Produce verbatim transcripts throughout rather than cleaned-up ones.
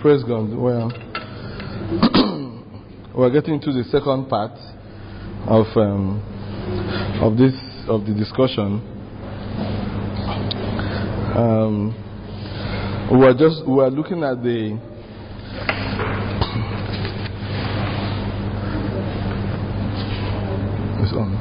praise God. Well, we're getting to the second part of um, of this of the discussion. Um, we are just we are looking at the it's on.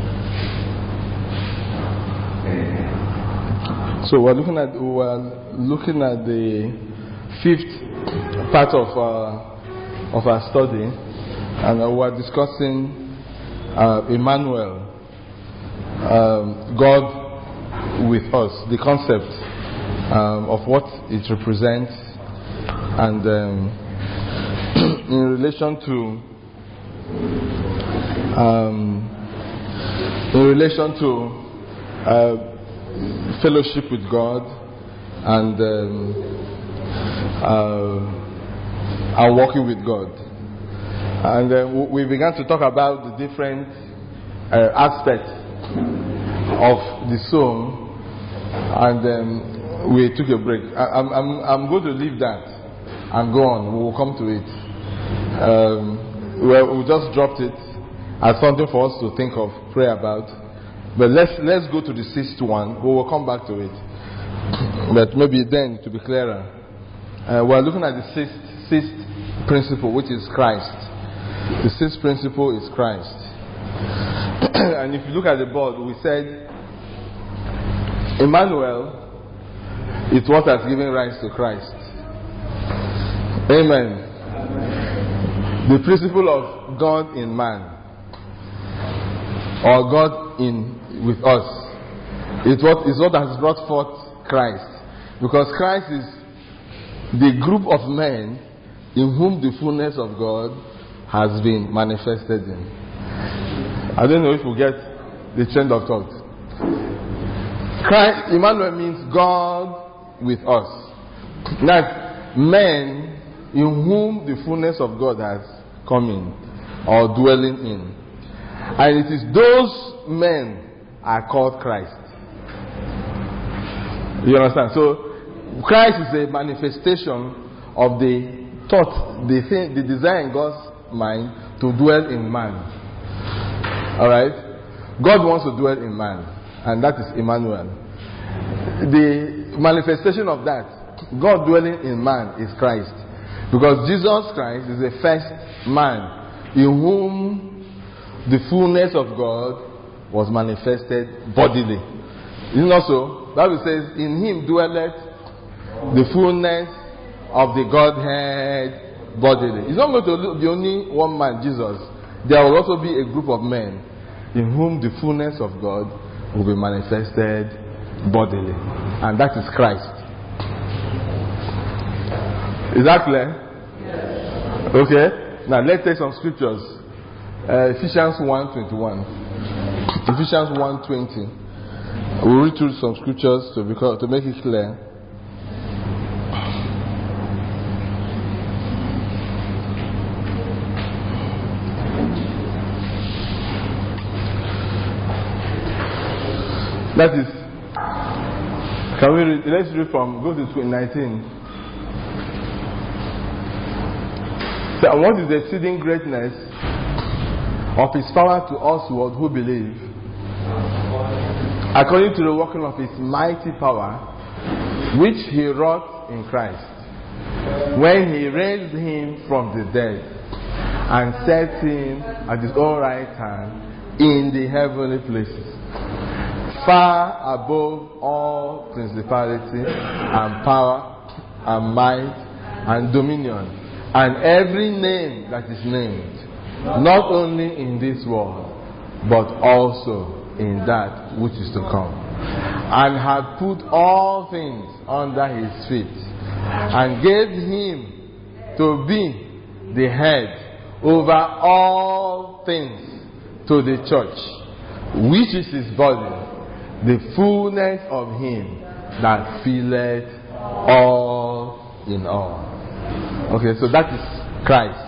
So we're looking at we're looking at the fifth part of our of our study, and uh, we're discussing uh, Emmanuel, um, God with us, the concept um, of what it represents, and um, in relation to um, in relation to uh, fellowship with God and um, uh, and working with God, and uh, we began to talk about the different uh, aspects of the soul, and um, we took a break. I, I'm, I'm I'm going to leave that and go on. We will come to it. Um, well, we just dropped it as something for us to think of, pray about. But let's let's go to the sixth one. We will come back to it. But maybe then to be clearer, uh, we are looking at the sixth sixth principle, which is Christ. The sixth principle is Christ. And if you look at the board, we said Emmanuel is what has given rise to Christ. Amen. The principle of God in man, or God in with us, is what is what has brought forth Christ, because Christ is the group of men in whom the fullness of God has been manifested in. I don't know if we get the trend of thought. Christ, Emmanuel, means God with us. That men in whom the fullness of God has come in, or dwelling in. And it is those men are called Christ. You understand? So Christ is a manifestation of the thought, the thing, the desire in God's mind to dwell in man. Alright? God wants to dwell in man, and that is Emmanuel. The manifestation of that, God dwelling in man, is Christ. Because Jesus Christ is the first man in whom the fullness of God was manifested bodily. Isn't it so? Bible says, in him dwelleth the fullness of the Godhead bodily. It's not going to be only one man, Jesus. There will also be a group of men in whom the fullness of God will be manifested bodily. And that is Christ. Is that clear? Yes. Okay. Now let's take some scriptures. Uh, Ephesians one twenty-one. Ephesians one twenty. We'll read through some scriptures to, because, to make it clear. That is, can we read? Let's read from, go to nineteen. So, what is the exceeding greatness of his power to us who believe, according to the working of his mighty power, which he wrought in Christ, when he raised him from the dead, and set him at his own right hand in the heavenly places, far above all principality and power and might and dominion, and every name that is named, not only in this world, but also in that which is to come, and had put all things under his feet, and gave him to be the head over all things to the church, which is his body, the fullness of him that filleth all in all. Okay, so that is Christ.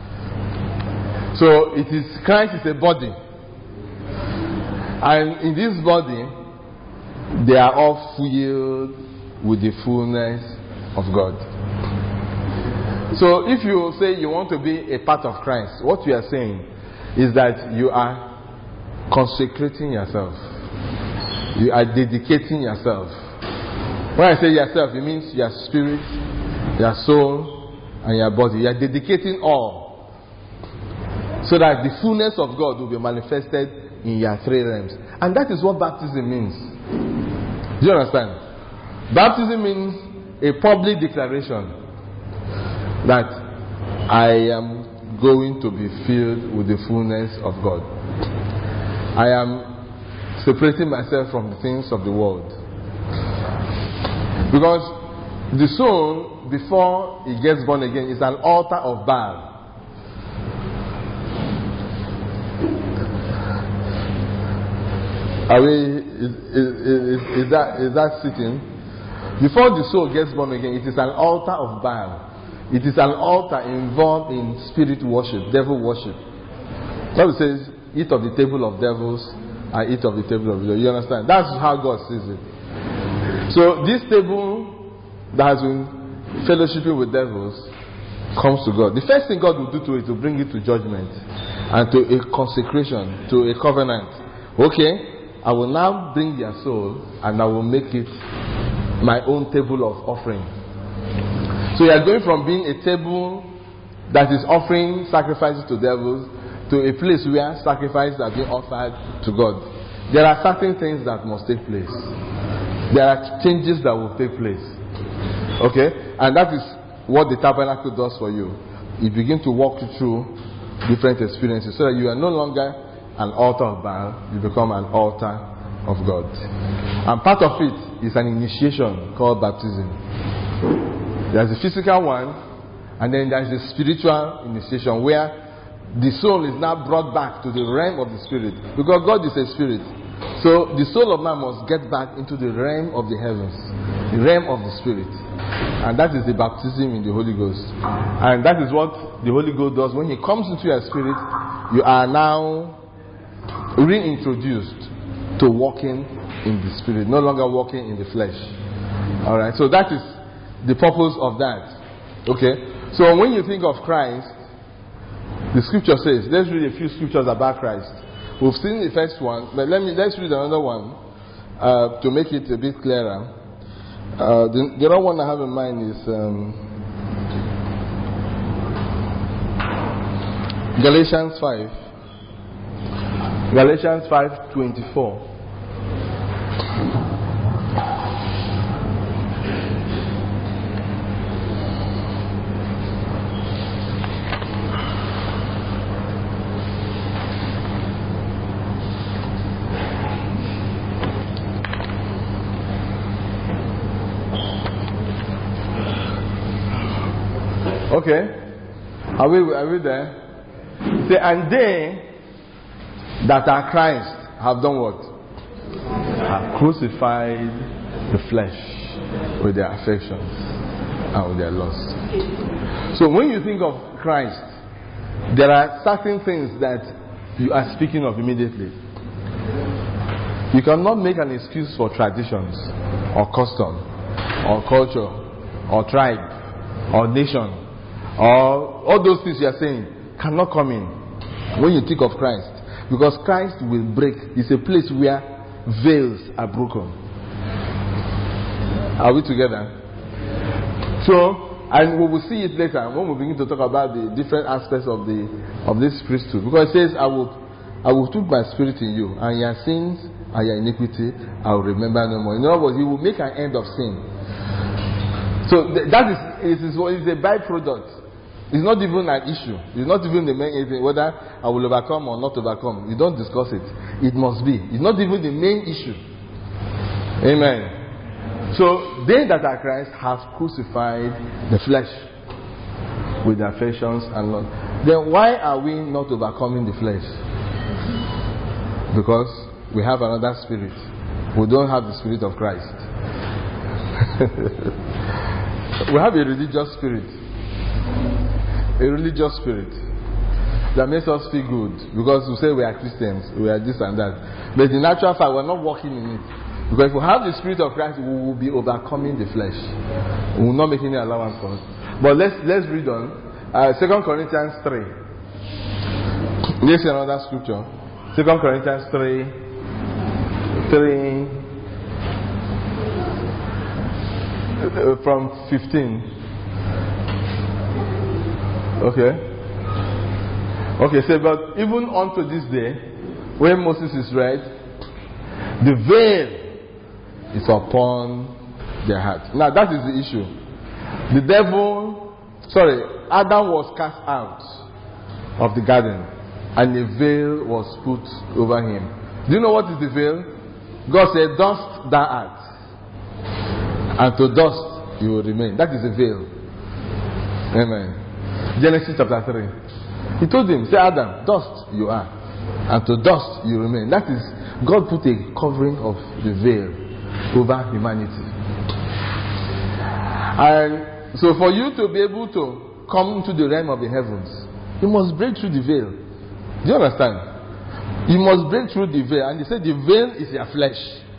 So it is Christ is a body, and in this body they are all filled with the fullness of God. So if you say you want to be a part of Christ, what you are saying is that you are consecrating yourself. You are dedicating yourself. When I say yourself, it means your spirit, your soul, and your body. You are dedicating all, so that the fullness of God will be manifested in your three realms. And that is what baptism means. Do you understand? Baptism means a public declaration that I am going to be filled with the fullness of God. I am separating myself from the things of the world. Because the soul, before it gets born again, is an altar of Baal. Are we, is, is, is, is, that, is that sitting? Before the soul gets born again, it is an altar of Baal. It is an altar involved in spirit worship, devil worship. The Bible says, eat of the table of devils and eat of the table of devils. You understand? That's how God sees it. So this table that has been fellowshipping with devils comes to God. The first thing God will do to it is to bring it to judgment and to a consecration, to a covenant. Okay, I will now bring your soul and I will make it my own table of offering. So you are going from being a table that is offering sacrifices to devils to a place where sacrifices are being offered to God. There are certain things that must take place. There are changes that will take place. Okay? And that is what the tabernacle does for you. It begins to walk you through different experiences so that you are no longer an altar of Baal, you become an altar of God. And part of it is an initiation called baptism. There's a physical one, and then there's a spiritual initiation where the soul is now brought back to the realm of the spirit. Because God is a spirit. So the soul of man must get back into the realm of the heavens, the realm of the spirit. And that is the baptism in the Holy Ghost. And that is what the Holy Ghost does. When He comes into your spirit, you are now reintroduced to walking in the spirit, no longer walking in the flesh. Alright, so that is the purpose of that. Okay, so when you think of Christ, the scripture says, let's read a few scriptures about Christ. We've seen the first one, but let me let's read another one uh, to make it a bit clearer. Uh, the, the other one I have in mind is um, Galatians five. Galatians five twenty-four. Okay, are we are we there? Say, and they that are Christ have done what? Have crucified the flesh with their affections and with their lusts. So when you think of Christ, there are certain things that you are speaking of immediately. You cannot make an excuse for traditions or custom or culture or tribe or nation. Or all those things you are saying cannot come in when you think of Christ. Because Christ will break. It's a place where veils are broken. Are we together? So, and we will see it later when we begin to talk about the different aspects of the of this priesthood. Because it says, I will I will put my spirit in you, and your sins and your iniquity I will remember no more. In other words, He will make an end of sin. So th- that is, is, is, is a byproduct. It's not even an issue. It's not even the main thing, whether I will overcome or not overcome. You don't discuss it. It must be. It's not even the main issue. Amen. So, they that are Christ have crucified the flesh with their affections and lust. Then why are we not overcoming the flesh? Because we have another spirit. We don't have the spirit of Christ. We have a religious spirit. A religious spirit that makes us feel good because we say we are Christians, we are this and that. But in actual fact, we're not walking in it. Because if we have the Spirit of Christ, we will be overcoming the flesh. We will not make any allowance for it. But let's let's read on. Uh, Second Corinthians three. This is another scripture. Second Corinthians three, three uh, from fifteen. Okay. Okay. So, but even unto this day, when Moses is read, the veil is upon their heart. Now that is the issue. The devil, sorry, Adam was cast out of the garden, and a veil was put over him. Do you know what is the veil? God said, "Dust thou art, and to dust you will remain." That is the veil. Amen. Genesis chapter three. He told him, "Say, Adam, dust you are, and to dust you remain." That is, God put a covering of the veil over humanity. And so for you to be able to come into the realm of the heavens, you must break through the veil. Do you understand? You must break through the veil. And he said the veil is your flesh.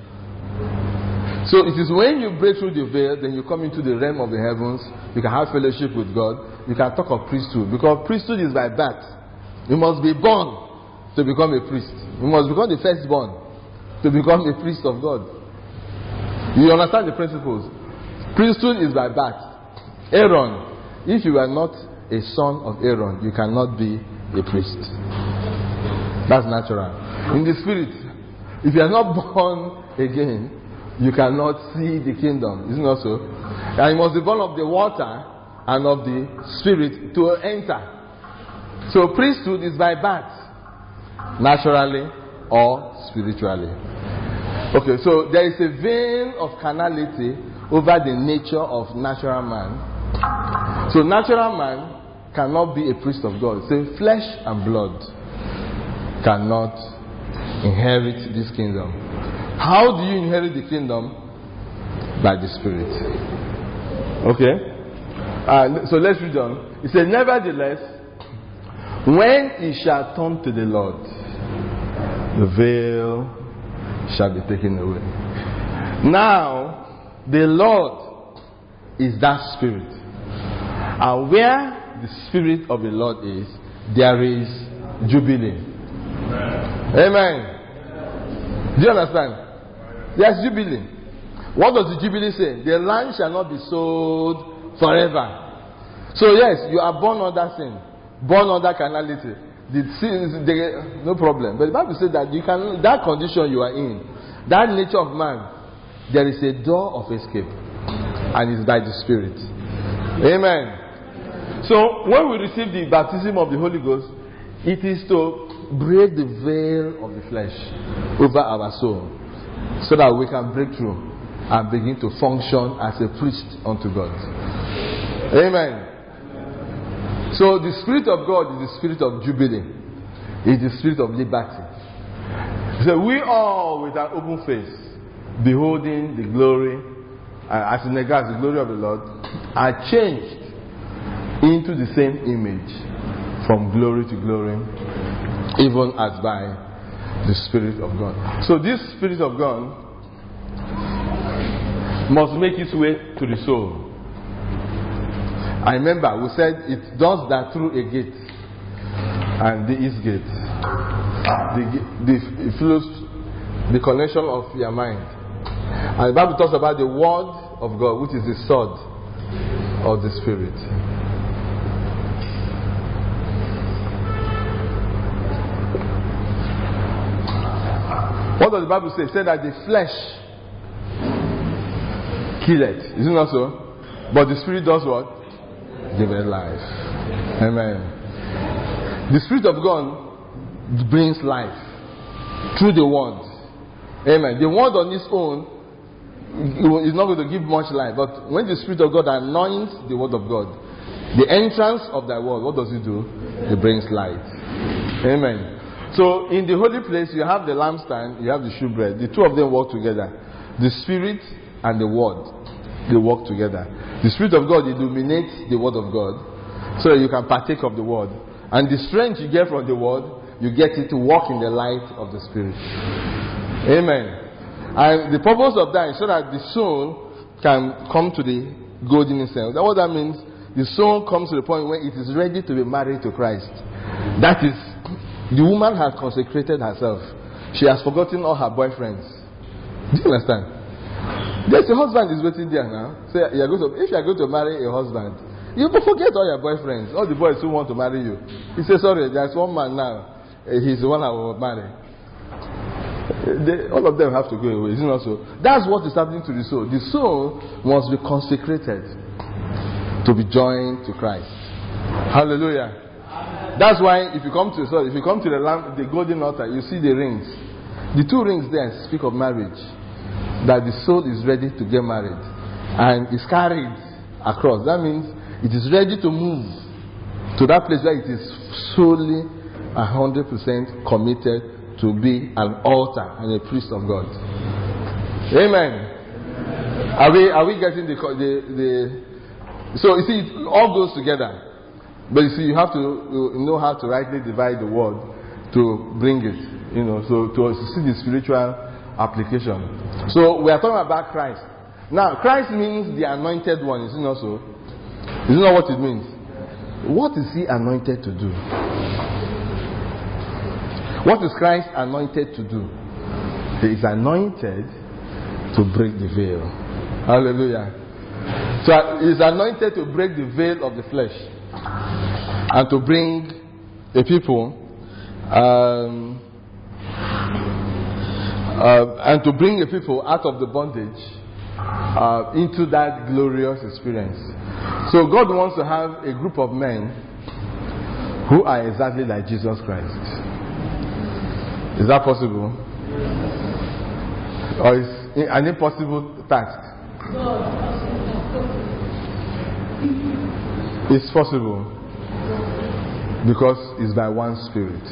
So it is when you break through the veil, then you come into the realm of the heavens. You can have fellowship with God. You can talk of priesthood. Because priesthood is by birth. You must be born to become a priest. You must become the firstborn to become a priest of God. You understand the principles? Priesthood is by birth. Aaron, if you are not a son of Aaron, you cannot be a priest. That's natural. In the spirit, if you are not born again, you cannot see the kingdom. Isn't that so? And you must be born of the water and of the spirit to enter. So priesthood is by birth, naturally or spiritually. Okay, so there is a veil of carnality over the nature of natural man. So natural man cannot be a priest of God. So flesh and blood cannot inherit this kingdom. How do you inherit the kingdom? By the Spirit. Okay? Uh, so let's read on. It says, "Nevertheless, when ye shall turn to the Lord, the veil shall be taken away." Now, the Lord is that Spirit. And where the Spirit of the Lord is, there is jubilee. Amen. Do you understand? There's jubilee. What does the jubilee say? The land shall not be sold forever. So yes, you are born under sin, born under carnality. The sins, they, no problem. But the Bible says that you can, that condition you are in, that nature of man, there is a door of escape, and it's by the Spirit. Amen. So when we receive the baptism of the Holy Ghost, it is to break the veil of the flesh over our soul, so that we can break through and begin to function as a priest unto God. Amen. So the Spirit of God is the Spirit of jubilee. It's the Spirit of liberty. So we all, with our open face, beholding the glory, uh, as in regards the glory of the Lord, are changed into the same image, from glory to glory, even as by the Spirit of God. So this Spirit of God must make its way to the soul. I remember we said it does that through a gate, and the east gate. The, the, it flows the connection of your mind. And the Bible talks about the Word of God, which is the sword of the Spirit. What does the Bible say? It said that the flesh killeth. Isn't it not so? But the Spirit does what? Giveth life. Amen. The Spirit of God brings life through the Word. Amen. The Word on its own is not going to give much life. But when the Spirit of God anoints the Word of God, the entrance of that Word, what does it do? It brings light. Amen. So in the holy place, you have the lampstand, you have the shewbread. The two of them work together. The Spirit and the Word, they work together. The Spirit of God illuminates the Word of God, so that you can partake of the Word. And the strength you get from the Word, you get it to walk in the light of the Spirit. Amen. And the purpose of that is so that the soul can come to the golden essence. What that means, the soul comes to the point where it is ready to be married to Christ. That is, the woman has consecrated herself. She has forgotten all her boyfriends. Do you understand? There's a husband is waiting there now. Say, you're going to, if you're going to marry a husband, you will forget all your boyfriends, all the boys who want to marry you. He says, sorry, there's one man now. He's the one I will marry. They, all of them have to go away. Isn't it so? That's what is happening to the soul. The soul must be consecrated to be joined to Christ. Hallelujah. That's why if you come to sorry, if you come to the lamp, the golden altar, you see the rings. The two rings there speak of marriage. That the soul is ready to get married and is carried across. That means it is ready to move to that place where it is solely a hundred percent committed to be an altar and a priest of God. Amen. Are we are we getting the the, the so you see it all goes together. But you see, you have to know how to rightly divide the word to bring it, you know, so to see the spiritual application. So we are talking about Christ. Now, Christ means the anointed one, is it not so? Is it not what it means? What is he anointed to do? What is Christ anointed to do? He is anointed to break the veil. Hallelujah. So he is anointed to break the veil of the flesh and to bring a people um, uh, and to bring a people out of the bondage uh, into that glorious experience. So God wants to have a group of men who are exactly like Jesus Christ. Is that possible? Or is it an impossible task? It's possible because it's by one Spirit.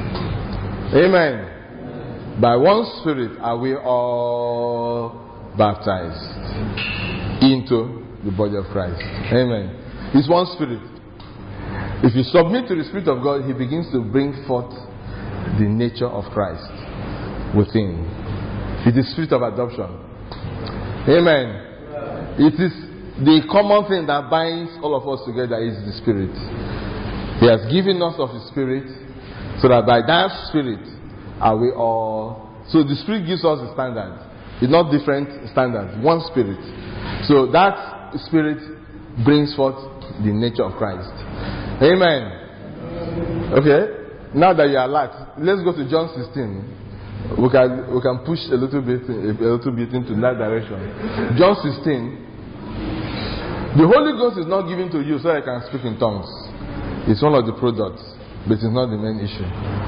Amen. By one Spirit are we all baptized into the body of Christ. Amen. It's one Spirit. If you submit to the Spirit of God, He begins to bring forth the nature of Christ within. It is Spirit of adoption. Amen. It is the common thing that binds all of us together is the Spirit. He has given us of His Spirit so that by that Spirit are we all. So the Spirit gives us the standard. It's not different standards. One Spirit. So that Spirit brings forth the nature of Christ. Amen. Okay. Now that you are alert, let's go to John sixteen. We can we can push a little bit a little bit into that direction. John sixteen. The Holy Ghost is not given to you so I can speak in tongues. It's one of the products, but it's not the main issue.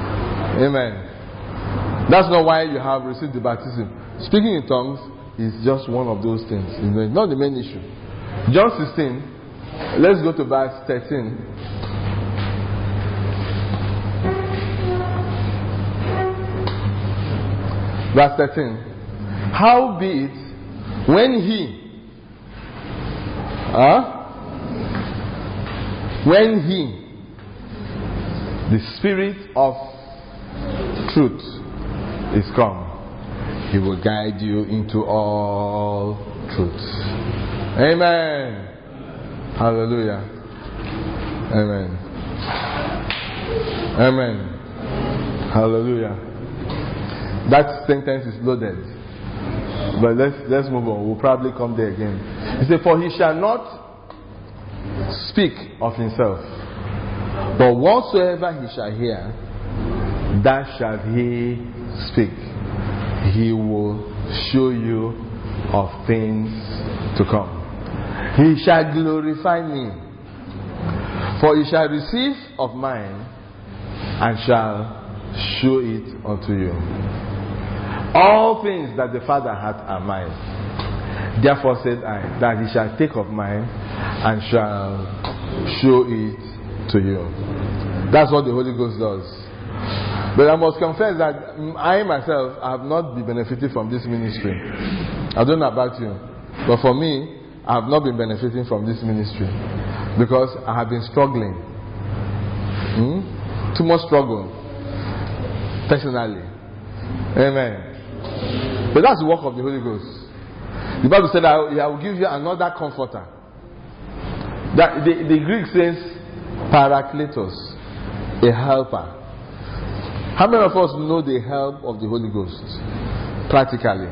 Amen. That's not why you have received the baptism. Speaking in tongues is just one of those things. It's not the main issue. John sixteen. Let's go to verse thirteen. Verse thirteen. Howbeit, when he, huh? when he, the Spirit of truth, is come, He will guide you into all truth. Amen. Hallelujah. Amen. Amen. Hallelujah. That sentence is loaded. But let's let's move on. We'll probably come there again. He said, for he shall not speak of himself, but whatsoever he shall hear, that shall he speak. He will show you of things to come. He shall glorify me, for he shall receive of mine and shall show it unto you. All things that the Father hath are mine. Therefore said I, that he shall take of mine and shall show it to you. That's what the Holy Ghost does. But I must confess that I myself have not been benefiting from this ministry. I don't know about you, but for me, I have not been benefiting from this ministry because I have been struggling. Hmm? Too much struggle. Personally. Amen. But that's the work of the Holy Ghost. The Bible said that He will give you another comforter. That the, the Greek says Parakletos, a helper. How many of us know the help of the Holy Ghost? Practically.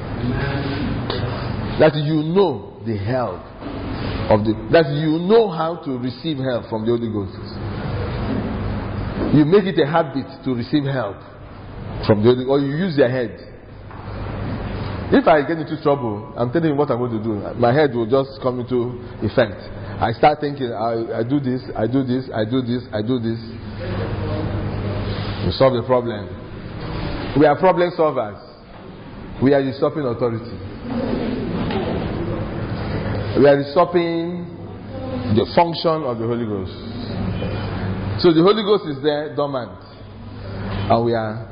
That you know the help of the, that you know how to receive help from the Holy Ghost. You make it a habit to receive help from the Holy Ghost, or you use your head. If I get into trouble, I'm telling you what I'm going to do. My head will just come into effect. I start thinking, I, I do this, I do this, I do this, I do this. We solve the problem. We are problem solvers. We are usurping authority. We are usurping the function of the Holy Ghost. So the Holy Ghost is there dormant. And we are.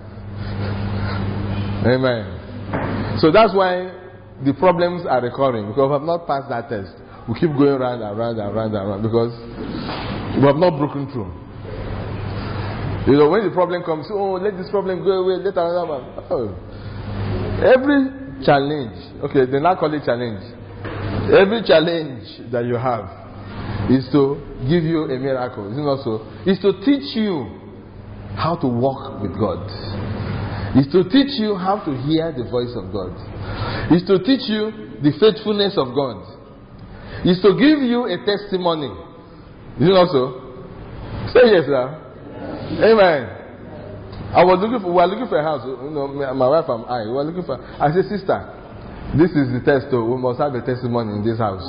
Amen. So that's why the problems are recurring. Because we have not passed that test. We keep going round and round and round and round. Because we have not broken through. You know, when the problem comes, oh, let this problem go away, let another one. Oh. Every challenge, okay, they now call it challenge. Every challenge that you have is to give you a miracle. Isn't it also? It's to teach you how to walk with God. It's to teach you how to hear the voice of God. It's to teach you the faithfulness of God. It's to give you a testimony. Isn't it also? Say yes, sir. Amen. I was looking for, we were looking for a house. You know, my wife and I, we were looking for. I said, sister, this is the test. Oh, we must have a testimony in this house.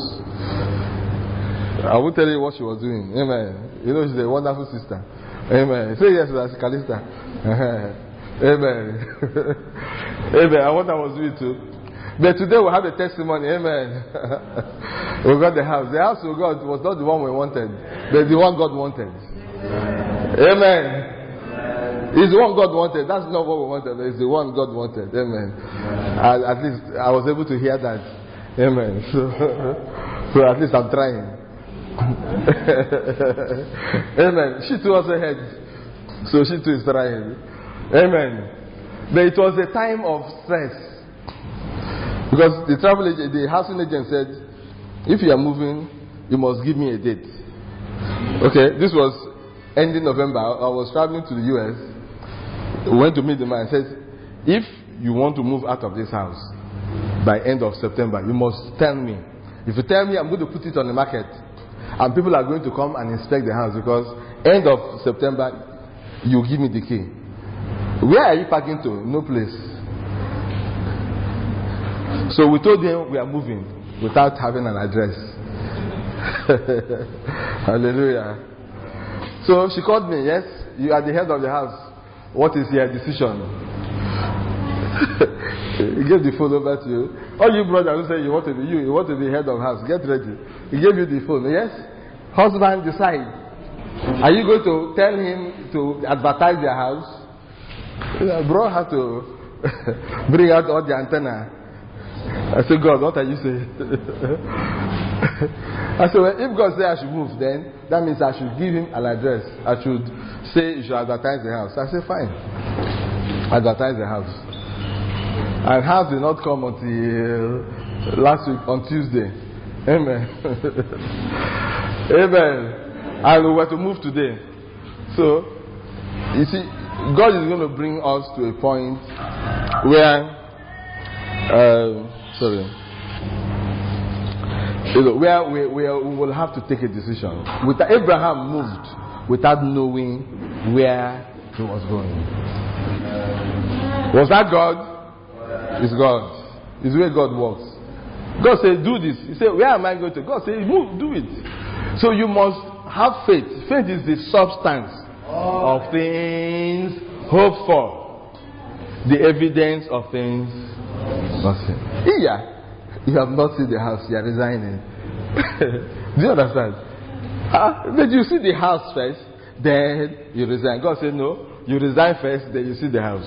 I will tell you what she was doing. Amen. You know, she's a wonderful sister. Amen. Say yes, that's Calista. Amen. Amen. I what I was doing too. But today we have a testimony. Amen. We got the house. The house we got was not the one we wanted, but the one God wanted. Amen. It's the one God wanted. That's not what we wanted. It's the one God wanted. Amen. At, at least I was able to hear that. Amen. So, so at least I'm trying. Amen. She too was ahead. So she too is trying. Amen. But it was a time of stress. Because the travel agent, the housing agent said, if you are moving, you must give me a date. Okay, this was ending November. I was traveling to the U S. We went to meet the man and said, if you want to move out of this house by end of September, you must tell me. If you tell me, I'm going to put it on the market and people are going to come and inspect the house, because end of September, you give me the key. Where are you parking to? No place. So we told him we are moving without having an address. Hallelujah. So she called me. Yes, you are the head of the house. What is your decision? He gave the phone over to you. All you brothers who say you want to be you, you want to be head of house, get ready. He gave you the phone. Yes, husband, decide. Are you going to tell him to advertise your house? Bro had to bring out all the antenna. I said, God, what are you saying? I said, well, if God says I should move, then that means I should give him an address. I should say you should advertise the house. I said, fine. Advertise the house. And house did not come until last week on Tuesday. Amen. Amen. And we were to move today. So, you see, God is going to bring us to a point where Uh, sorry. You know, where we, where we will have to take a decision. With Abraham moved without knowing where he was going. Was that God? It's God. It's where God works. God said, do this. He said, where am I going to? God said, move, do it. So you must have faith. Faith is the substance of things hoped for, the evidence of things not seen. Yeah, you have not seen the house, you are resigning. Do you understand? Uh, but you see the house first, then you resign. God said, no, you resign first, then you see the house.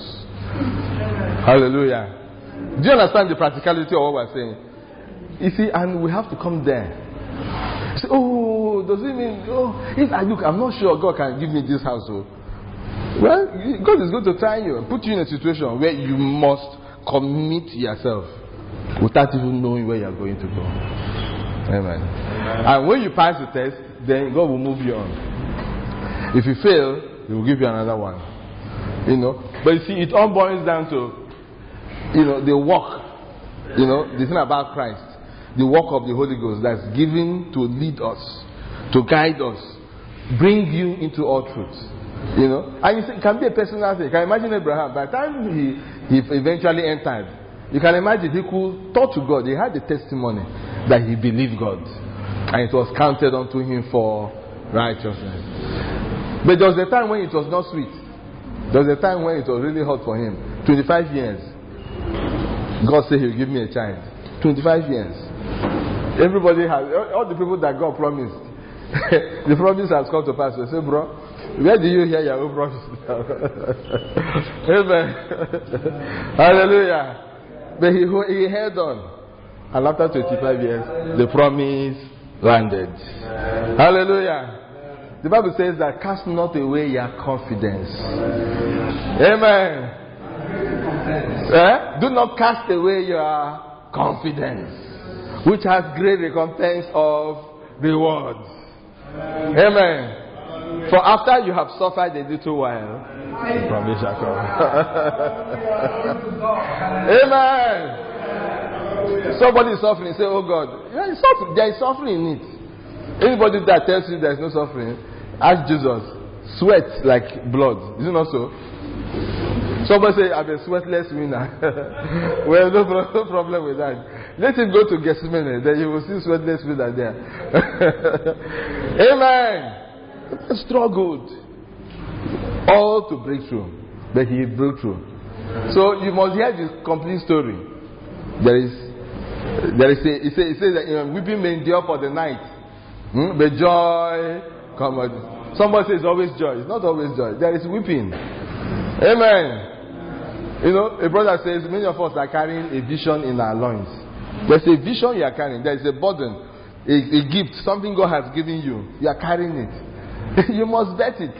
Hallelujah. Do you understand the practicality of what we're saying? You see, and we have to come there. Say, oh, does it mean, oh, if I look, I'm not sure God can give me this house. Oh. Well, God is going to try you and put you in a situation where you must commit yourself without even knowing where you're going to go. Amen. And when you pass the test, then God will move you on. If you fail, He will give you another one. You know. But you see, it all boils down to, you know, the work. You know, the thing about Christ. The work of the Holy Ghost that's given to lead us, to guide us, bring you into all truth. You know. And you see, it can be a personal thing. You can imagine Abraham. By the time he, he eventually entered, you can imagine he could talk to God. He had the testimony that he believed God. And it was counted unto him for righteousness. But there was a time when it was not sweet. There was a time when it was really hot for him. twenty-five years. God said He will give me a child. twenty-five years. Everybody has, all the people that God promised, the promise has come to pass. They say, bro, where do you hear your own promise? Amen. Hallelujah. But he, he held on. And after twenty-five years, the promise landed. Hallelujah. The Bible says that cast not away your confidence. Amen. Eh? Do not cast away your confidence, which has great recompense of reward. Amen. For after you have suffered a little while, the promise shall come. Amen. Somebody is suffering, say, oh God, there is suffering, there is suffering in it. Anybody that tells you there is no suffering, ask Jesus. Sweat like blood. Is it not so? Somebody say, I'm a sweatless winner. Well, no, no problem with that. Let him go to Gethsemane, then you will see sweatless winner there. Amen. Struggled. All to break through. But he broke through. So you must hear the complete story. There is, there is a, it says, it says that, you know, weeping may endure for the night. Hmm? But joy come. Somebody says always joy. It's not always joy. There is weeping. Amen. You know, a brother says many of us are carrying a vision in our loins. There's a vision you are carrying. There is a burden, a, a gift, something God has given you. You are carrying it. You must bet it.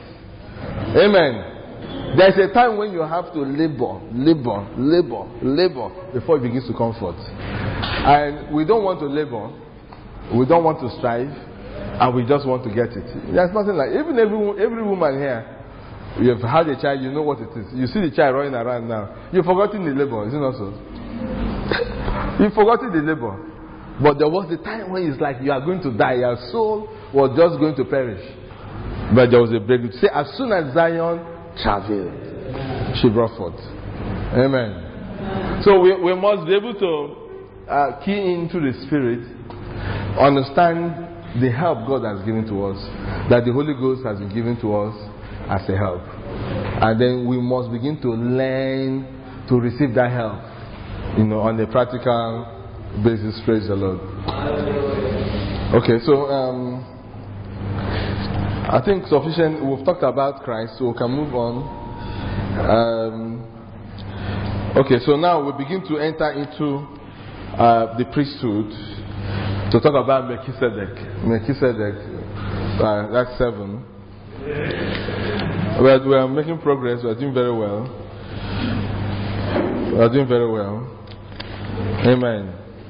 Amen. There's a time when you have to labor, labor, labor, labor before it begins to comfort. And we don't want to labor. We don't want to strive. And we just want to get it. There's nothing like, even every, every woman here, you have had a child, you know what it is. You see the child running around now. You've forgotten the labor, is it not so? You've forgotten the labor. But there was the time when it's like you are going to die. Your soul was just going to perish. But there was a breakthrough. Say, as soon as Zion traveled, she brought forth. Amen. So we, we must be able to uh, key into the Spirit, understand the help God has given to us, that the Holy Ghost has been given to us as a help. And then we must begin to learn to receive that help, you know, on a practical basis. Praise the Lord. Okay, so um, I think sufficient. We've talked about Christ, so we can move on. Um, okay, so now we begin to enter into uh, the priesthood to talk about Melchizedek. Melchizedek, uh, that's seven. We are, we are making progress. We are doing very well. We are doing very well. Amen.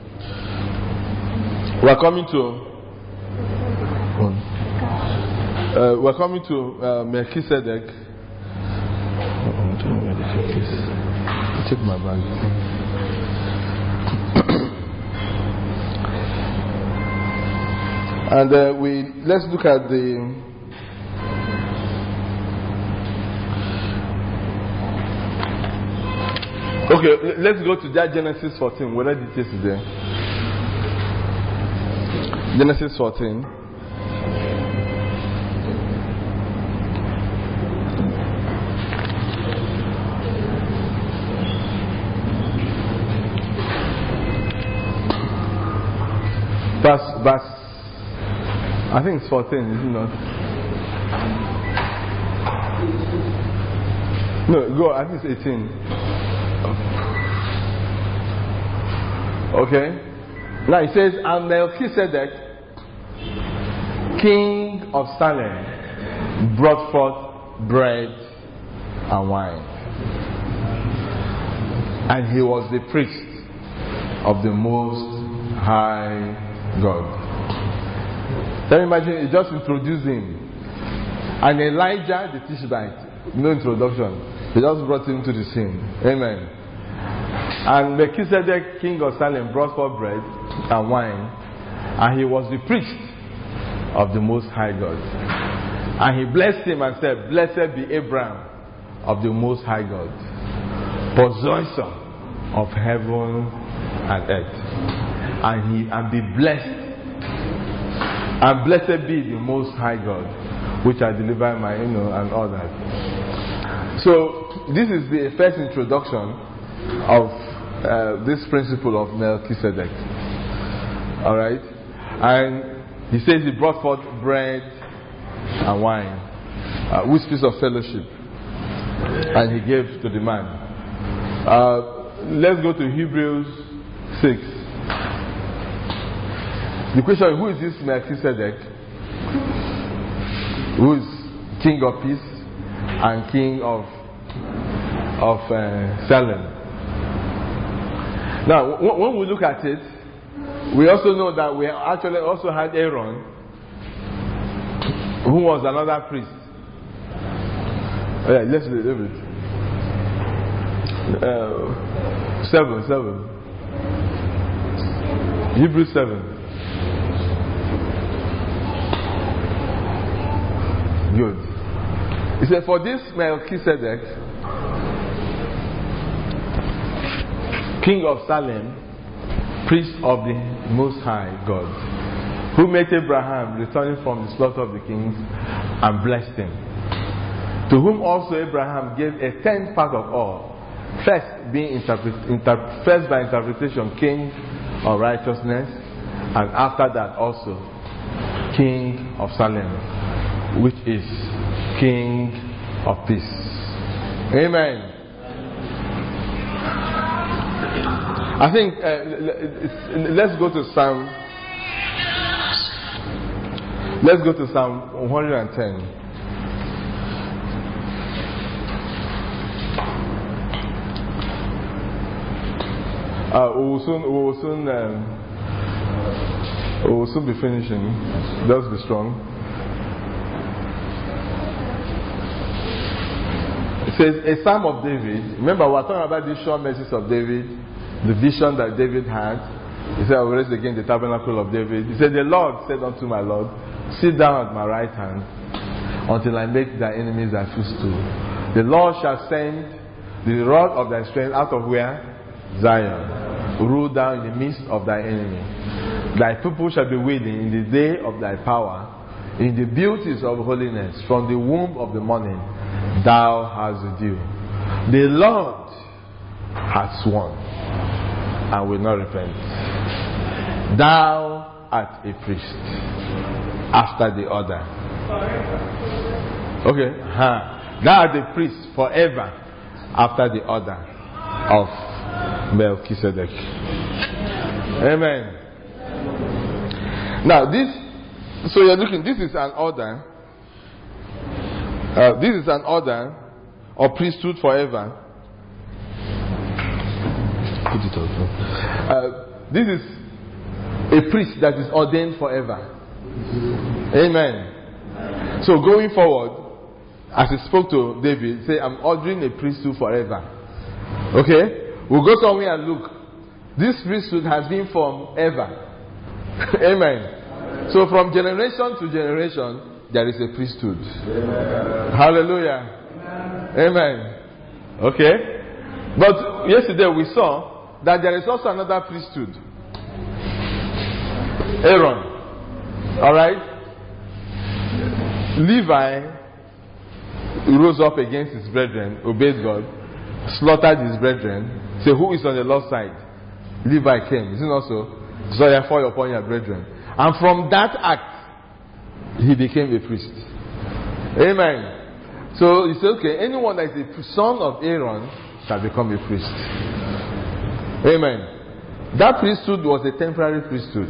We are coming to. Uh, we are coming to uh, Melchizedek. Check my bag. And uh, we let's look at the. Okay, let's go to that Genesis fourteen. What are the details there? Genesis fourteen. Verse, verse, I think it's fourteen, is it not? No, go, I think it's eighteen. Okay. Now it says, and Melchizedek, king of Salem, brought forth bread and wine. And he was the priest of the Most High God. Can you imagine? He just introduced him. And Elijah the Tishbite, no introduction. He just brought him to the scene. Amen. And Melchizedek, king of Salem, brought forth bread and wine, and he was the priest of the Most High God. And he blessed him and said, "Blessed be Abraham of the Most High God, possessor of heaven and earth, and he and be blessed, and blessed be the Most High God, which I deliver my, you know, and all that." So this is the first introduction of uh, this principle of Melchizedek. All right, and he says he brought forth bread and wine, uh, which piece of fellowship, and he gave to the man. Uh, let's go to Hebrews six. The question is, who is this Melchizedek? Who is king of peace and king of of uh, Salem? Now, w- when we look at it, we also know that we actually also had Aaron, who was another priest. Yeah, let's leave it. Uh, seven, seven. Hebrews seven. Good. He said, "For this Melchizedek, king of Salem, priest of the Most High God, who met Abraham returning from the slaughter of the kings and blessed him, to whom also Abraham gave a tenth part of all, first being interpret, inter, first by interpretation king of righteousness, and after that also king of Salem, which is king of peace." Amen. I think uh, let's go to Psalm. Let's go to Psalm one hundred ten. Uh, we will soon, we will soon, um, we will soon be finishing. Let's be strong. It says, a Psalm of David. Remember, we are talking about the sure mercies of David, the vision that David had. He said, "I will raise again the tabernacle of David." He said, "The Lord said unto my Lord, sit down at my right hand until I make thy enemies thy footstool. The Lord shall send the rod of thy strength out of where? Zion. Rule down in the midst of thy enemy. Thy people shall be willing in the day of thy power, in the beauties of holiness. From the womb of the morning thou hast the dew. The Lord hath sworn and will not repent. Thou art a priest after the order." Okay, huh. "Thou art a priest forever after the order of Melchizedek." Amen. Now this, so you're looking, this is an order. Uh, this is an order of priesthood forever. Put it up. Uh, this is a priest that is ordained forever. Amen. So going forward, as he spoke to David, say, "I'm ordering a priesthood forever." Okay? We'll go somewhere and look. This priesthood has been forever. Amen. So from generation to generation, there is a priesthood. Amen. Hallelujah. Amen. Amen. Okay? But yesterday we saw that there is also another priesthood. Aaron. Alright? Levi rose up against his brethren, obeyed God, slaughtered his brethren. Say, who is on the Lord's side? Levi came. Isn't it also? So I fall upon your brethren. And from that act, he became a priest. Amen. So he said, okay, anyone that is the son of Aaron shall become a priest. Amen. That priesthood was a temporary priesthood.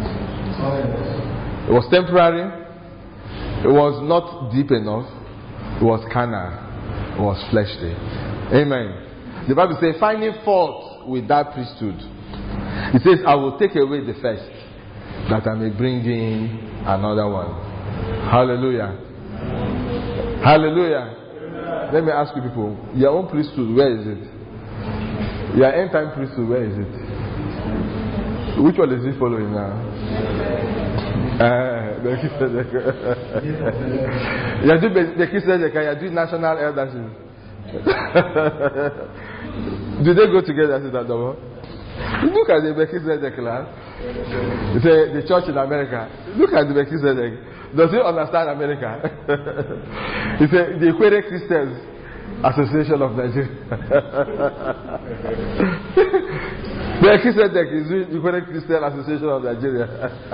It was temporary. It was not deep enough. It was carnal. It was fleshly. Amen. The Bible says, finding fault with that priesthood, it says, I will take away the first. that I may bring in another one. Hallelujah. Hallelujah. Let me ask you people, your own priesthood, where is it? Your end time priesthood, where is it? Which one is he following now? Uh, the Melchizedek. You are doing Melchizedek, you are doing national eldership. Do they go together? Look at the Melchizedek class. You say the church in America. Look at the Melchizedek. Does he understand America? He said the Equatorial Christians Association of Nigeria. The Melchizedek is the Equatorial Christian Association of Nigeria.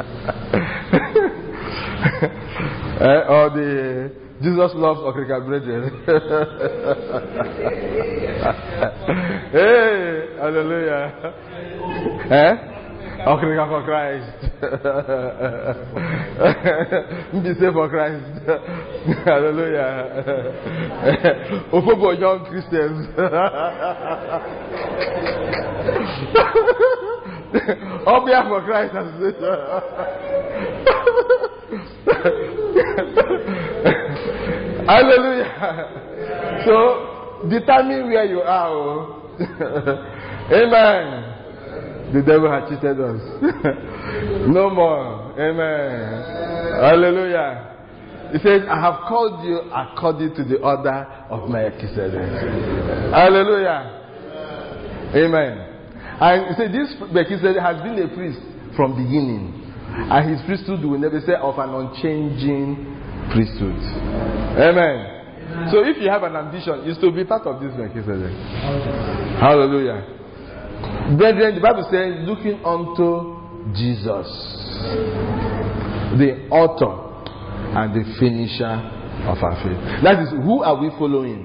eh, or the Jesus Loves Okrika Brethren. Hey, hallelujah. Eh? Okrika for Christ. Be safe for Christ. Hallelujah. Ofobo young Christians. Obia for Christ Association. Hallelujah. So, determine where you are. Oh. Amen. The devil has cheated us. No more. Amen. Hallelujah. He says, I have called you according to the order of Melchizedek. Hallelujah. Amen. And he said, this Melchizedek has been a priest from beginning. And his priesthood will never say of an unchanging priesthood. Amen. So if you have an ambition, is to be part of this Melchizedek. Hallelujah. Brethren, the Bible says, looking unto Jesus, the author and the finisher of our faith. That is, who are we following?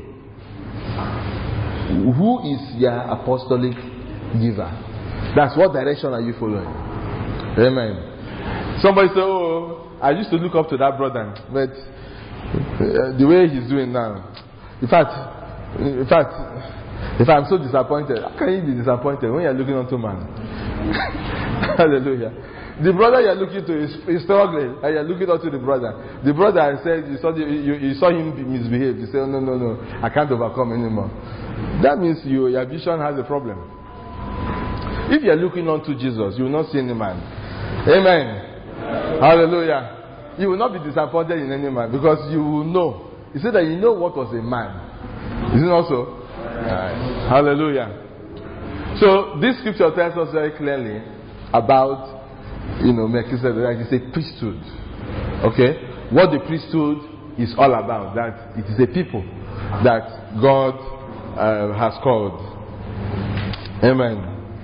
Who is your apostolic giver? That's what direction are you following? Amen. Somebody say, oh, I used to look up to that brother, but uh, the way he's doing now, in fact, in fact, if I'm so disappointed, how can you be disappointed when you're looking unto man? Hallelujah. The brother you're looking to is, is struggling, and you're looking unto the brother. The brother I said you saw the, you, you saw him misbehave. You say, oh, no, no, no, I can't overcome anymore. That means you, your vision has a problem. If you're looking unto Jesus, you will not see any man. Amen. Hallelujah. You will not be disappointed in any man because you will know. He said that you know what was a man. Is it not so? Right. Hallelujah. So this scripture tells us very clearly about, you know, Melchizedek. It's a priesthood. Okay? What the priesthood is all about. That it is a people that God uh, has called. Amen.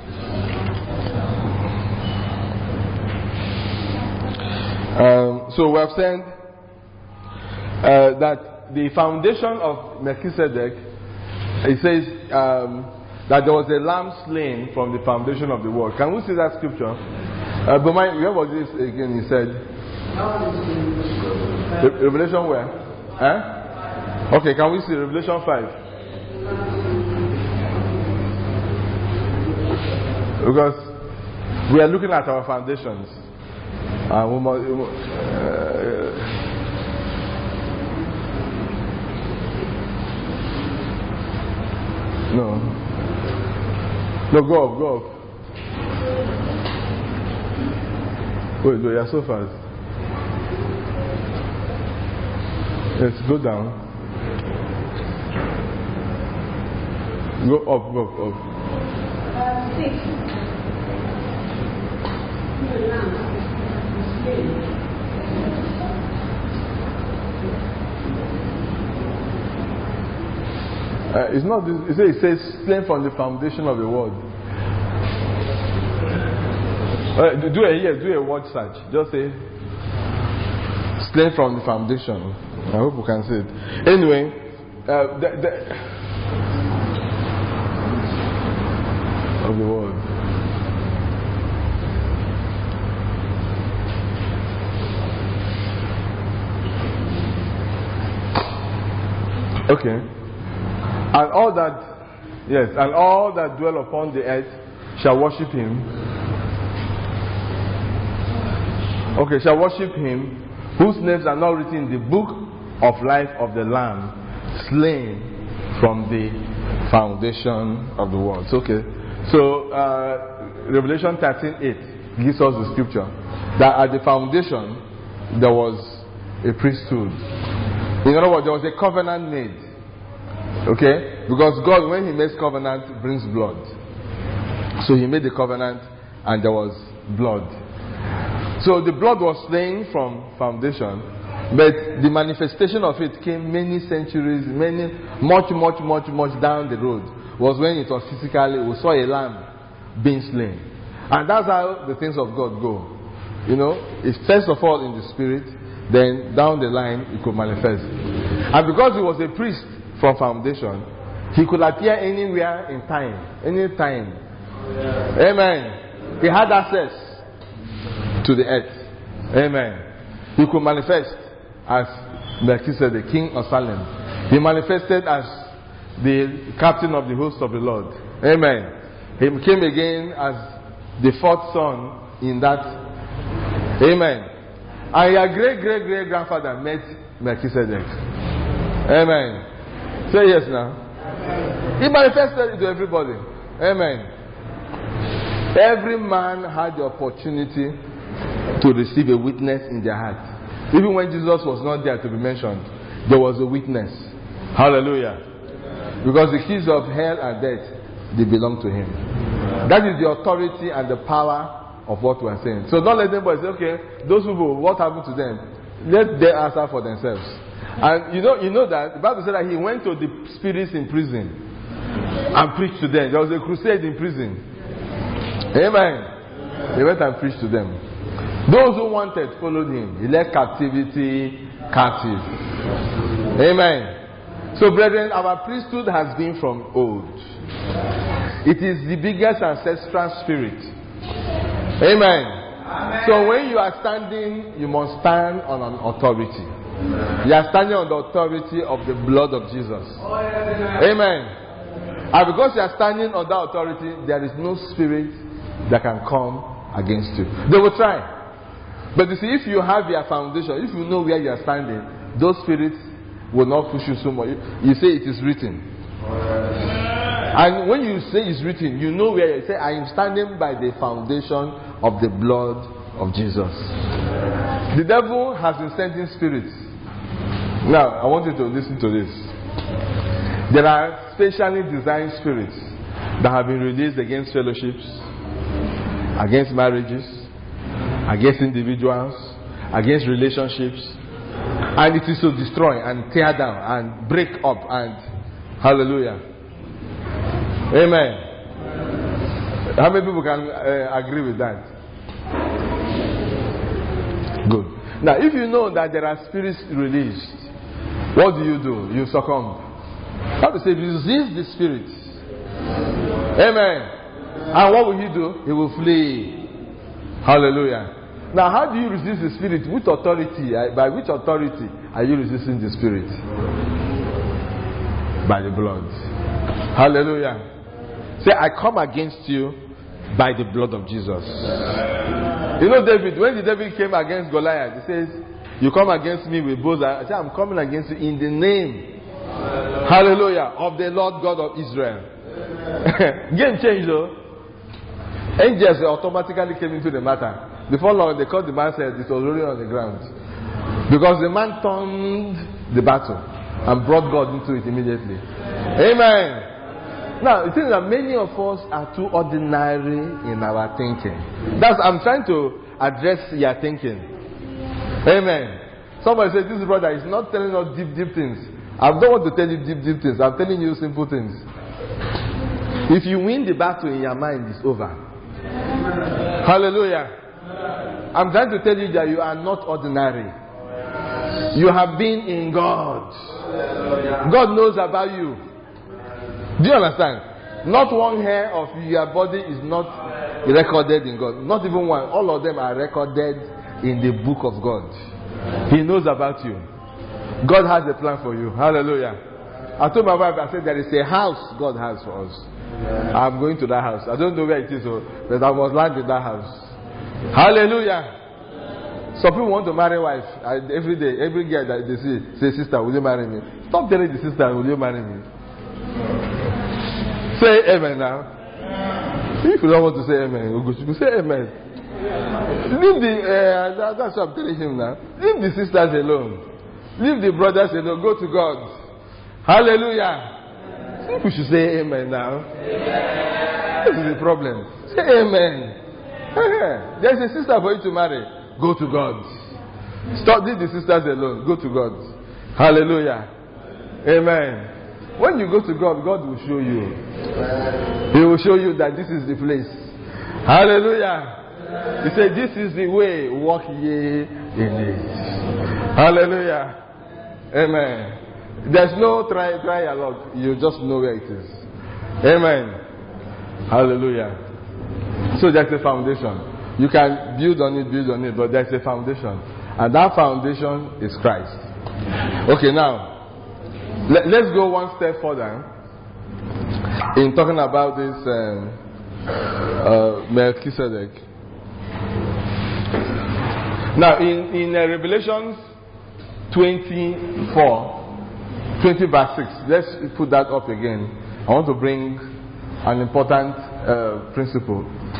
Um, so we have said uh, that the foundation of Melchizedek, it says um, that there was a lamb slain from the foundation of the world. Can we see that scripture? Uh, but my, where was this again? He said, Re- Revelation where? Eh? Okay, can we see Revelation five? Because we are looking at our foundations. Uh, we must, we must, uh, no. No, go up, go up. Wait, wait, you're so fast. Let's go down. Go up, go up, up. Uh, six. Uh, it's not this, it says, it says slain from the foundation of the world. Uh, do, do a yeah, do a word search. Just say slain from the foundation. I hope you can see it. Anyway, uh, the, the, of the world. Okay. And all that, yes, and all that dwell upon the earth shall worship him. Okay, shall worship him whose names are not written in the book of life of the Lamb, slain from the foundation of the world. Okay, so uh, Revelation thirteen eight gives us the scripture that at the foundation there was a priesthood. In other words, there was a covenant made. Okay, because God, when he makes covenant, brings blood. So he made the covenant and there was blood. So the blood was slain from foundation, but the manifestation of it came many centuries, many, much, much, much, much down the road. Was when it was physically, we saw a lamb being slain. And that's how the things of God go. You know, it's first of all in the spirit, then down the line it could manifest. And because he was a priest from foundation, he could appear anywhere in time, any time. Amen. He had access to the earth. Amen. He could manifest as Melchizedek, king of Salem. He manifested as the captain of the host of the Lord. Amen. He came again as the fourth son in that. Amen. And your great great great grandfather met Melchizedek. Amen. Say yes now. He manifested it to everybody. Amen. Every man had the opportunity to receive a witness in their heart. Even when Jesus was not there to be mentioned, there was a witness. Hallelujah. Because the keys of hell and death, they belong to him. That is the authority and the power of what we are saying. So don't let anybody say, okay, those people, what happened to them? Let them answer for themselves. And you know, you know that the Bible said that he went to the spirits in prison and preached to them. There was a crusade in prison. Amen. He went and preached to them. Those who wanted followed him. He led captivity captive. Amen. So brethren, our priesthood has been from old. It is the biggest ancestral spirit. Amen. Amen. So when you are standing, you must stand on an authority. You are standing on the authority of the blood of Jesus. Amen. And because you are standing on that authority, there is no spirit that can come against you. They will try. But you see, if you have your foundation, if you know where you are standing, those spirits will not push you so much. You say it is written. And when you say it's written, you know where you say, I am standing by the foundation of the blood of Jesus. The devil has been sending spirits. Now, I want you to listen to this. There are specially designed spirits that have been released against fellowships, against marriages, against individuals, against relationships. And it is to destroy and tear down and break up and hallelujah. Amen. How many people can uh, agree with that? Good. Now, if you know that there are spirits released, what do you do? You succumb. How to say, resist the spirits. Amen. And what will he do? He will flee. Hallelujah. Now, how do you resist the spirit? Which authority? By which authority are you resisting the spirit? By the blood. Hallelujah. Say, I come against you by the blood of Jesus. You know David, when the David came against Goliath, he says, you come against me with bows. I say, I'm coming against you in the name, hallelujah, of the Lord God of Israel. Game change though. Angels automatically came into the matter. Before long, they called the man, said it was rolling on the ground. Because the man turned the battle and brought God into it immediately. Amen. Now, it seems that many of us are too ordinary in our thinking. That's, I'm trying to address your thinking. Amen. Somebody said, this brother is not telling us deep, deep things. I don't want to tell you deep, deep things. I'm telling you simple things. If you win the battle in your mind, it's over. Hallelujah. I'm trying to tell you that you are not ordinary. You have been in God. God knows about you. Do you understand? Not one hair of your body is not recorded in God. Not even one. All of them are recorded in the book of God. He knows about you. God has a plan for you. Hallelujah. I told my wife, I said, there is a house God has for us. I'm going to that house. I don't know where it is, but I must land in that house. Hallelujah. Some people want to marry wife and every day, every girl that they see say, sister, will you marry me? Stop telling the sister, will you marry me? Say amen now. If you don't want to say amen, you go say amen. Leave the, uh, that, that's what I'm telling him now. Leave the sisters alone. Leave the brothers alone. Go to God. Hallelujah. People should say amen now. This is the problem. Say amen. There's a sister for you to marry. Go to God. Stop, leave the sisters alone. Go to God. Hallelujah. Amen. When you go to God, God will show you. He will show you that this is the place. Hallelujah. He said, this is the way, walk ye in it. Hallelujah. Amen. There's no try, try a lot. You just know where it is. Amen. Hallelujah. So there's a foundation. You can build on it, build on it, but there's a foundation. And that foundation is Christ. Okay, now, let, let's go one step further in talking about this um, uh, Melchizedek. Now, in, in uh, Revelations twenty-four, twenty verse six, let's put that up again. I want to bring an important uh, principle.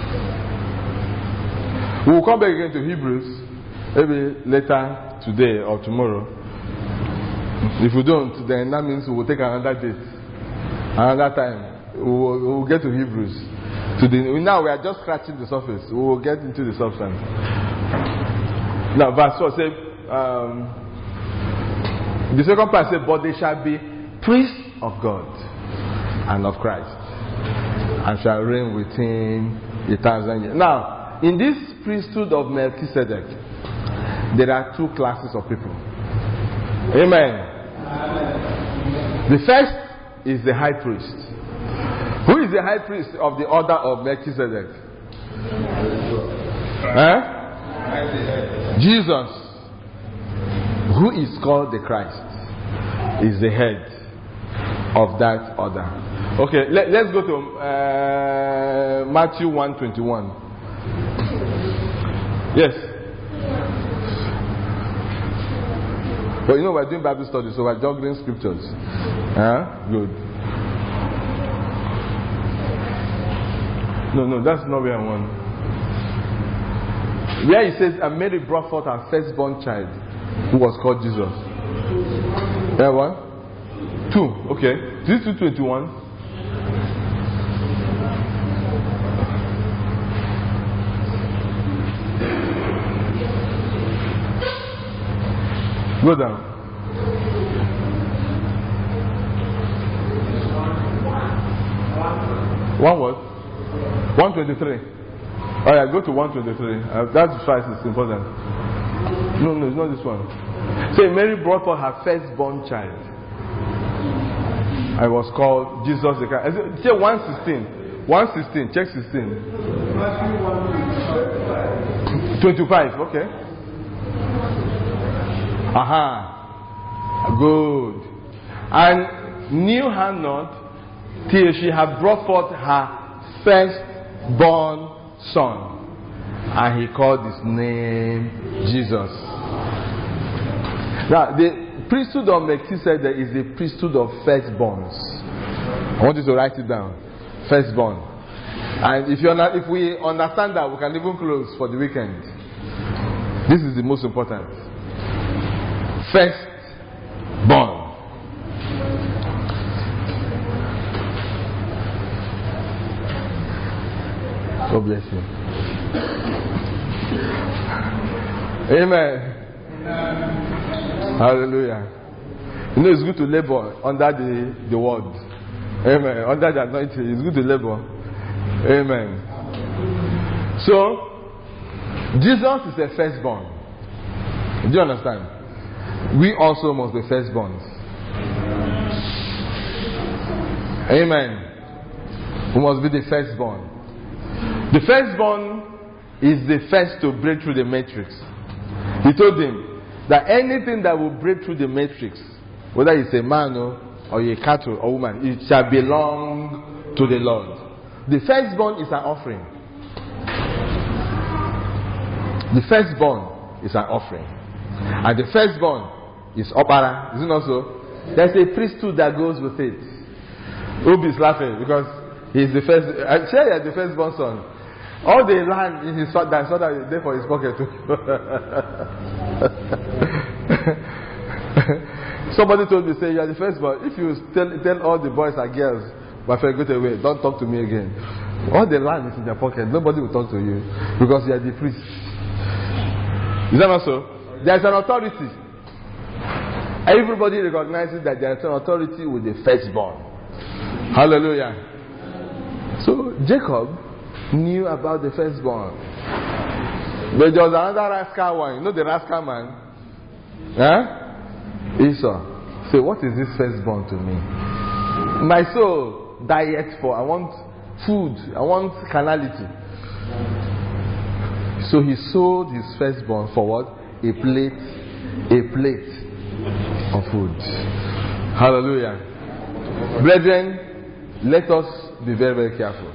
We will come back again to Hebrews, maybe later today or tomorrow. If we don't, then that means we will take another date, another time. We will, we will get to Hebrews. To the, now we are just scratching the surface. We will get into the substance. Now, verse four says, um, the second part says, but they shall be priests of God and of Christ, and shall reign with him a thousand years. Now, in this priesthood of Melchizedek, there are two classes of people. Amen. The first is the high priest. Who is the high priest of the order of Melchizedek? Huh? Jesus, who is called the Christ, is the head of that order. Okay, let, let's go to uh, Matthew one twenty-one. Yes. But you know, we're doing Bible study, so we're juggling scriptures. Huh? Good. No, no, that's not where I want. Where it says, and Mary brought forth her firstborn child, who was called Jesus. Yeah, what? Two. Okay. This is two twenty-one. Go down. One what? one twenty-three. Alright, go to one twenty-three. Uh, that's first, it's important. No, no, it's not this one. Say, Mary brought forth her firstborn child. I was called Jesus the Christ. Say one sixteen. one sixteen. Check sixteen. twenty-five. Okay. Aha. Good. And knew her not till she had brought forth her firstborn son, and he called his name Jesus. Now, the priesthood of Melchizedek is the priesthood of firstborns. I want you to write it down. Firstborn. And if you not, if we understand that, we can even close for the weekend. This is the most important. Firstborn. God bless you. Amen. Amen. Hallelujah. You know, it's good to labor under the, the word. Amen. Under the anointing, it's good to labor. Amen. So, Jesus is a firstborn. Do you understand? We also must be firstborns. Amen. We must be the firstborn. The firstborn is the first to break through the matrix. He told him that anything that will break through the matrix, whether it's a man or a cattle or woman, it shall belong to the Lord. The firstborn is an offering. The firstborn is an offering. And the firstborn is opera. Is it not so? There's a priesthood that goes with it. Obi is laughing because he's the first. I share you're the firstborn son. All the land in his father, his father is there for his pocket too. Somebody told me, say, you are the firstborn. If you tell, tell all the boys and girls, my friend, go away, don't talk to me again. All the land is in their pocket. Nobody will talk to you because you are the priest. Is that not so? There is an authority. Everybody recognizes that there is an authority with the firstborn. Hallelujah. So Jacob knew about the firstborn. But there was another rascal one. You know the rascal man? Huh? Esau. Say, what is this firstborn to me? My soul diet for. I want food. I want carnality. So he sold his firstborn for what? A plate. A plate of food. Hallelujah. Brethren, let us be very, very careful.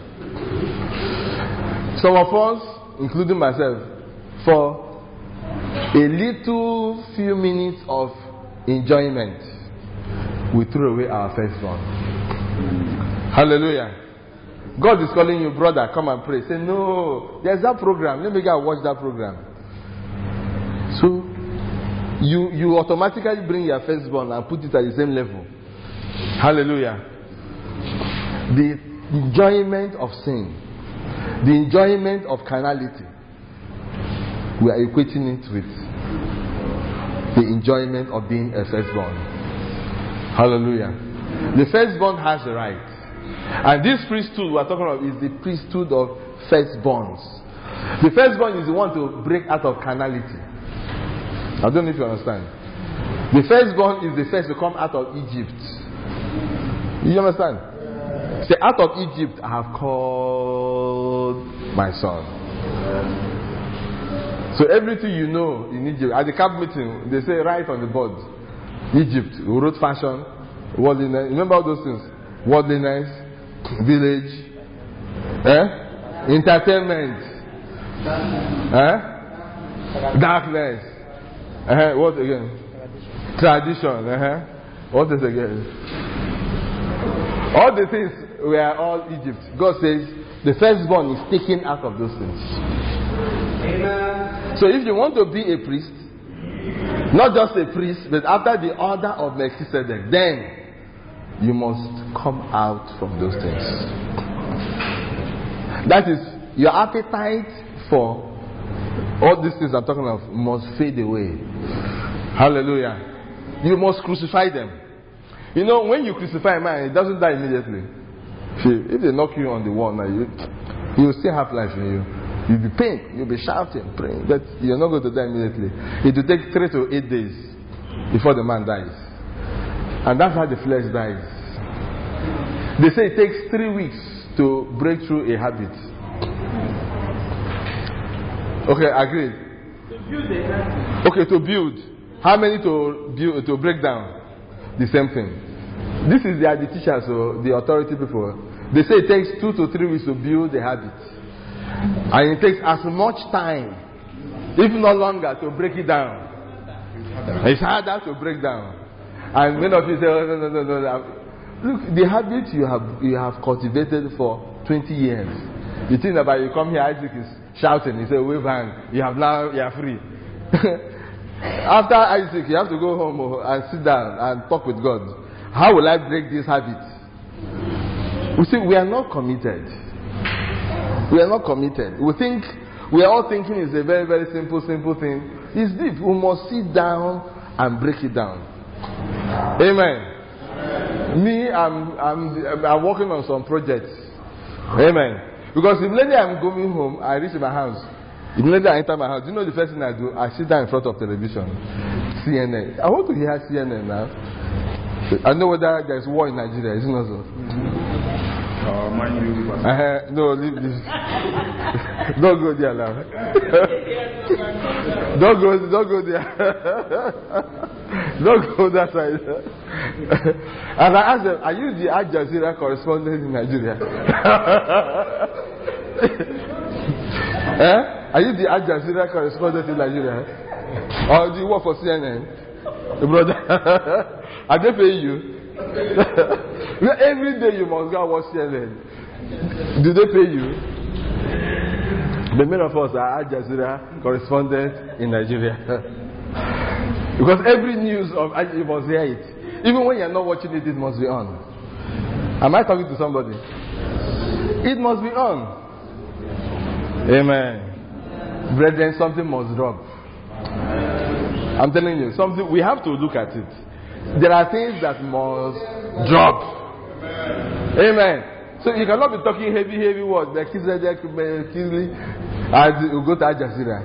Some of us, including myself, for a little few minutes of enjoyment, we throw away our firstborn. Hallelujah. God is calling you, brother, come and pray. Say, no, there's that program. Let me go and watch that program. So, you, you automatically bring your firstborn and put it at the same level. Hallelujah. The enjoyment of sin, the enjoyment of carnality, we are equating it with the enjoyment of being a firstborn. Hallelujah. The firstborn has a right. And this priesthood we are talking about is the priesthood of firstborns. The firstborn is the one to break out of carnality. I don't know if you understand. The firstborn is the first to come out of Egypt. You understand? Say, out of Egypt I have called my son. So everything you know in Egypt, at the camp meeting, they say right on the board, Egypt, we wrote fashion, worldliness. Remember all those things? Worldliness, village, eh? Entertainment, eh? Darkness, eh? What again? Tradition, eh? What is again? All the things were all Egypt. God says the firstborn is taken out of those things. Amen. So if you want to be a priest, not just a priest, but after the order of Melchizedek, then you must come out from those things. That is, your appetite for all these things I'm talking of must fade away. Hallelujah. You must crucify them. You know, when you crucify a man, it doesn't die immediately. If they knock you on the wall now, you you will still have life in you. You'll be pain, you'll be shouting, praying, but you're not going to die immediately. It will take three to eight days before the man dies. And that's how the flesh dies. They say it takes three weeks to break through a habit. Okay, agreed. Okay, to build. How many to build, to break down? The same thing. This is the, the teachers, so the authority people. They say it takes two to three weeks to build a habit. And it takes as much time, if not longer, to break it down. It's harder to break down. And many of you say, oh, no, no, no, no. Look, the habit you have you have cultivated for twenty years. You think about you come here, Isaac is shouting, he says, wave hand, you have now, you are free. After Isaac, you have to go home and sit down and talk with God. How will I break this habit? We see, we are not committed. We are not committed. We think, we are all thinking it's a very, very simple, simple thing. It's deep. We must sit down and break it down. Amen. Me, I'm, I'm, I'm working on some projects. Amen. Because immediately I'm going home, I reach my house. Immediately I enter my house. You know the first thing I do? I sit down in front of television. C N N. I want to hear C N N now. I know whether there's war in Nigeria. Isn't it so? Uh, mind you, uh, no, leave this. Don't go there now. don't go, don't go there. Don't go that side. And I asked them, are you the Al Jazeera correspondent in Nigeria? eh? Are you the Al Jazeera correspondent in Nigeria? Or do you work for C N N? Brother, are they paying you? Every day you must go and watch C N N. Do they pay you? The many of us are Al Jazeera correspondents in Nigeria. Because every news of you must hear it. Even when you're not watching it, it must be on. Am I talking to somebody? It must be on. Amen. Brethren, something must drop. I'm telling you, something we have to look at it. There are things that must drop. Amen. So you cannot be talking heavy, heavy words like Kizedek, Kizli, and you go to Al Jazeera.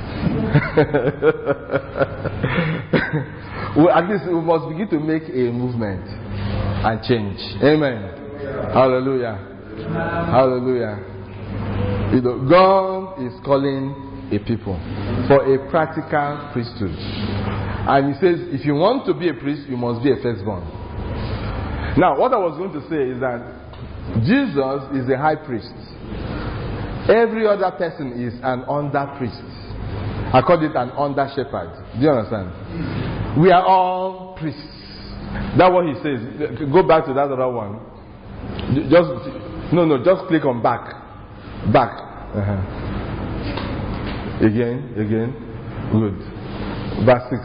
Well, at least we must begin to make a movement and change. Amen. Hallelujah. Hallelujah. You know, God is calling a people for a practical priesthood. And He says, if you want to be a priest, you must be a firstborn. Now, what I was going to say is that Jesus is a high priest. Every other person is an under priest. I call it an under shepherd. Do you understand? We are all priests. That's what He says. Go back to that other one. Just no, no. Just click on back, back. Uh-huh. Again, again. Good. Verse six.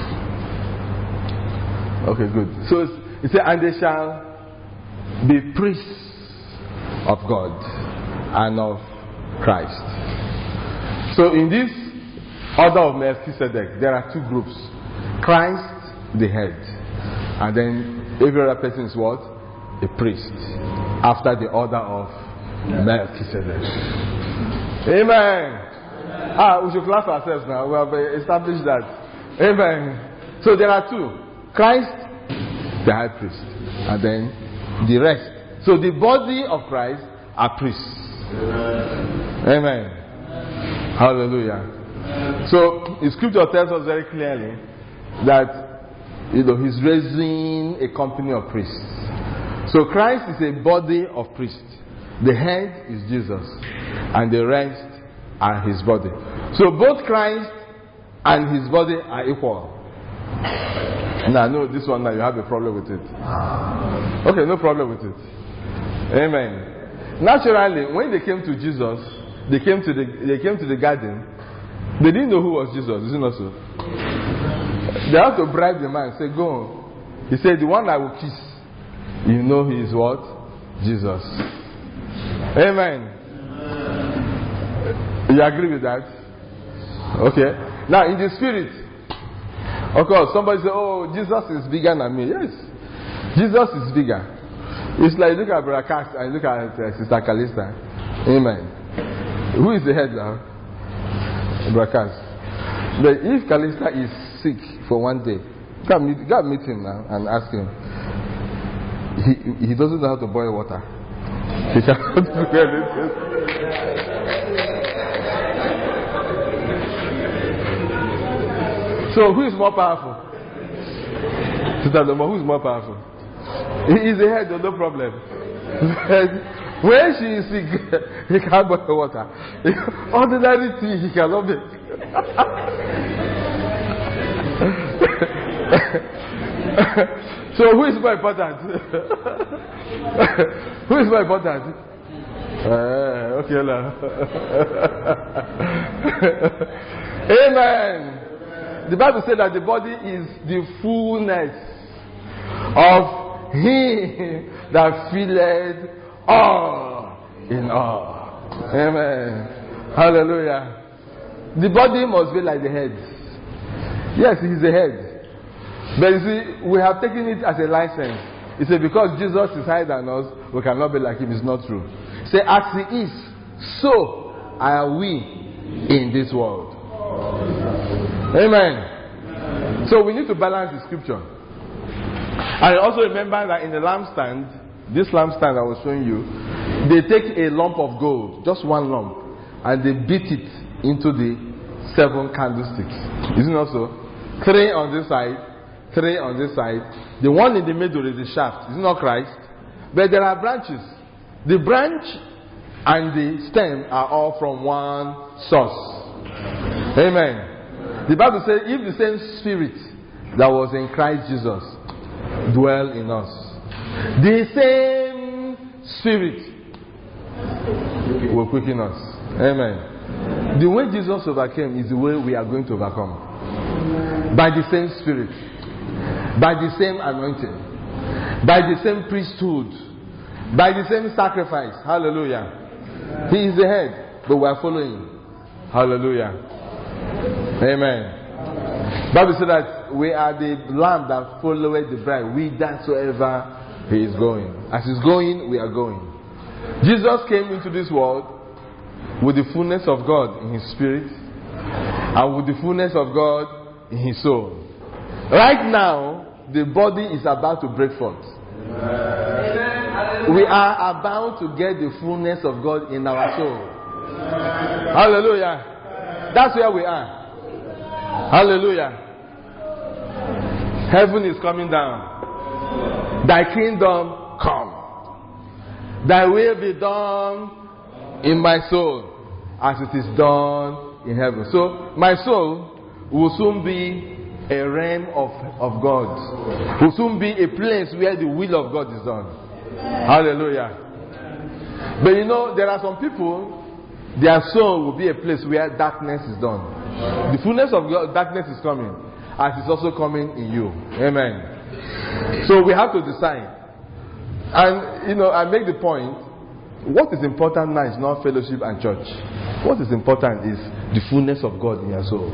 Okay, good. So it says, and they shall be priests of God and of Christ. So in this order of Melchizedek, there are two groups. Christ, the head. And then every other person is what? A priest. After the order of Melchizedek. Amen. Ah, we should clap ourselves now. We have established that. Amen. So there are two. Christ, the high priest. And then the rest. So the body of Christ are priests. Amen. Hallelujah. So the scripture tells us very clearly that, you know, He's raising a company of priests. So Christ is a body of priests. The head is Jesus, and the rest are His body. So both Christ and His body are equal. Now, no, this one now you have a problem with it. Okay, no problem with it. Amen. Naturally, when they came to Jesus, they came to the they came to the garden. They didn't know who was Jesus. Isn't it so? They have to bribe the man. Say, go on. He said, the one I will kiss, you know he is what? Jesus. Amen. You agree with that? Okay. Now, in the spirit, of course, somebody say, oh, Jesus is bigger than me. Yes. Jesus is bigger. It's like, look at Brother Cass and look at uh, Sister Calista. Amen. Who is the head now? Brother Cass. But if Calista is sick for one day, go meet, go meet him now and ask him. He, he doesn't know how to boil water. He cannot do anything. So who is more powerful? Sister Doma, who is more powerful? He is the head, no problem. When she is sick, he can't boil water. Ordinary tea, he cannot make. So who is more important? Who is more important? Uh, okay, now. Amen. The Bible says that the body is the fullness of Him that filleth all in all. Amen. Hallelujah. The body must be like the head. Yes, He is the head. But you see, we have taken it as a license. He said, because Jesus is higher than us, we cannot be like Him. It's not true. He said, as He is, so are we in this world. Amen. So we need to balance the scripture. And also remember that in the lampstand, this lampstand I was showing you, they take a lump of gold, just one lump, and they beat it into the seven candlesticks. Isn't it also? Three on this side, three on this side. The one in the middle is the shaft. Isn't it Christ? But there are branches. The branch and the stem are all from one source. Amen. The Bible says, if the same spirit that was in Christ Jesus dwell in us, the same spirit will quicken us. Amen. The way Jesus overcame is the way we are going to overcome. By the same spirit, by the same anointing, by the same priesthood, by the same sacrifice. Hallelujah. He is the head, but we are following. Hallelujah. Amen. Bible says that we are the lamb that followeth the bride. We wheresoever he is going. As he's going, we are going. Jesus came into this world with the fullness of God in his spirit and with the fullness of God in his soul. Right now, the body is about to break forth. Amen. We are about to get the fullness of God in our soul. Hallelujah. That's where we are. Hallelujah. Heaven is coming down. Thy kingdom come. Thy will be done in my soul as it is done in heaven. So my soul will soon be a realm of, of God. Will soon be a place where the will of God is done. Hallelujah. But you know, there are some people, their soul will be a place where darkness is done. The fullness of God, darkness is coming, as it's also coming in you. Amen. So we have to decide. And, you know, I make the point, what is important now is not fellowship and church. What is important is the fullness of God in your soul.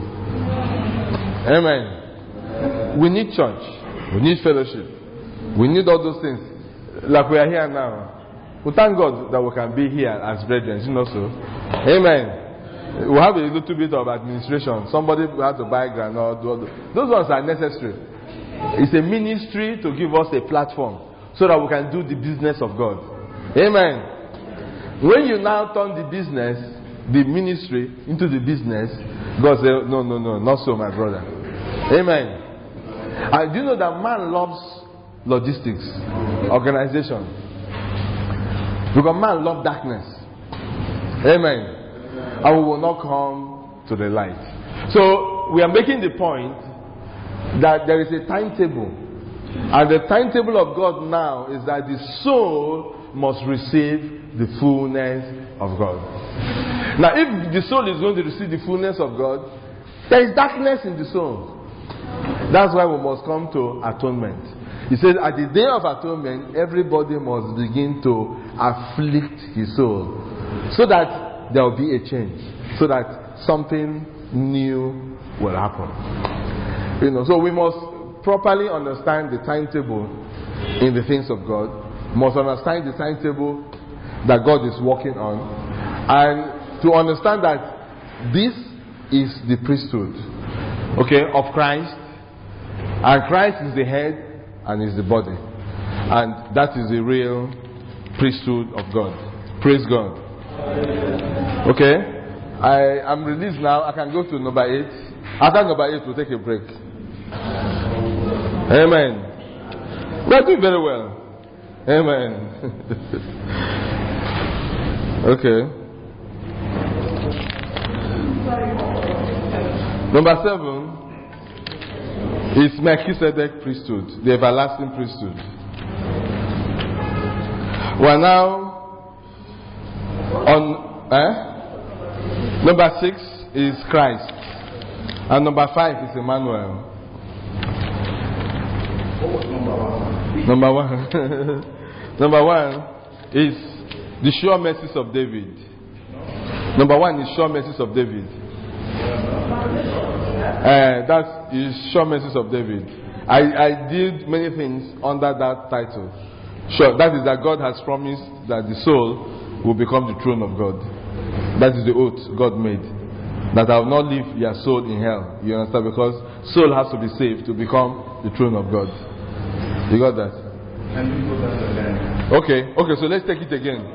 Amen. We need church. We need fellowship. We need all those things. Like we are here now. We thank God that we can be here as brethren, you know so. Amen. We have a little bit of administration. Somebody has to buy granite. Those ones are necessary. It's a ministry to give us a platform so that we can do the business of God. Amen. When you now turn the business, the ministry into the business, God says, no, no, no, not so, my brother. Amen. And do you know that man loves logistics, organization? Because man loves darkness. Amen. And we will not come to the light. So we are making the point that there is a timetable. And the timetable of God now is that the soul must receive the fullness of God. Now, if the soul is going to receive the fullness of God, there is darkness in the soul. That's why we must come to atonement. He says, at the day of atonement, everybody must begin to afflict his soul, so that there will be a change, so that something new will happen. You know, so we must properly understand the timetable in the things of God. We must understand the timetable that God is working on, and to understand that this is the priesthood, okay, of Christ, and Christ is the head and is the body, and that is the real priesthood of God. Praise God. Okay, I am released now. I can go to number eight. After number eight, we'll take a break. Amen. We are doing very well. Amen. Okay. Number seven is Melchizedek priesthood, the everlasting priesthood. We are now on eh? Number six is Christ, and number five is Emmanuel. Number one. Number one is the sure mercies of David. Number one is sure mercies of David. Uh, that is sure mercies of David. I, I did many things under that title. Sure, that is that God has promised that the soul will become the throne of God. That is the oath God made. That I will not leave your soul in hell. You understand? Because soul has to be saved to become the throne of God. You got that? Okay, okay, so let's take it again.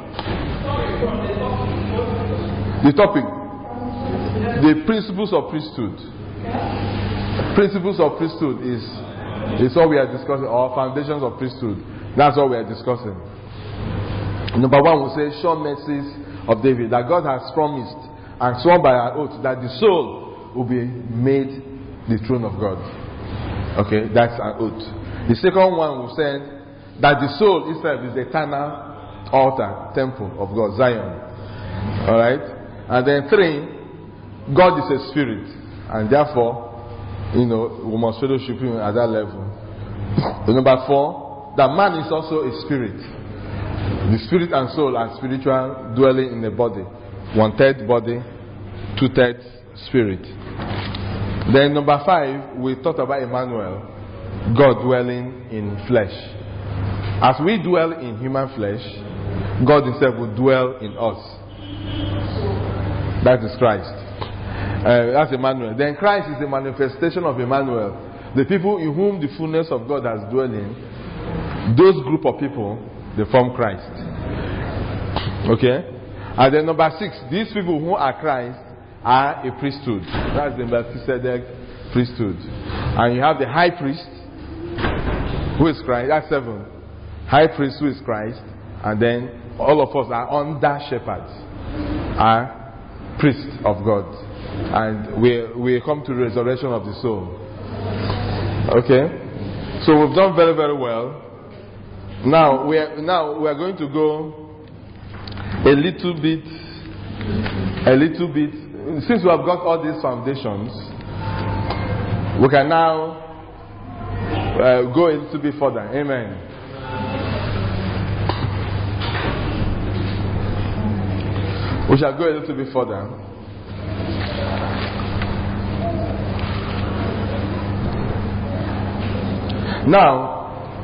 The topic, the principles of priesthood. Principles of priesthood is, is what we are discussing, or foundations of priesthood. That's what we are discussing. Number one, we say sure mercies of David, that God has promised and sworn by our oath that the soul will be made the throne of God. Okay, that's an oath. The second one will say that the soul itself is the eternal altar, temple of God, Zion. Alright? And then three, God is a spirit, and therefore, you know, we must fellowship him at that level. Number four, that man is also a spirit. The spirit and soul are spiritual, dwelling in the body. One third body, two thirds spirit. Then number five, we talked about Emmanuel, God dwelling in flesh. As we dwell in human flesh, God himself will dwell in us. That is Christ. Uh, that's Emmanuel. Then Christ is the manifestation of Emmanuel. The people in whom the fullness of God has dwelt in, those group of people, they form Christ. Okay? And then number six, these people who are Christ are a priesthood. That's the Melchizedek priesthood. And you have the high priest, who is Christ. That's seven. High priest, who is Christ. And then all of us are under shepherds, are priests of God. And we we come to the resurrection of the soul. Okay? So we've done very, very well. Now we are now we are going to go a little bit a little bit since we have got all these foundations, we can now uh, go a little bit further. Amen. We shall go a little bit further. Now,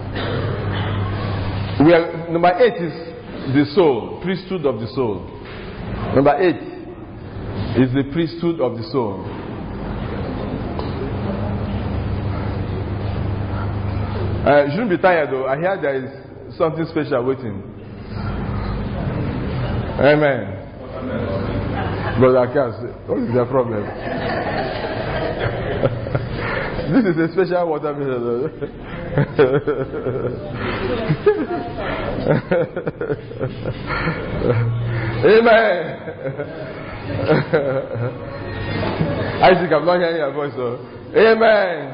we are, number eight is the soul, priesthood of the soul. Number eight is the priesthood of the soul. Uh, you shouldn't be tired though. I hear there is something special waiting. Amen. Brother Cass, what is the problem? This is a special watermelon. Amen. Isaac, I'm not hearing your voice though. Amen.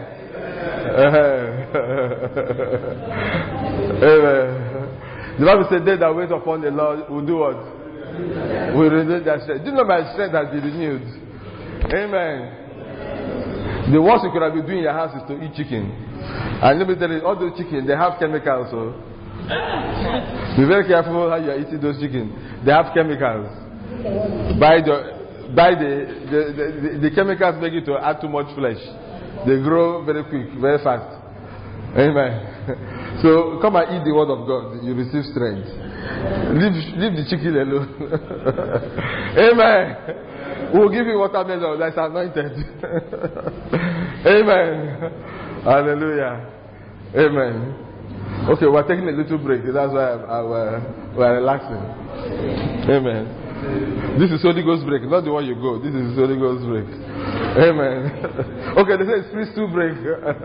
Amen. The Bible said, they that wait upon the Lord will do what? Will renew their strength. Do you know my strength has been renewed? Amen. The worst you could have been doing in your house is to eat chicken. And let me tell you, all those chicken, they have chemicals. So be very careful how you are eating those chicken. They have chemicals. Buy the, buy the, the, the, the chemicals make it to add too much flesh. They grow very quick, very fast. Amen. So come and eat the word of God. You receive strength. Leave, leave the chicken alone. Amen. We'll give you watermelon that's anointed. Amen. Hallelujah. Amen. Okay, we're taking a little break. That's why I'm, I'm, uh, we're relaxing. Amen. This is Holy Ghost break, not the one you go. This is Holy Ghost break. Amen. Okay, they say it's priesthood break.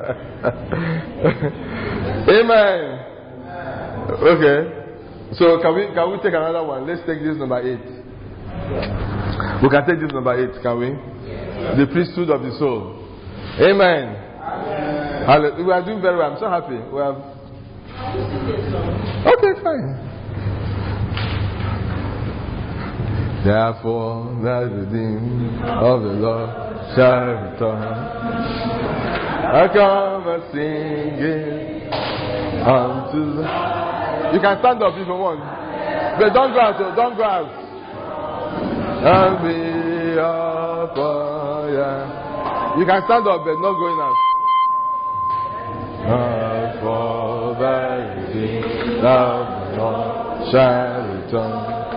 Amen. Okay. So can we can we take another one? Let's take this number eight. We can take this number eight, can we? The priesthood of the soul. Amen. Amen. We are doing very well. I'm so happy. We have. Okay, fine. Therefore, the redeemed of the Lord shall return. I come and sing it unto the. You can stand up if you want, but don't go out. Don't go out. And be a fire. You can stand up, but not going out. And for the redeemed of the Lord shall return.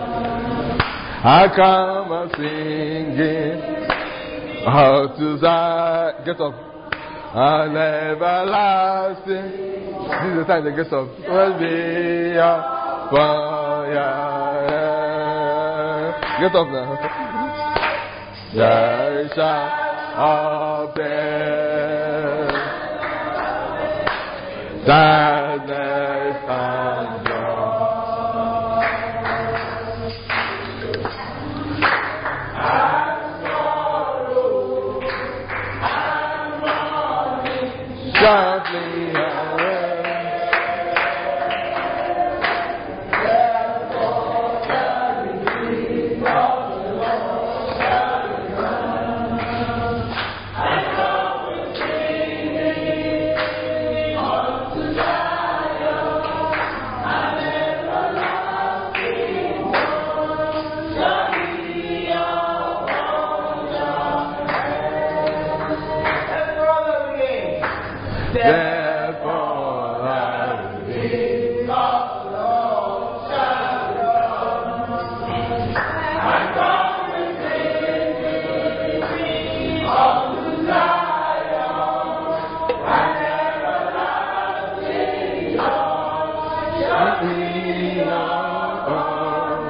I come and sing it out to Zion. Get up. An everlasting. This is the time they get up. Will be a fire. Get up now. There shall appear sadness and joy. And sorrow shall flee away. Therefore I believe God alone shall come. I come with me unto Zion, and everlasting joy shall be our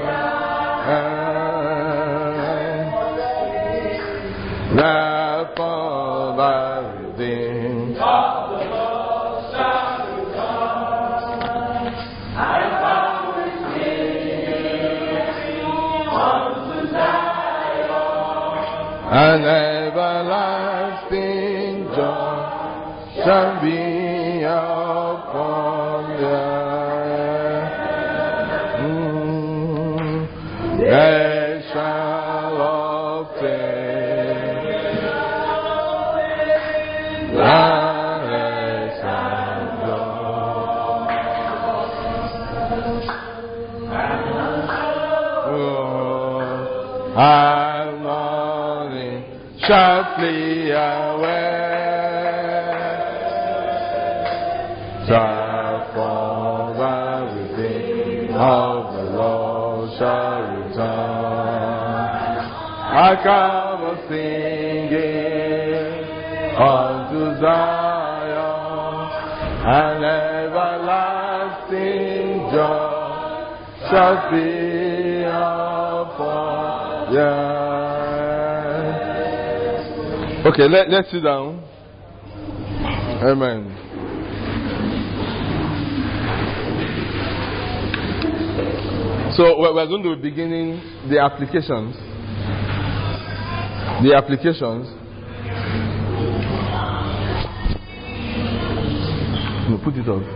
own. Therefore I redeem God. An everlasting joy shall be upon them. Mm, they shall obtain knowledge and joy. Oh, I'm morning shall flee away, shall fall within of the Lord shall return. I come a singing unto Zion, and everlasting joy shall be upon them. Okay, let, let's sit down. Amen. So we're going to be beginning the applications. The applications. No, put it off.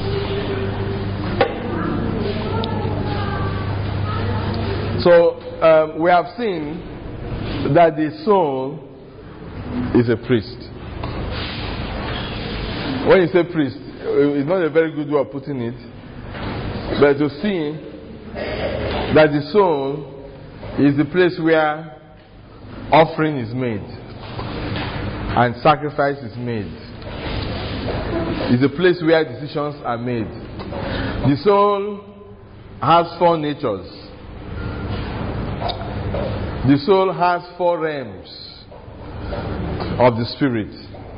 So um, we have seen that the soul is a priest. When you say priest, it's not a very good way of putting it, but to see that the soul is the place where offering is made and sacrifice is made. It's a place where decisions are made. The soul has four natures. The soul has four realms of the spirit.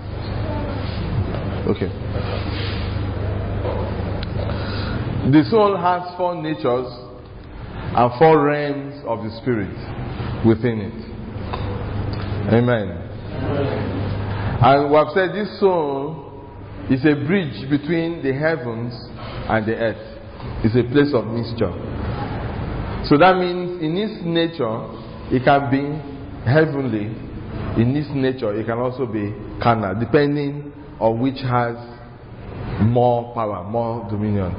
Okay. The soul has four natures and four realms of the spirit within it. Amen. And we have said this soul is a bridge between the heavens and the earth. It's a place of mixture. So that means in its nature it can be heavenly. In its nature it can also be carnal, depending on which has more power, more dominion.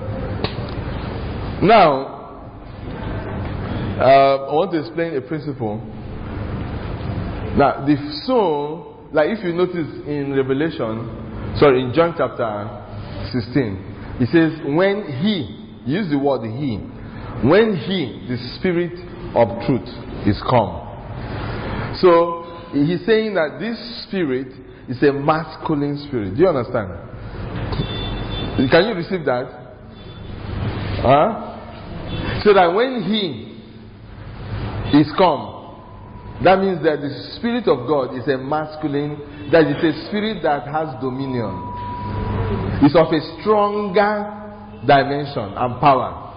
Now, uh, I want to explain a principle. Now, the soul, like if you notice in Revelation, sorry, in John chapter sixteen, it says, when he, use the word he, when he, the Spirit of truth, is come. So, he's saying that this spirit is a masculine spirit. Do you understand? Can you receive that? Huh? So that when he is come, that means that the Spirit of God is a masculine, that is a spirit that has dominion. It's of a stronger dimension and power.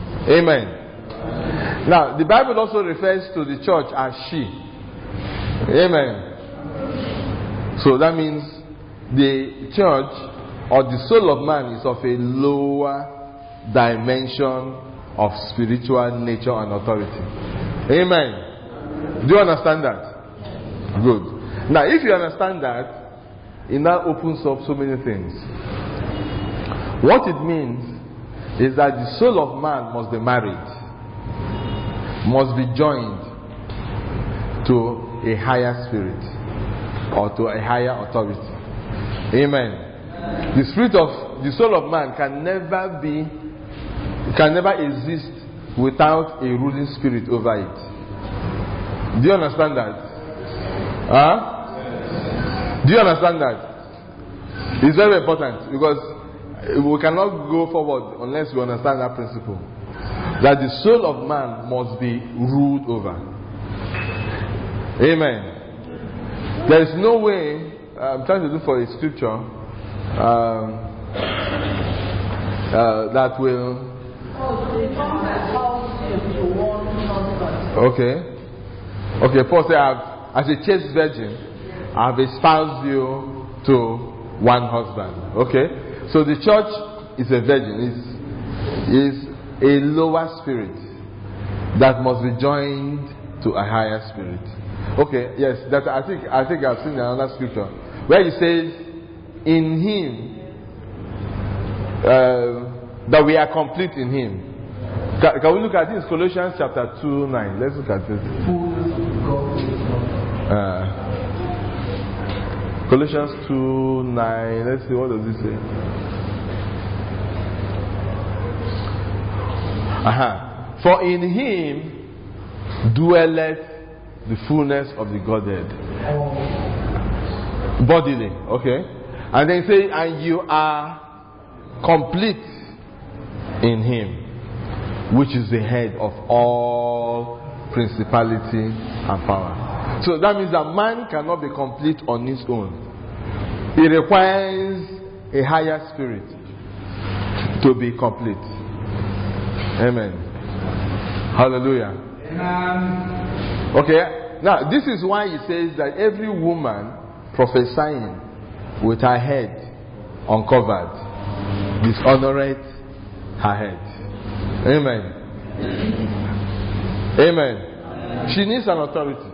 Amen. Now, the Bible also refers to the church as she. Amen. So that means the church or the soul of man is of a lower dimension of spiritual nature and authority. Amen. Do you understand that? Good. Now, if you understand that, it now opens up so many things. What it means is that the soul of man must be married, must be joined to a higher spirit or to a higher authority. Amen. The spirit of the soul of man can never be, can never exist without a ruling spirit over it. Do you understand that? Huh? Do you understand that? It's very important, because we cannot go forward unless we understand that principle. That the soul of man must be ruled over. Amen. There is no way, I'm trying to look for a scripture um, uh, that will. Okay. Okay, Paul said, as a chaste virgin, I have espoused you to one husband. Okay. So the church is a virgin, is is a lower spirit that must be joined to a higher spirit. Okay, yes, that I think I think I've seen another scripture where he says, in him uh, that we are complete in him. Can, can we look at this? Colossians chapter two nine. Let's look at this. Uh, Colossians two nine. Let's see, what does it say? Aha. For in him dwelleth the fullness of the Godhead. Bodily. Okay. And then say, and you are complete in him, which is the head of all principality and power. So that means that man cannot be complete on his own. It requires a higher spirit to be complete. Amen. Hallelujah. Amen. Okay. Now, this is why he says that every woman prophesying with her head uncovered dishonoreth her head. Amen. Amen. She needs an authority.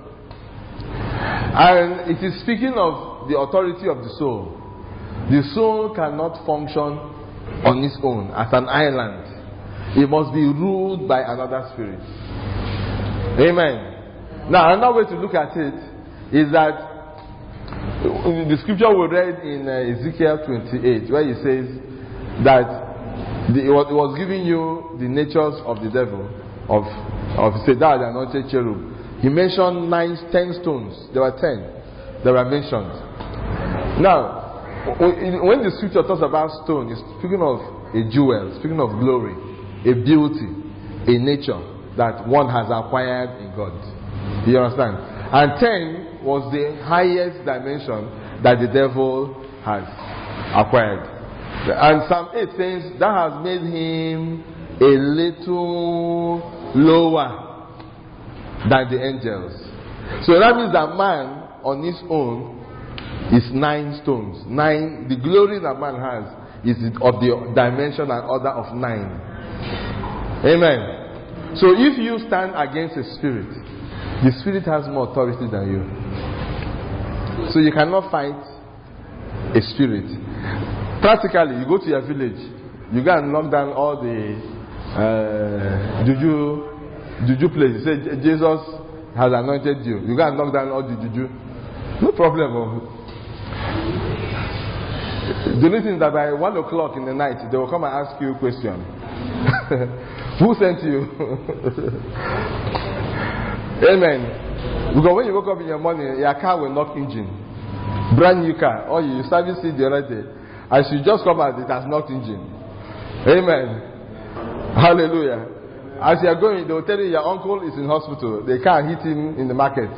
And it is speaking of the authority of the soul. The soul cannot function on its own as an island. It must be ruled by another spirit. Amen. Now, another way to look at it is that the scripture we read in uh, Ezekiel twenty-eight, where he says that the, it, was, it was giving you the natures of the devil, of of Sedar, the anointed cherub. He mentioned nine, ten stones. There were ten. There were mentioned. Now, when the scripture talks about stone, it's speaking of a jewel, speaking of glory, a beauty, a nature that one has acquired in God. Do you understand? And ten was the highest dimension that the devil has acquired. And Psalm eight says that has made him a little lower than the angels. So that means that man on his own is nine stones. Nine, the glory that man has is of the dimension and order of nine. Amen. So if you stand against a spirit, the spirit has more authority than you. So you cannot fight a spirit. Practically, you go to your village, you go and knock down all the uh, juju juju places. You say Jesus has anointed you. You go and knock down all the juju. No problem. The only thing is that by one o'clock in the night, they will come and ask you a question. Who sent you? Amen. Because when you wake up in your morning, your car will knock engine. Brand new car. Or you service it the other day. As you just come out, it has knocked engine. Amen. Hallelujah. As you are going, they will tell you your uncle is in hospital. They can't hit him in the market.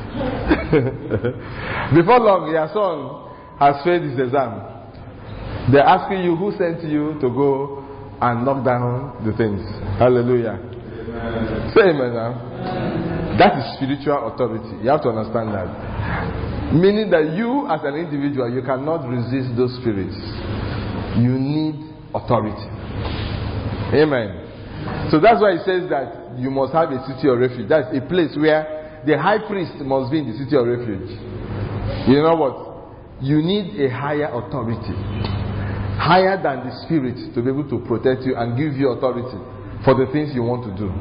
Before long, your son has failed his exam. They're asking you who sent you to go and knock down the things. Hallelujah. Amen. Say amen now. Amen. That is spiritual authority. You have to understand that. Meaning that you as an individual, you cannot resist those spirits. You need authority. Amen. So that's why it says that you must have a city of refuge. That's a place where the high priest must be in the city of refuge. You know what? you need a higher authority, higher than the spirit, to be able to protect you and give you authority for the things you want to do.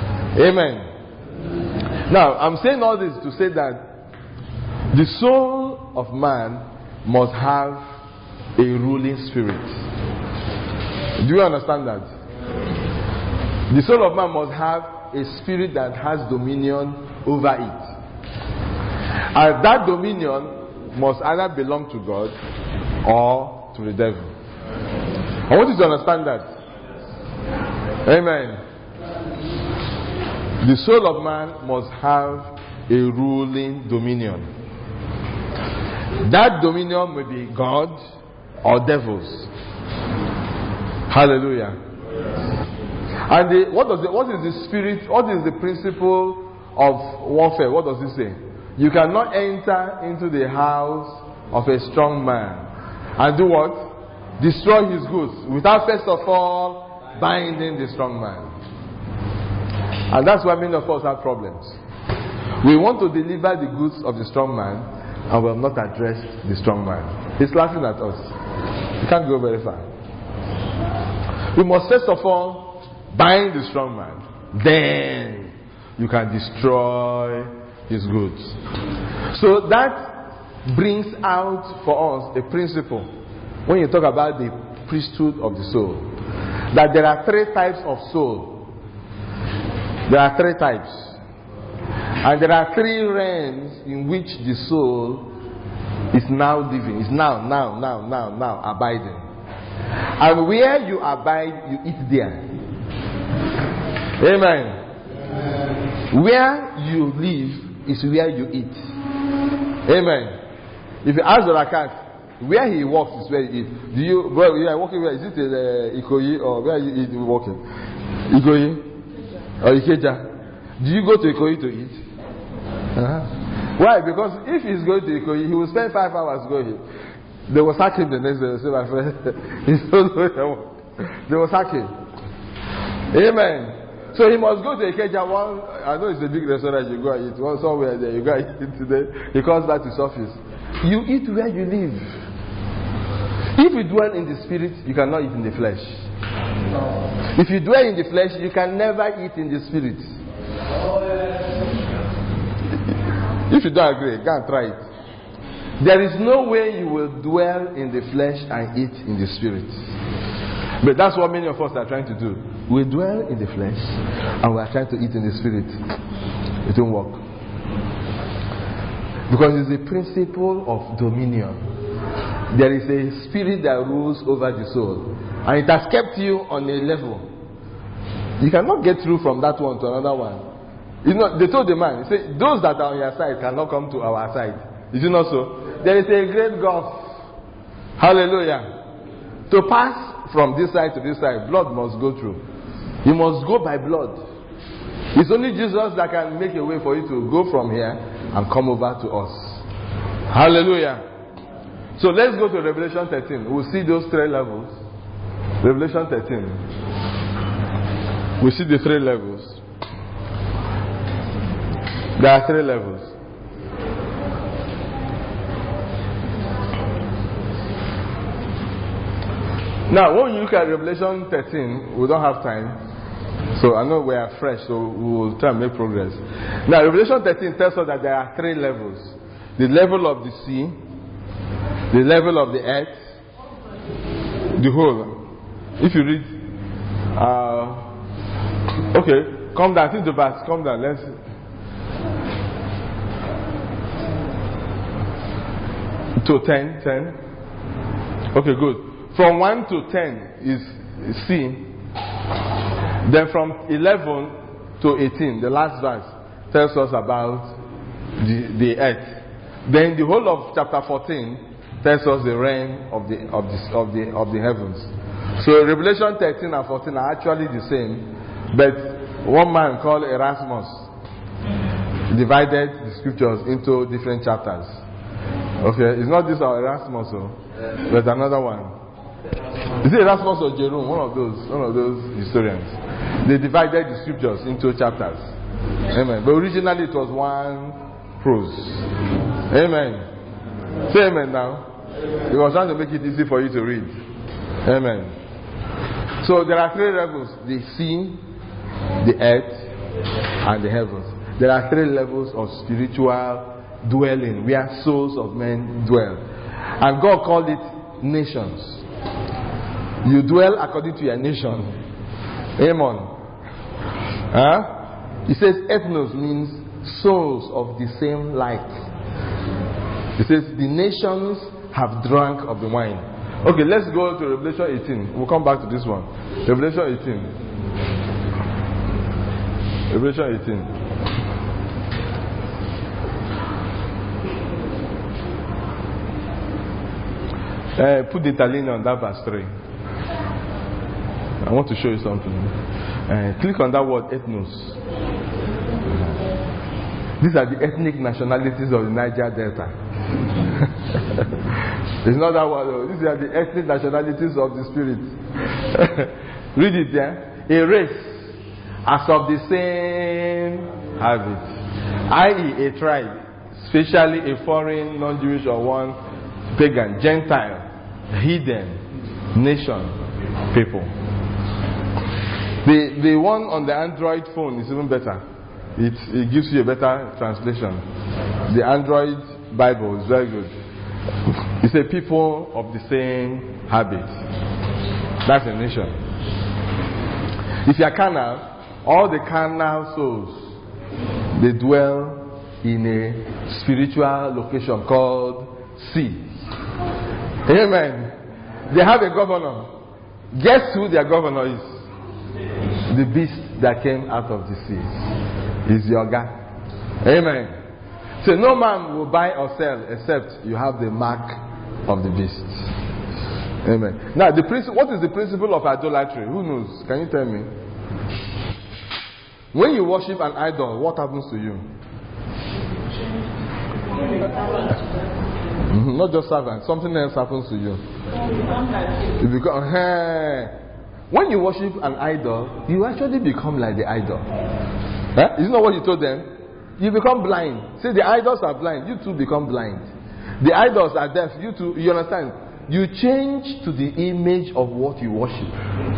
Amen. Now, I'm saying all this to say that the soul of man must have a ruling spirit. Do you understand that? The soul of man must have a spirit that has dominion over it. And that dominion must either belong to God or to the devil. I want you to understand that. Amen. The soul of man must have a ruling dominion. That dominion may be God or devils. Hallelujah. And the, what does the, what is the spirit? What is the principle of warfare? What does it say? You cannot enter into the house of a strong man and do what? Destroy his goods without first of all binding the strong man. And that's why many of us have problems. We want to deliver the goods of the strong man and we have not addressed the strong man. He's laughing at us. We can't go very far. We must first of all bind the strong man. Then you can destroy his goods. So that brings out for us a principle when you talk about the priesthood of the soul. That there are three types of soul. There are three types. And there are three realms in which the soul is now living. Is now, now, now, now, now abiding. And where you abide, you eat there. Amen. Amen. Where you live is where you eat. Amen. If you ask the Rakat, where he walks is where he eats. Do you, well, you are walking where? Is it in uh, Ikoyi or where are you eat, walking? Ikoyi or Ikeja? Do you go to Ikoyi to eat? Uh-huh. Why? Because if he's going to Ikoyi, he will spend five hours going. They will sack him the next day. Say, my friend, he's not going to work. They will sack him. Amen. So he must go to Ikeja. One, I know it's a big restaurant. You go and eat. One somewhere there, you go and eat today. He comes back to his office. You eat where you live. If you dwell in the spirit, you cannot eat in the flesh. If you dwell in the flesh, you can never eat in the spirit. If you don't agree, go and try it. There is no way you will dwell in the flesh and eat in the spirit. But that's what many of us are trying to do. We dwell in the flesh and we are trying to eat in the spirit. It won't work. Because it's the principle of dominion. There is a spirit that rules over the soul. And it has kept you on a level. You cannot get through from that one to another one. You know, they told the man, they say, those that are on your side cannot come to our side. Is it not so? There is a great gulf. Hallelujah. To pass from this side to this side, blood must go through. You must go by blood. It's only Jesus that can make a way for you to go from here and come over to us. Hallelujah. So let's go to Revelation thirteen. We'll see those three levels. Revelation thirteen. We see the three levels. There are three levels. Now, when you look at Revelation thirteen, we don't have time. So I know we are fresh, so we will try and make progress. Now, Revelation thirteen tells us that there are three levels. The level of the sea, the level of the earth, the whole. If you read, uh, okay, come down, see the verse, come down, let's. To ten, ten. Okay, good. From one to ten is sea. Then from eleven to eighteen, the last verse tells us about the, the earth. Then the whole of chapter fourteen tells us the realm of the of the of the of the heavens. So Revelation thirteen and fourteen are actually the same, but one man called Erasmus divided the scriptures into different chapters. Okay, it's not this or Erasmus, oh, but another one. Is it Erasmus or Jerome? One of those, one of those historians. They divided the scriptures into chapters. Amen. But originally it was one prose. Amen. Say amen now. He was trying to make it easy for you to read. Amen. So there are three levels: the sea, the earth, and the heavens. There are three levels of spiritual dwelling where souls of men dwell. And God called it nations. You dwell according to your nation. Amen. Huh? He says ethnos means souls of the same like. He says the nations have drunk of the wine. Okay, let's go to Revelation eighteen. We'll come back to this one. Revelation eighteen. Revelation eighteen. Uh, put the Italian on that verse three. I want to show you something. Uh, click on that word ethnos. These are the ethnic nationalities of the Niger Delta. It's not that word though. These are the ethnic nationalities of the spirit. Read it there. Yeah? A race as of the same habit, that is a tribe, especially a foreign, non-Jewish or one pagan, Gentile, hidden nation, people. The the one on the Android phone is even better. It it gives you a better translation. The Android Bible is very good. It's a people of the same habit. That's a nation. If you are carnal, all the carnal souls, they dwell in a spiritual location called sea. Amen. They have a governor. Guess who their governor is? The beast that came out of the sea. Is your God. Amen. So no man will buy or sell except you have the mark of the beast. Amen. Now, the princi- what is the principle of idolatry? Who knows? Can you tell me? When you worship an idol, what happens to you? Mm-hmm. Not just servant, something else happens to you. You become. Hey. When you worship an idol, you actually become like the idol. Huh? Isn't that what you told them? You become blind. Say the idols are blind, you too become blind. The idols are deaf, you too. You understand? You change to the image of what you worship.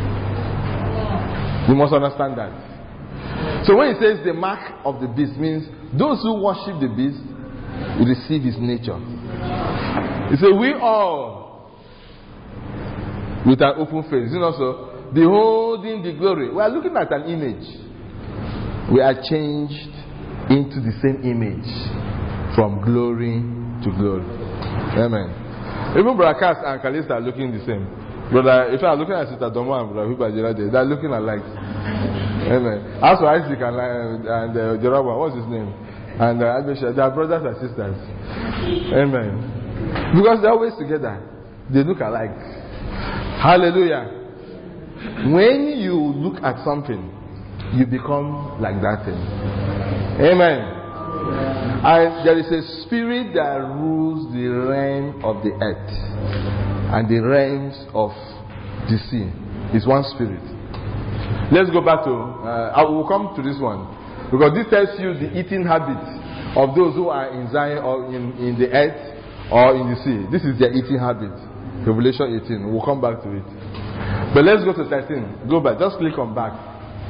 You must understand that. So when it says the mark of the beast, means those who worship the beast will receive his nature. He said, we all with an open face, you know, so beholding the glory. We are looking at an image. We are changed into the same image from glory to glory. Amen. Even Brother Cass and Kalista are looking the same. Brother, if I are looking at Sister Domo and Brother Huba, they are looking alike. Amen. As for Isaac and, and uh, Jeraba, what's his name? And uh, they are brothers and sisters. Amen. Because they are always together. They look alike. Hallelujah. When you look at something, you become like that thing. Amen. And there is a spirit that rules the realm of the earth and the realms of the sea. It's one spirit. Let's go back to, uh, I will come to this one. Because this tells you the eating habit of those who are in Zion or in, in the earth or in the sea. This is their eating habit. Revelation eighteen. We'll come back to it. But let's go to thirteen. Go back. Just click on back.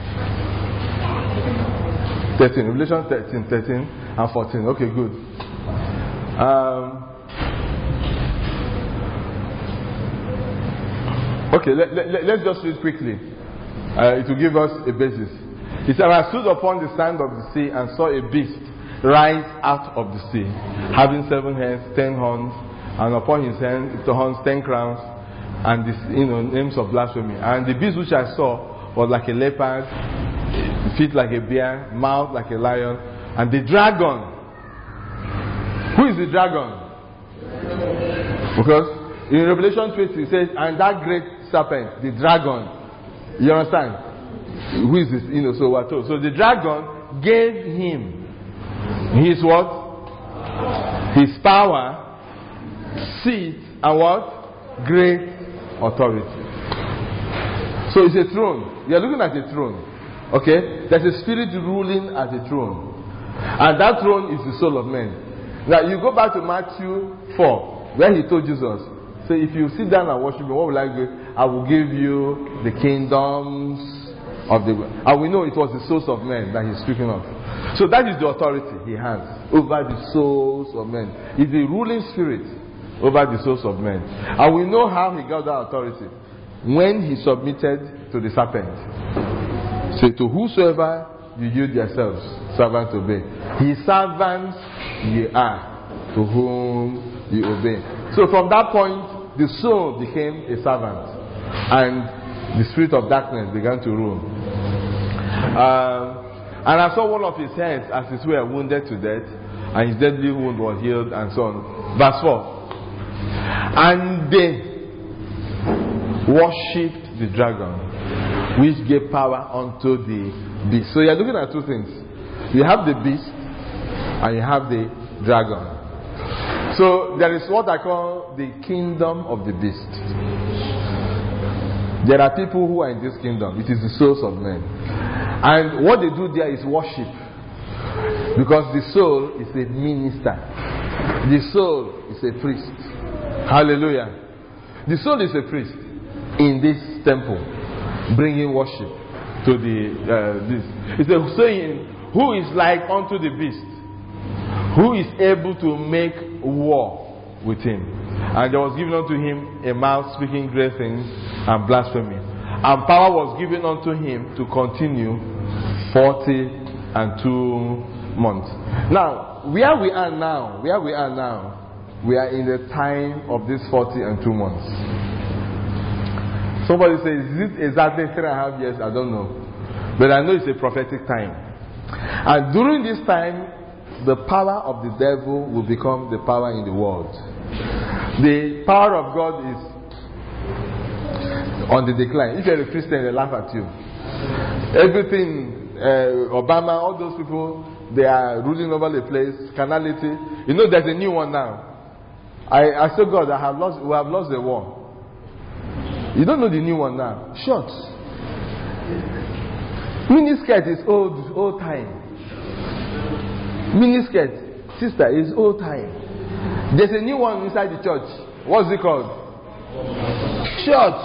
thirteen. Revelation thirteen, thirteen and fourteen. Okay, good. Um, okay, let, let, let's just read quickly. Uh, it will give us a basis. He said, I stood upon the sand of the sea and saw a beast rise out of the sea, having seven heads, ten horns, and upon his hands, the horns, ten crowns, and this, you know, names of blasphemy. And the beast which I saw was like a leopard, feet like a bear, mouth like a lion, and the dragon. Who is the dragon? Because in Revelation twenty it says, and that great serpent, the dragon. You understand? Who is this? You know, so what? So the dragon gave him his what? His power, seat, and what? Great authority. So it's a throne. You are looking at a throne. Okay? There's a spirit ruling at the throne. And that throne is the soul of man. Now you go back to Matthew four, where he told Jesus, say, if you sit down and worship me, what will I do? I will give you the kingdoms of the world. And we know it was the souls of men that he's speaking of. So that is the authority he has over the souls of men. He's the ruling spirit over the souls of men. And we know how he got that authority. When he submitted to the serpent. Say, to whosoever you yield yourselves, servants obey. His servants ye are, to whom you obey. So from that point, the soul became a servant. And the spirit of darkness began to rule. Um, and I saw one of his hands as his were wounded to death, and his deadly wound was healed, and so on. Verse four. And they worshipped the dragon, which gave power unto the beast. So you're looking at two things. You have the beast, and you have the dragon. So there is what I call the kingdom of the beast. There are people who are in this kingdom. It is the souls of men. And what they do there is worship. Because the soul is a minister. The soul is a priest. Hallelujah. The soul is a priest in this temple, bringing worship to the uh, this. It's a saying, who is like unto the beast, who is able to make war with him. And there was given unto him a mouth speaking great things and blasphemy. And power was given unto him to continue forty and two months. Now, where we are now, where we are now, we are in the time of this forty and two months. Somebody says, is it exactly three and a half years? I don't know. But I know it's a prophetic time. And during this time, the power of the devil will become the power in the world. The power of God is on the decline. If you're a Christian, they laugh at you. Everything, uh, Obama, all those people, they are ruling over the place. Carnality. You know, there's a new one now. I, I say, God, I have lost. We have lost the war. You don't know the new one now. Shorts. Miniskirt is old, old time. Miniskirt, sister, is old time. There's a new one inside the church. What's it called? Shorts.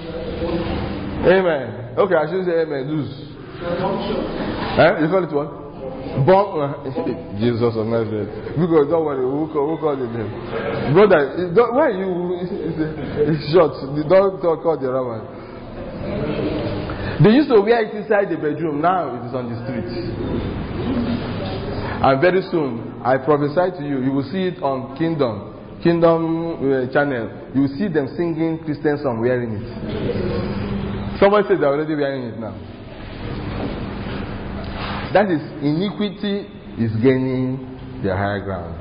Amen. Okay, I should say amen. Loose. Eh? You call it what? Bomb. Jesus of Nazareth. Because don't worry, we'll call, we'll call the name. Brother, don't, why you? It's, it's short. Don't, don't call the other one. They used to wear it inside the bedroom. Now it is on the street. And very soon, I prophesy to you, you will see it on Kingdom. Kingdom uh, channel. You will see them singing Christian song wearing it. Someone said they're already wearing it now. That is, iniquity is gaining the higher ground.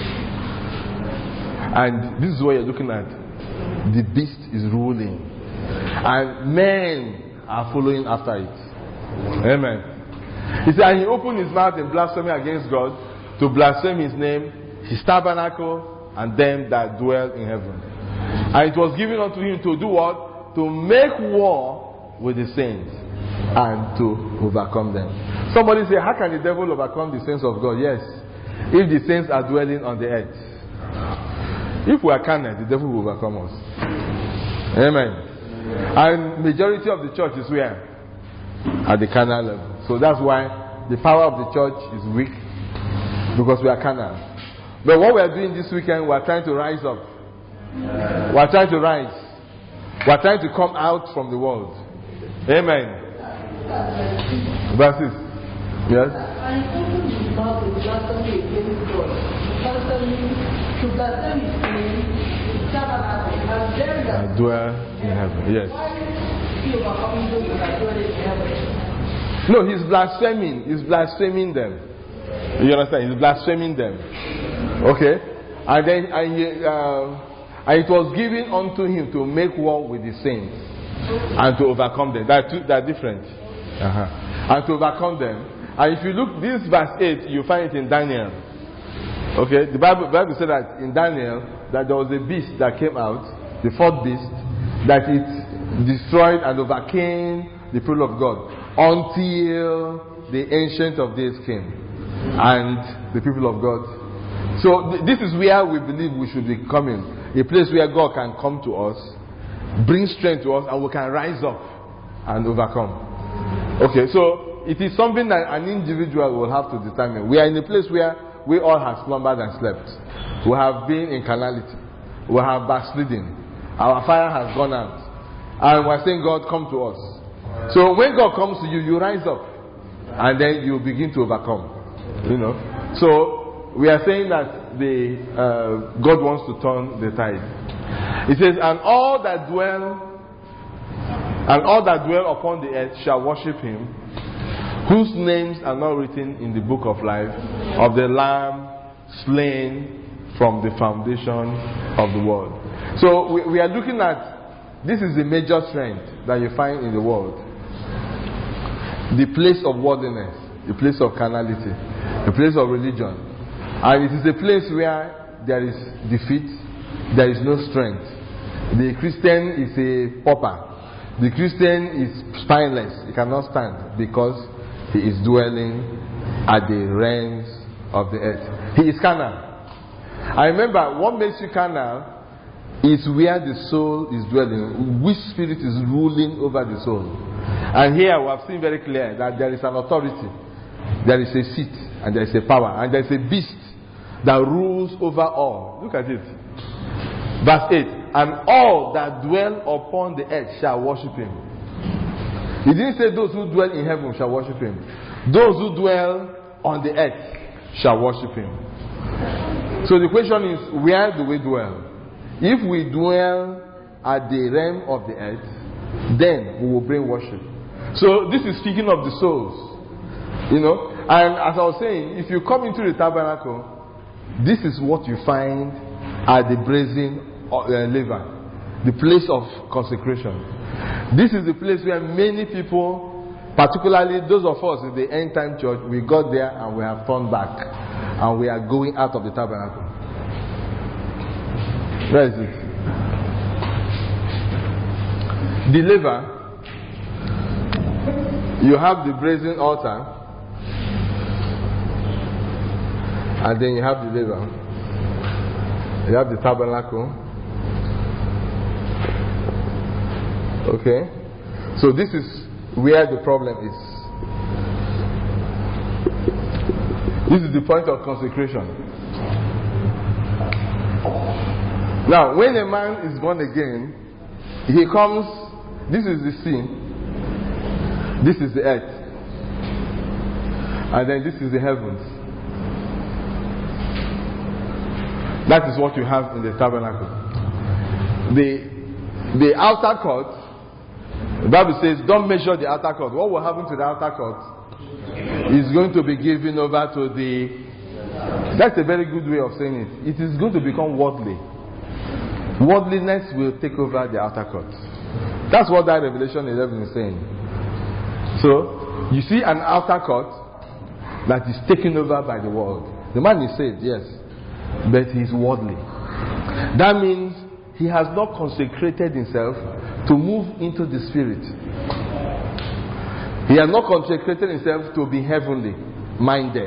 And this is what you're looking at. The beast is ruling. And men are following after it. Amen. He said, and he opened his mouth in blasphemy against God, to blaspheme his name, his tabernacle, and them that dwell in heaven. And it was given unto him to do what? To make war with the saints and to overcome them. Somebody say, how can the devil overcome the saints of God? Yes, if the saints are dwelling on the earth. If we are carnal, the devil will overcome us. Amen. And majority of the church is where? At the carnal level. So that's why the power of the church is weak, because we are carnal. But what we are doing this weekend, we are trying to rise up. We are trying to rise. We are trying to come out from the world. Amen. Verses. Yes? And opened his mouth with blasphemy against God. Blasphemy to blaspheme his name, his tabernacle, and them that dwell in heaven. Yes. Why is he overcoming those that dwell in heaven? No, he's blaspheming. He's blaspheming them. You understand? He's blaspheming them. Okay? And then and, he, uh, and it was given unto him to make war with the saints and to overcome them. That are, are different. Uh-huh. And to overcome them. And if you look, this verse eight, you find it in Daniel. Okay? The Bible, Bible said that in Daniel, that there was a beast that came out, the fourth beast, that it destroyed and overcame the people of God until the Ancient of Days came. And the people of God So th- this is where we believe we should be coming. A place where God can come to us, bring strength to us, and we can rise up and overcome. Okay, so it is something that an individual will have to determine. We are in a place where we all have slumbered and slept. We have been in carnality. We have backsliding. Our fire has gone out. And we're saying, God, come to us. So when God comes to you, you rise up. And then you begin to overcome. You know. So we are saying that the uh, God wants to turn the tide. It says, and all that dwell and all that dwell upon the earth shall worship him, whose names are not written in the book of life of the Lamb slain from the foundation of the world. So we, we are looking at, this is the major strength that you find in the world. The place of worldliness, the place of carnality, the place of religion. And it is a place where there is defeat, there is no strength. The Christian is a pauper. The Christian is spineless. He cannot stand because he is dwelling at the realms of the earth. He is carnal. I remember what makes you carnal is where the soul is dwelling, which spirit is ruling over the soul. And here we have seen very clear that there is an authority, there is a seat, and there is a power, and there is a beast that rules over all. Look at it. Verse eight. And all that dwell upon the earth shall worship him. He didn't say those who dwell in heaven shall worship him. Those who dwell on the earth shall worship him. So the question is, where do we dwell? If we dwell at the realm of the earth, then we will bring worship. So this is speaking of the souls. You know, and as I was saying, if you come into the tabernacle, this is what you find at the brazen uh, laver, the place of consecration. This is the place where many people, particularly those of us in the end time church, we got there and we have turned back and we are going out of the tabernacle. Where is it? The laver, you have the brazen altar, and then you have the laver, you have the tabernacle. Okay, so this is where the problem is. This is the point of consecration. Now, when a man is born again, he comes, this is the sea, this is the earth, and then this is the heavens. That is what you have in the tabernacle. The, the outer court, the Bible says, don't measure the outer court. What will happen to the outer court is going to be given over to the... That's a very good way of saying it. It is going to become worldly. Worldliness will take over the outer court. That's what that Revelation eleven is saying. So, you see an outer court that is taken over by the world. The man is saved, yes, but he is worldly. That means he has not consecrated himself to move into the spirit. He has not consecrated himself to be heavenly minded.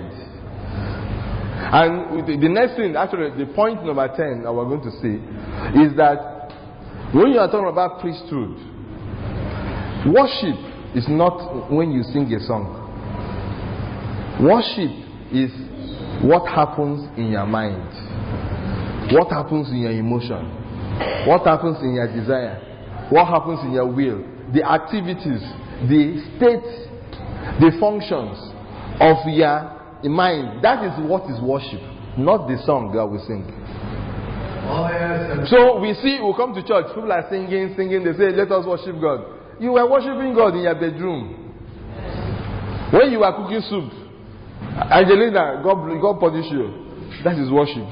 And the next thing, actually, the point number ten that we're going to see is that when you are talking about priesthood, worship is not when you sing a song. Worship is what happens in your mind, what happens in your emotion, what happens in your desire, what happens in your will, the activities, the state, the functions of your mind. That is what is worship, not the song that we sing. Oh, yes. So we see, we come to church, people are singing, singing, they say, let us worship God. You were worshiping God in your bedroom. When you were cooking soup, Angelina, God, God punish you. That is worship.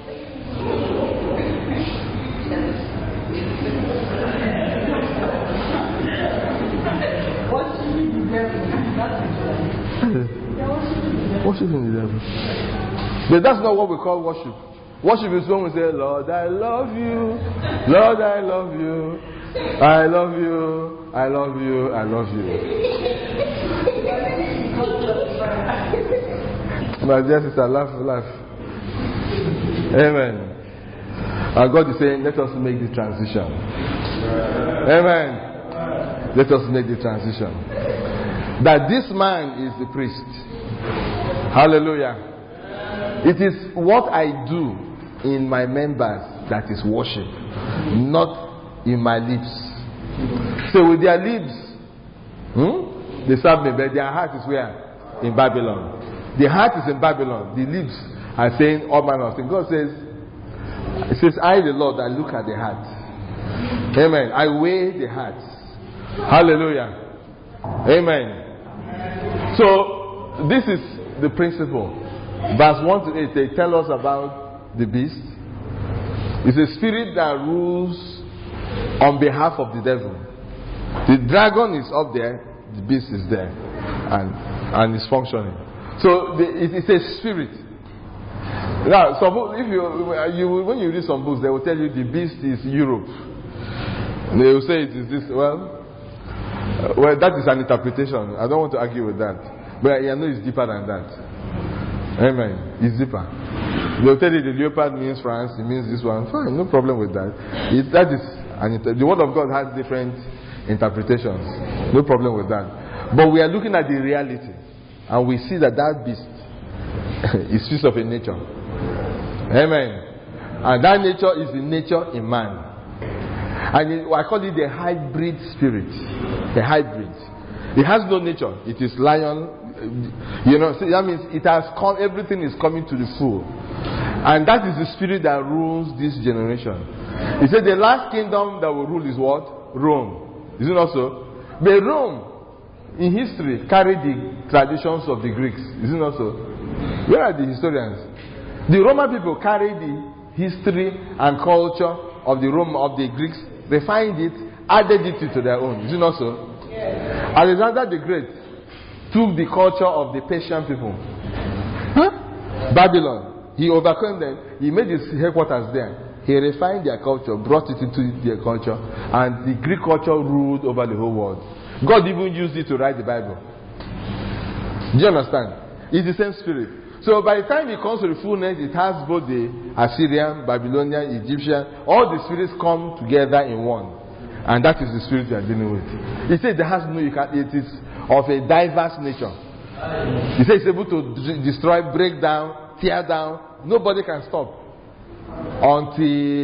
Worshiping the devil. But that's not what we call worship. Worship is when we say, Lord, I love you. Lord, I love you. I love you. I love you. I love you. My dear sister, laugh, laugh. Amen. And God is saying, let us make the transition. Amen. Let us make the transition. That this man is the priest. Hallelujah. It is what I do in my members that is worship, not in my lips. So with their lips, hmm, they serve me, but their heart is where? In Babylon. The heart is in Babylon. The lips are saying all manner of things. God says, it says, I the Lord, I look at the heart. Amen. I weigh the heart. Hallelujah. Amen. So this is the principle. Verse one to eight, they tell us about the beast. It's a spirit that rules on behalf of the devil. The dragon is up there, the beast is there, and and is functioning. So the, it is a spirit. Now, so if you, you when you read some books, they will tell you the beast is Europe. They will say it is this. Well, uh, well, that is an interpretation. I don't want to argue with that, but I know it's deeper than that. Amen. It's deeper. They will tell you the leopard means France. It means this one. Fine, no problem with that. It, that is an inter- the word of God has different interpretations. No problem with that. But we are looking at the reality, and we see that that beast is piece of a nature. Amen. And that nature is the nature in man. And it, I call it the hybrid spirit. The hybrid. It has no nature. It is lion. You know, so that means it has come, everything is coming to the full. And that is the spirit that rules this generation. He said the last kingdom that will rule is what? Rome. Is it not so? But Rome, in history, carried the traditions of the Greeks. Is it not so? Where are the historians? The Roman people carried the history and culture of the Rome of the Greeks, refined it, added it to their own. Is it not so? Yes. Alexander the Great took the culture of the Persian people. Huh? Babylon. He overcame them. He made his headquarters there. He refined their culture, brought it into their culture, and the Greek culture ruled over the whole world. God even used it to write the Bible. Do you understand? It's the same spirit. So by the time it comes to the fullness, it has both the Assyrian, Babylonian, Egyptian, all the spirits come together in one. And that is the spirit we are dealing with. He said it has no, it is of a diverse nature. He said it's able to d- destroy, break down, tear down. Nobody can stop until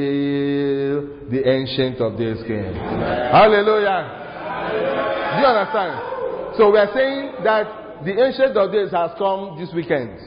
the Ancient of Days came. Hallelujah. Hallelujah. Do you understand? So we are saying that the Ancient of Days has come this weekend.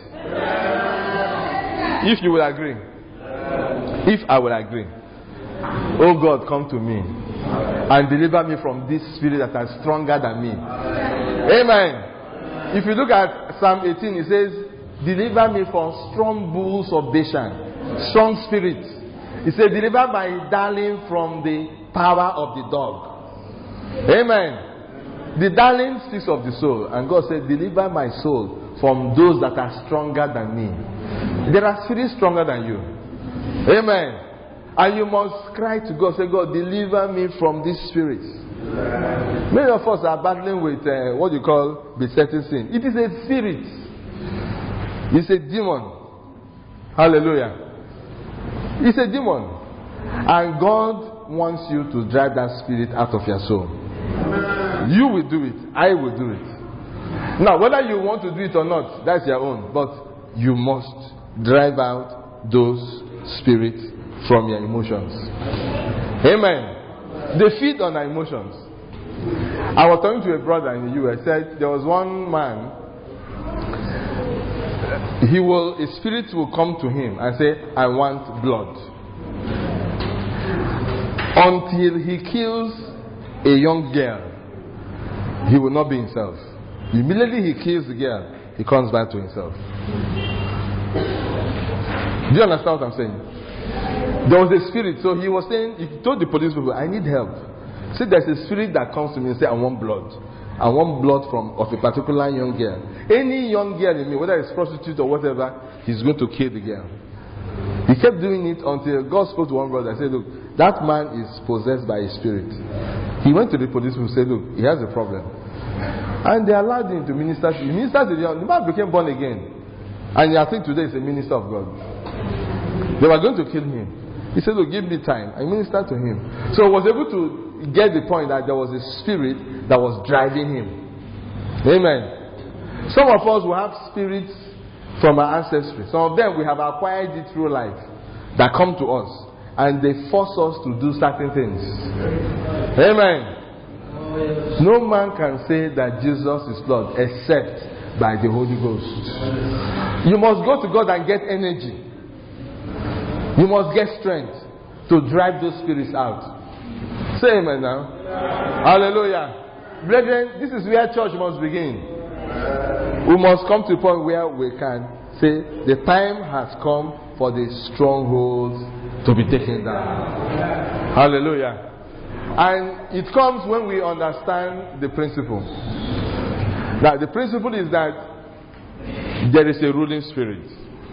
If you will agree. If I will agree. Oh God, come to me and deliver me from this spirit that is stronger than me. Amen. If you look at Psalm eighteen, it says, deliver me from strong bulls of Bashan, strong spirits. It says, deliver my darling from the power of the dog. Amen. The darling speaks of the soul, and God said, deliver my soul from those that are stronger than me. There are spirits stronger than you. Amen. And you must cry to God, say, God, deliver me from these spirits. Many of us are battling with uh, what you call besetting sin. It is a spirit. It's a demon. Hallelujah. It's a demon. And God wants you to drive that spirit out of your soul. You will do it. I will do it. Now, whether you want to do it or not, that's your own. But you must drive out those spirits from your emotions. Amen. They feed on our emotions. I was talking to a brother in the U S. Said there was one man. He will, a spirit will come to him and say, I want blood. Until he kills a young girl, he will not be himself. Immediately he kills the girl, he comes back to himself. Do you understand what I'm saying? There was a spirit, so he was saying, he told the police people, I need help. See, there's a spirit that comes to me and says, I want blood. I want blood from of a particular young girl. Any young girl in me, whether it's prostitute or whatever, he's going to kill the girl. He kept doing it until God spoke to one brother and said, look, that man is possessed by a spirit. He went to the police and said, look, he has a problem. And they allowed him to minister. He ministered to the young. The man became born again. And I think today is a minister of God. They were going to kill him. He said, "Oh, give me time." I ministered to him. So I was able to get the point that there was a spirit that was driving him. Amen. Some of us will have spirits from our ancestry. Some of them we have acquired it through life that come to us and they force us to do certain things. Amen. No man can say that Jesus is Lord except by the Holy Ghost. You must go to God and get energy. You must get strength to drive those spirits out. Say amen now. Yeah. Hallelujah. Brethren, this is where church must begin. We must come to a point where we can say the time has come for the strongholds to be taken down. Hallelujah. And it comes when we understand the principle. Now the principle is that there is a ruling spirit.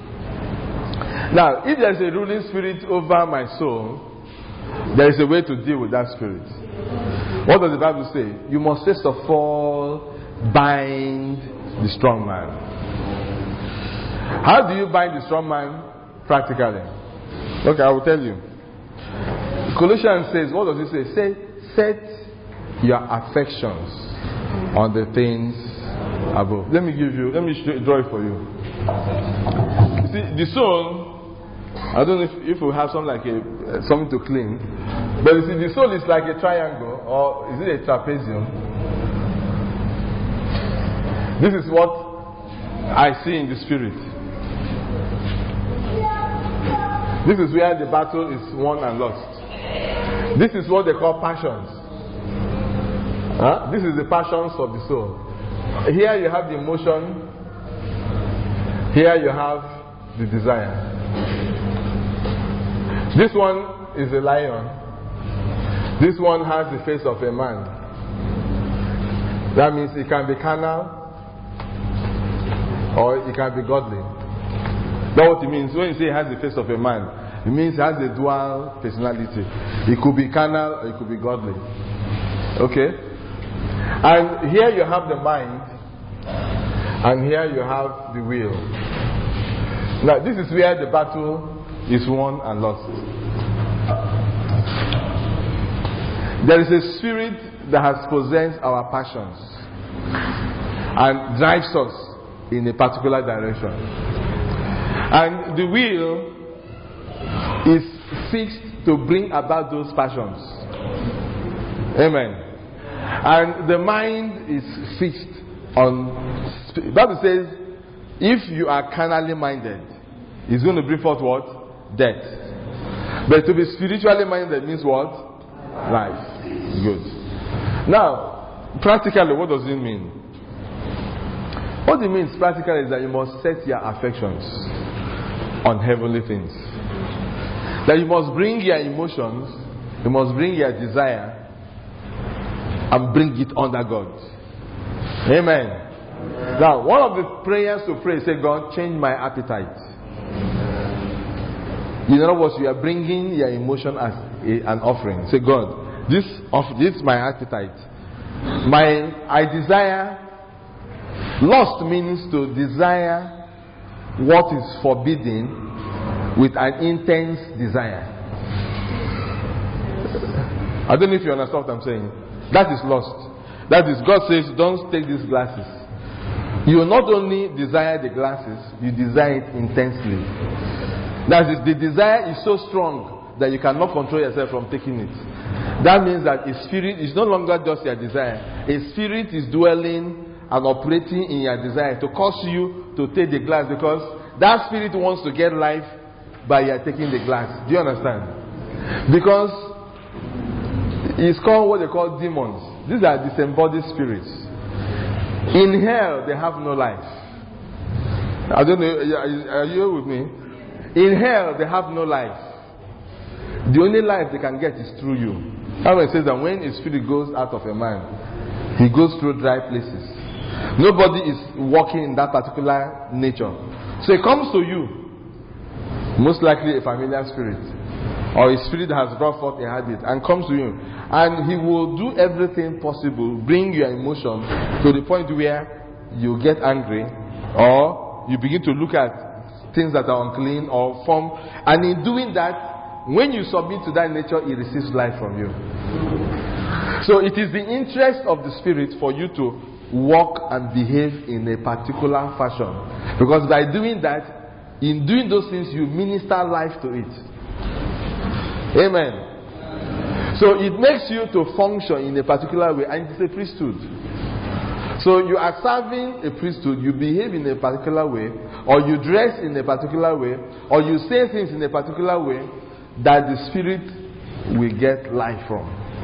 Now if there is a ruling spirit over my soul, there is a way to deal with that spirit. What does the Bible say? You must first of all bind the strong man. How do you bind the strong man? Practically. Okay, I will tell you. Colossians says, what does it say? Say, set your affections on the things above. Let me give you, let me draw it for you. See, the soul, I don't know if, if we have something like a uh, something to clean, but you see, the soul is like a triangle, or is it a trapezium? This is what I see in the spirit. This is where the battle is won and lost. This is what they call passions. Huh? This is the passions of the soul. Here you have the emotion. Here you have the desire. This one is a lion. This one has the face of a man. That means it can be carnal or it can be godly. That's what it means. When you say it has the face of a man, it means it has a dual personality. It could be carnal or it could be godly. Okay? And here you have the mind, and here you have the will. Now, this is where the battle is won and lost. There is a spirit that has possessed our passions and drives us in a particular direction. And the will is fixed to bring about those passions. Amen. And the mind is fixed on. The Bible says, if you are carnally minded, it's going to bring forth what? Death. But to be spiritually minded means what? Life. Good. Now, practically, what does it mean? What it means practically is that you must set your affections on heavenly things. That you must bring your emotions, you must bring your desire, and bring it under God. Amen. Now, one of the prayers to pray, say, God, change my appetite. In other words, you are bringing your emotion as a, an offering. Say, God, this of this is my appetite. My I desire. Lust means to desire what is forbidden with an intense desire. I don't know if you understand what I'm saying. That is lust. That is, God says, don't take these glasses. You not only desire the glasses, you desire it intensely. That is, the desire is so strong that you cannot control yourself from taking it. That means that a spirit is no longer just your desire. A spirit is dwelling and operating in your desire to cause you to take the glass, because that spirit wants to get life by your taking the glass. Do you understand? Because it's called what they call demons. These are disembodied spirits. In hell, they have no life. I don't know, are you with me? In hell, they have no life. The only life they can get is through you. How it says that when a spirit goes out of a man, he goes through dry places. Nobody is walking in that particular nature. So it comes to you, most likely a familiar spirit, or a spirit that has brought forth a habit, and comes to you. And he will do everything possible, bring your emotion to the point where you get angry, or you begin to look at things that are unclean or form. And in doing that, when you submit to that nature, it receives life from you. So it is the interest of the Spirit for you to walk and behave in a particular fashion. Because by doing that, in doing those things, you minister life to it. Amen. So it makes you to function in a particular way, and it's a priesthood. So you are serving a priesthood, you behave in a particular way, or you dress in a particular way, or you say things in a particular way that the Spirit will get life from.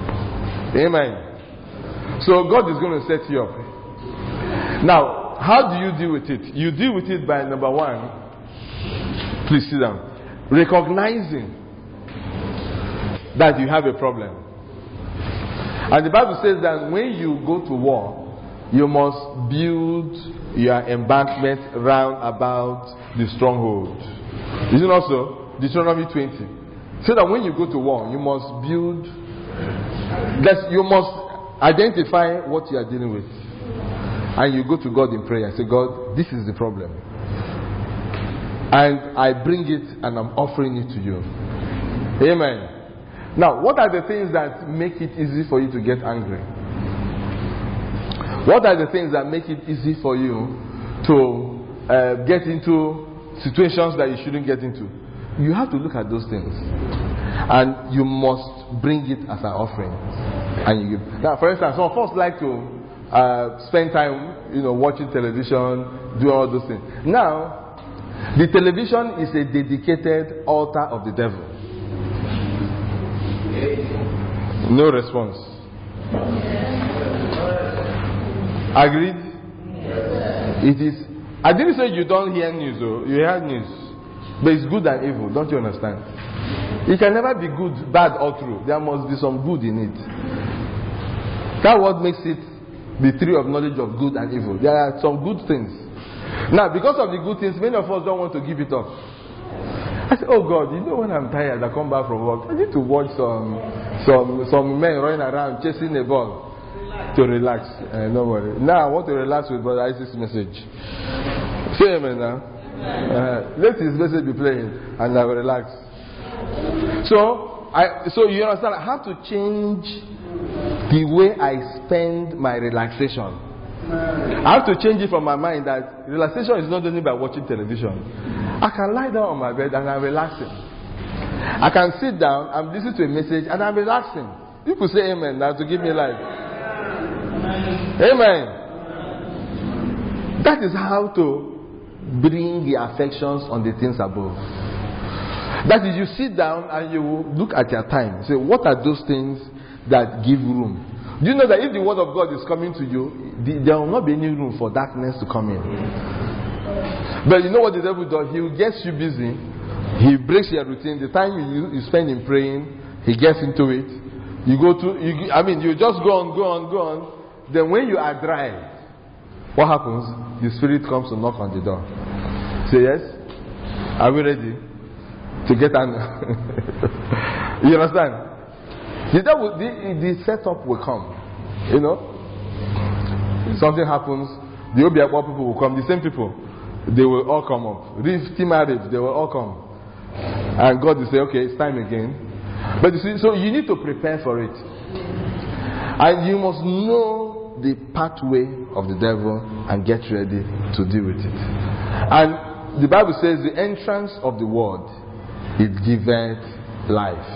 Amen. So God is going to set you up. Now, how do you deal with it? You deal with it by, number one, please sit down, recognizing that you have a problem. And the Bible says that when you go to war, you must build your embankment round about the stronghold. Is it not so? Deuteronomy twenty. So that when you go to war, you must build, that you must identify what you are dealing with. And you go to God in prayer and say, God, this is the problem. And I bring it and I'm offering it to you. Amen. Now, what are the things that make it easy for you to get angry? What are the things that make it easy for you to uh, get into situations that you shouldn't get into? You have to look at those things. And you must bring it as an offering. And you give. Now, for instance, some of us like to uh, spend time, you know, watching television, doing all those things. Now, the television is a dedicated altar of the devil. No response. Agreed? It is. I didn't say you don't hear news, though. You hear news. But it's good and evil. Don't you understand? It can never be good, bad, or true. There must be some good in it. That's what makes it the tree of knowledge of good and evil. There are some good things. Now, because of the good things, many of us don't want to give it up. I said, oh God, you know when I'm tired, I come back from work, I need to watch some some some men running around chasing a ball to relax. Uh, no worry. Now I want to relax with Brother Isaac's message. Say amen now. Uh, let his message be playing and I will relax. So I so you understand, I have to change the way I spend my relaxation. I have to change it from my mind that relaxation is not only by watching television. I can lie down on my bed and I'm relaxing. I can sit down and listen to a message and I'm relaxing. People say amen now to give me life. Amen. That is how to bring the affections on the things above. That is, you sit down and you look at your time. Say, what are those things that give room? Do you know that if the word of God is coming to you, there will not be any room for darkness to come in? But you know what the devil does? He gets you busy. He breaks your routine. The time you, you spend in praying, he gets into it. You go to, you, I mean, you just go on, go on, go on. Then when you are dry, what happens? The Spirit comes to knock on the door. Say, yes? Are we ready to get an... You understand? The, devil, the, the setup will come. You know? Something happens, the Obiakwa people will come, the same people. They will all come up. Rift marriage, they will all come. And God will say, okay, it's time again. But you see, so you need to prepare for it. And you must know the pathway of the devil and get ready to deal with it. And the Bible says the entrance of the word, it giveth life.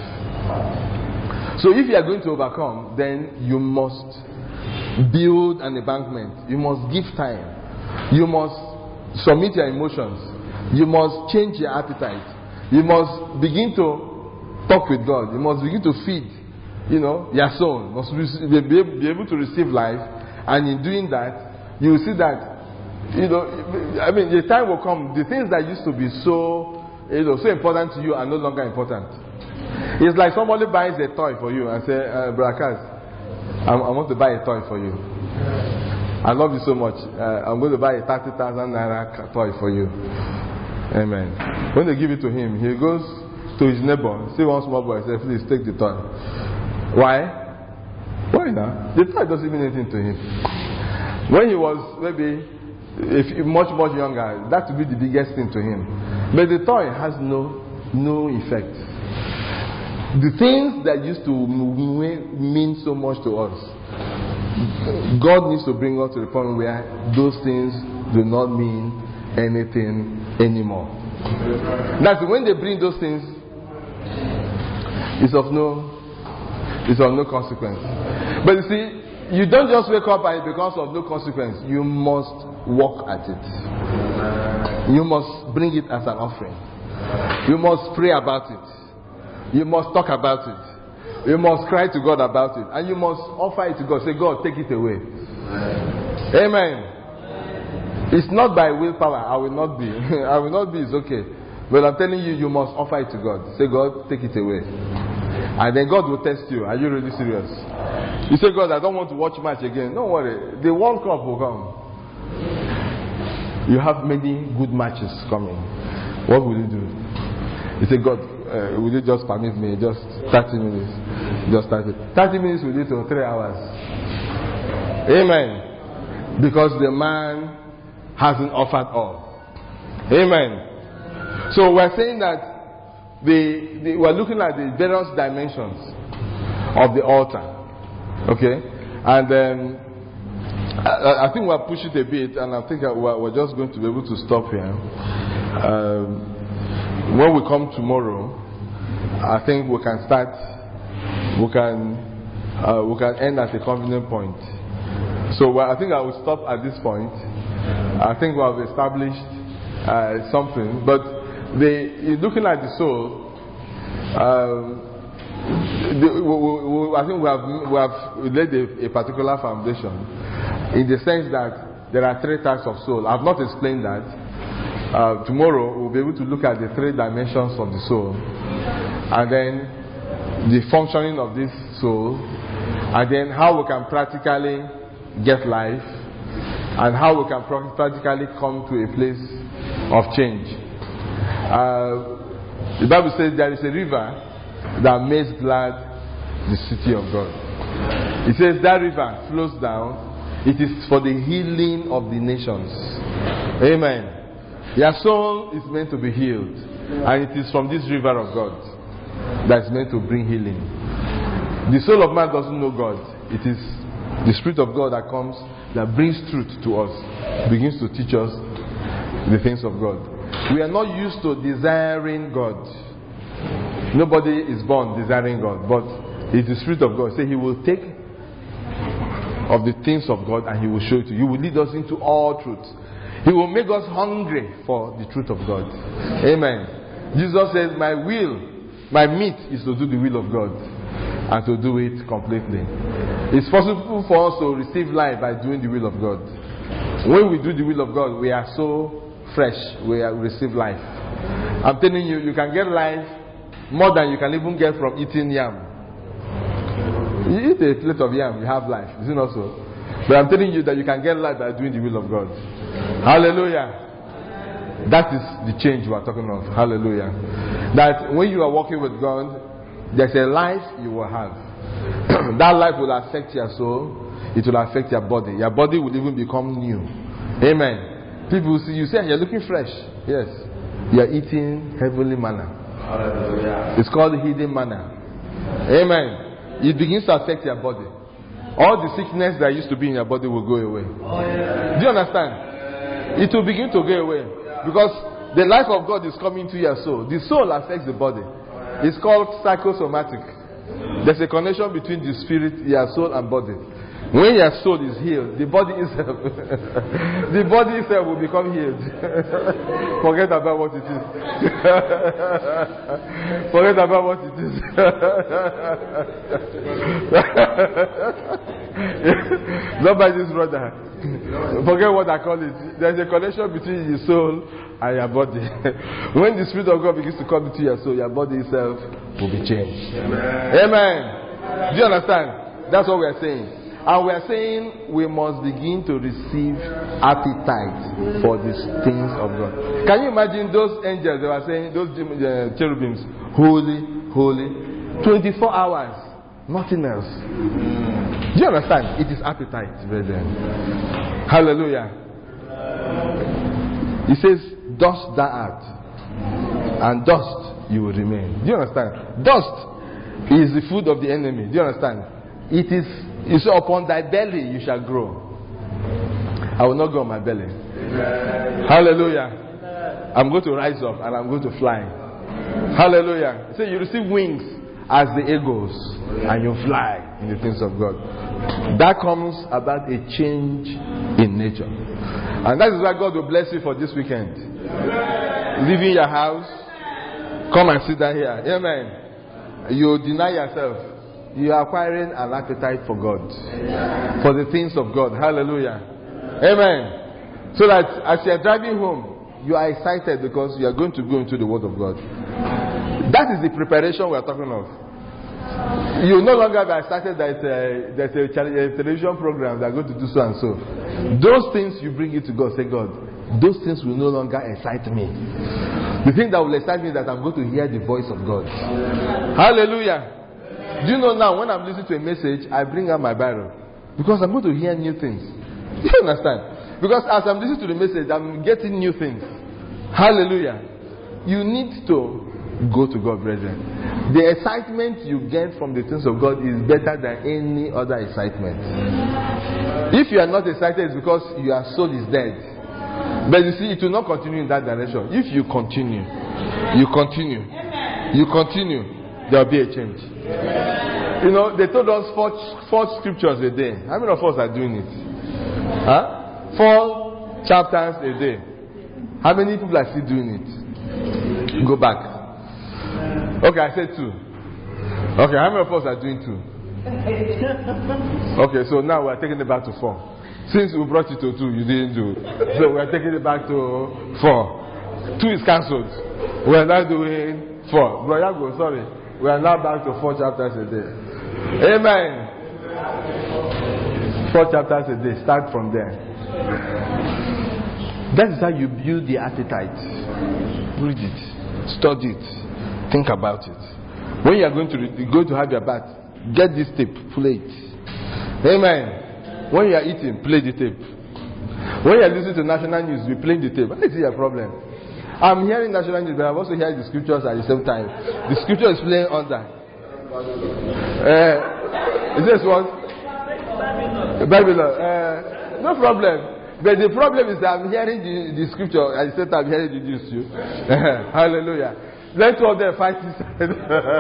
So if you are going to overcome, then you must build an embankment. You must give time. You must submit your emotions. You must change your appetite. You must begin to talk with God. You must begin to feed, you know, your soul. You must be able to receive life. And in doing that, you will see that, you know, I mean, the time will come, the things that used to be so, you know, so important to you are no longer important. It's like somebody buys a toy for you and say, uh, Brakas, I, I want to buy a toy for you. I love you so much. Uh, I'm going to buy a thirty thousand naira toy for you. Amen. When they give it to him, he goes to his neighbor. See one small boy, say, please take the toy. Why? Why not? The toy doesn't mean anything to him. When he was maybe if much much younger, that would be the biggest thing to him. But the toy has no no effect. The things that used to mean so much to us, God needs to bring us to the point where those things do not mean anything anymore. That's when they bring those things, it's of no it's of no consequence. But you see, you don't just wake up and because of no consequence. You must work at it. You must bring it as an offering. You must pray about it. You must talk about it. You must cry to God about it. And you must offer it to God. Say, God, take it away. Amen. It's not by willpower. I will not be. I will not be. It's okay. But I'm telling you, you must offer it to God. Say, God, take it away. And then God will test you. Are you really serious? You say, God, I don't want to watch match again. Don't worry. The World Cup will come. You have many good matches coming. What will you do? You say, God, uh, will you just permit me just thirty minutes? Just thirty. thirty minutes will lead to three hours. Amen. Because the man hasn't offered all. Amen. So we're saying that the, the we're looking at the various dimensions of the altar. Okay? And then I, I think we'll push it a bit, and I think we're, we're just going to be able to stop here. Um, when we come tomorrow, I think we can start. We can uh, we can end at a convenient point. So well, I think I will stop at this point. I think we have established uh, something, but the looking at the soul. Um, the, we, we, I think we have we have laid a, a particular foundation in the sense that there are three types of soul. I've not explained that. Uh, tomorrow we'll be able to look at the three dimensions of the soul, and then the functioning of this soul, and then how we can practically get life, and how we can practically come to a place of change. Uh, the Bible says there is a river that makes glad the city of God. It says that river flows down. It is for the healing of the nations. Amen. Your soul is meant to be healed, and it is from this river of God that is meant to bring healing. The soul of man doesn't know God. It is the Spirit of God that comes, that brings truth to us, begins to teach us the things of God. We are not used to desiring God. Nobody is born desiring God, but it is the Spirit of God. Say He will take of the things of God and He will show it to you. He will lead us into all truth. He will make us hungry for the truth of God. Amen. Jesus says, my will, my meat is to do the will of God and to do it completely. It's possible for us to receive life by doing the will of God. When we do the will of God, we are so fresh. We are, receive life. I'm telling you, you can get life more than you can even get from eating yam. You eat a plate of yam, you have life. Is it not so? But I'm telling you that you can get life by doing the will of God. Hallelujah. That is the change we are talking of. Hallelujah. That when you are walking with God, there's a life you will have. That life will affect your soul. It will affect your body. Your body will even become new. Amen. People will see you say, you're looking fresh. Yes. You're eating heavenly manna. Hallelujah. It's called hidden manna. Amen. It begins to affect your body. All the sickness that used to be in your body will go away. Oh, yeah. Do you understand? It will begin to go away. Because the life of God is coming to your soul. The soul affects the body. It's called psychosomatic. There's a connection between the spirit, your soul, and body. When your soul is healed, the body itself the body itself will become healed. Forget about what it is. Forget about what it is. Not by this brother. Forget what I call it. There's a connection between your soul and your body. When the Spirit of God begins to come into your soul, your body itself will be changed. Amen. Amen. Do you understand? That's what we are saying. And we are saying we must begin to receive appetite for the things of God. Can you imagine those angels, they were saying, those cherubims, holy, holy, twenty-four hours, nothing else. Do you understand? It is appetite, brethren. Hallelujah. He says, dust thou art, and dust you will remain. Do you understand? Dust is the food of the enemy. Do you understand? It is, you say, upon thy belly you shall grow. I will not go on my belly. Amen. Hallelujah. Amen. I'm going to rise up and I'm going to fly. Hallelujah. So you receive wings as the eagles and you fly in the things of God. That comes about a change in nature. And that is why God will bless you for this weekend. Leaving your house, come and sit down here. Amen. You deny yourself. You are acquiring an appetite for God, for the things of God. Hallelujah. Amen. So that as you are driving home, you are excited because you are going to go into the Word of God. That is the preparation we are talking of. You no longer be excited that uh, there's a, a television program that are going to do so and so. Those things you bring it to God. Say, God, those things will no longer excite me. The thing that will excite me is that I'm going to hear the voice of God. Hallelujah. Do you know now, when I'm listening to a message, I bring out my Bible because I'm going to hear new things. Do you understand? Because as I'm listening to the message, I'm getting new things. Hallelujah. You need to go to God, brethren. The excitement you get from the things of God is better than any other excitement. If you are not excited, it's because your soul is dead. But you see, it will not continue in that direction. If you continue, you continue, you continue, there will be a change. You know, they told us four, four scriptures a day. How many of us are doing it? Huh? Four chapters a day. How many people are still doing it? Go back. Okay, I said two. Okay, how many of us are doing two? Okay, so now we are taking it back to four. Since we brought it to two, you didn't do. So we are taking it back to four. Two is cancelled. We are now doing four. Brother Go, sorry. We are now back to four chapters a day. Amen. Four chapters a day. Start from there. That is how you build the appetite. Read it. Study it. Think about it. When you are going to read, go to have your bath, get this tape, play it. Amen. When you are eating, play the tape. When you are listening to national news, we play the tape. What is your problem? I'm hearing national news, but I'm also hearing the scriptures at the same time. The scripture is playing under. Uh, is this what? Babylon. Uh, no problem. But the problem is that I'm hearing the, the scripture at the same time I'm hearing the news too. Hallelujah. Let two of them fight inside.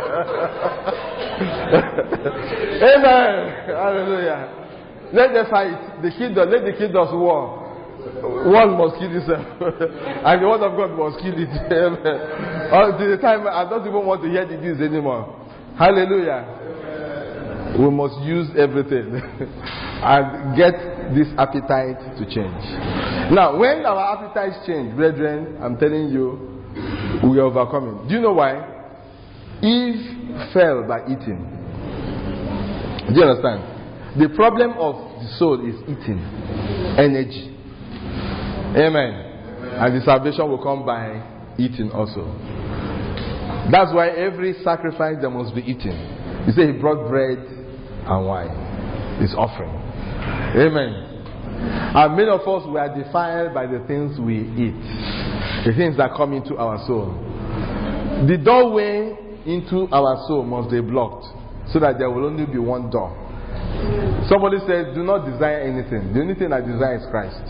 Amen. Hallelujah. Let them fight. The kingdom, let the kingdoms war. One must kill himself. And the word of God must kill it. Until the time I don't even want to hear the news anymore. Hallelujah. We must use everything and get this appetite to change. Now, when our appetites change, brethren, I'm telling you, we are overcoming. Do you know why? Eve fell by eating. Do you understand? The problem of the soul is eating. Energy. Amen. And the salvation will come by eating also. That's why every sacrifice there must be eaten. He said he brought bread and wine. His offering. Amen. And many of us were defiled by the things we eat. The things that come into our soul. The doorway into our soul must be blocked so that there will only be one door. Somebody said, do not desire anything. The only thing I desire is Christ.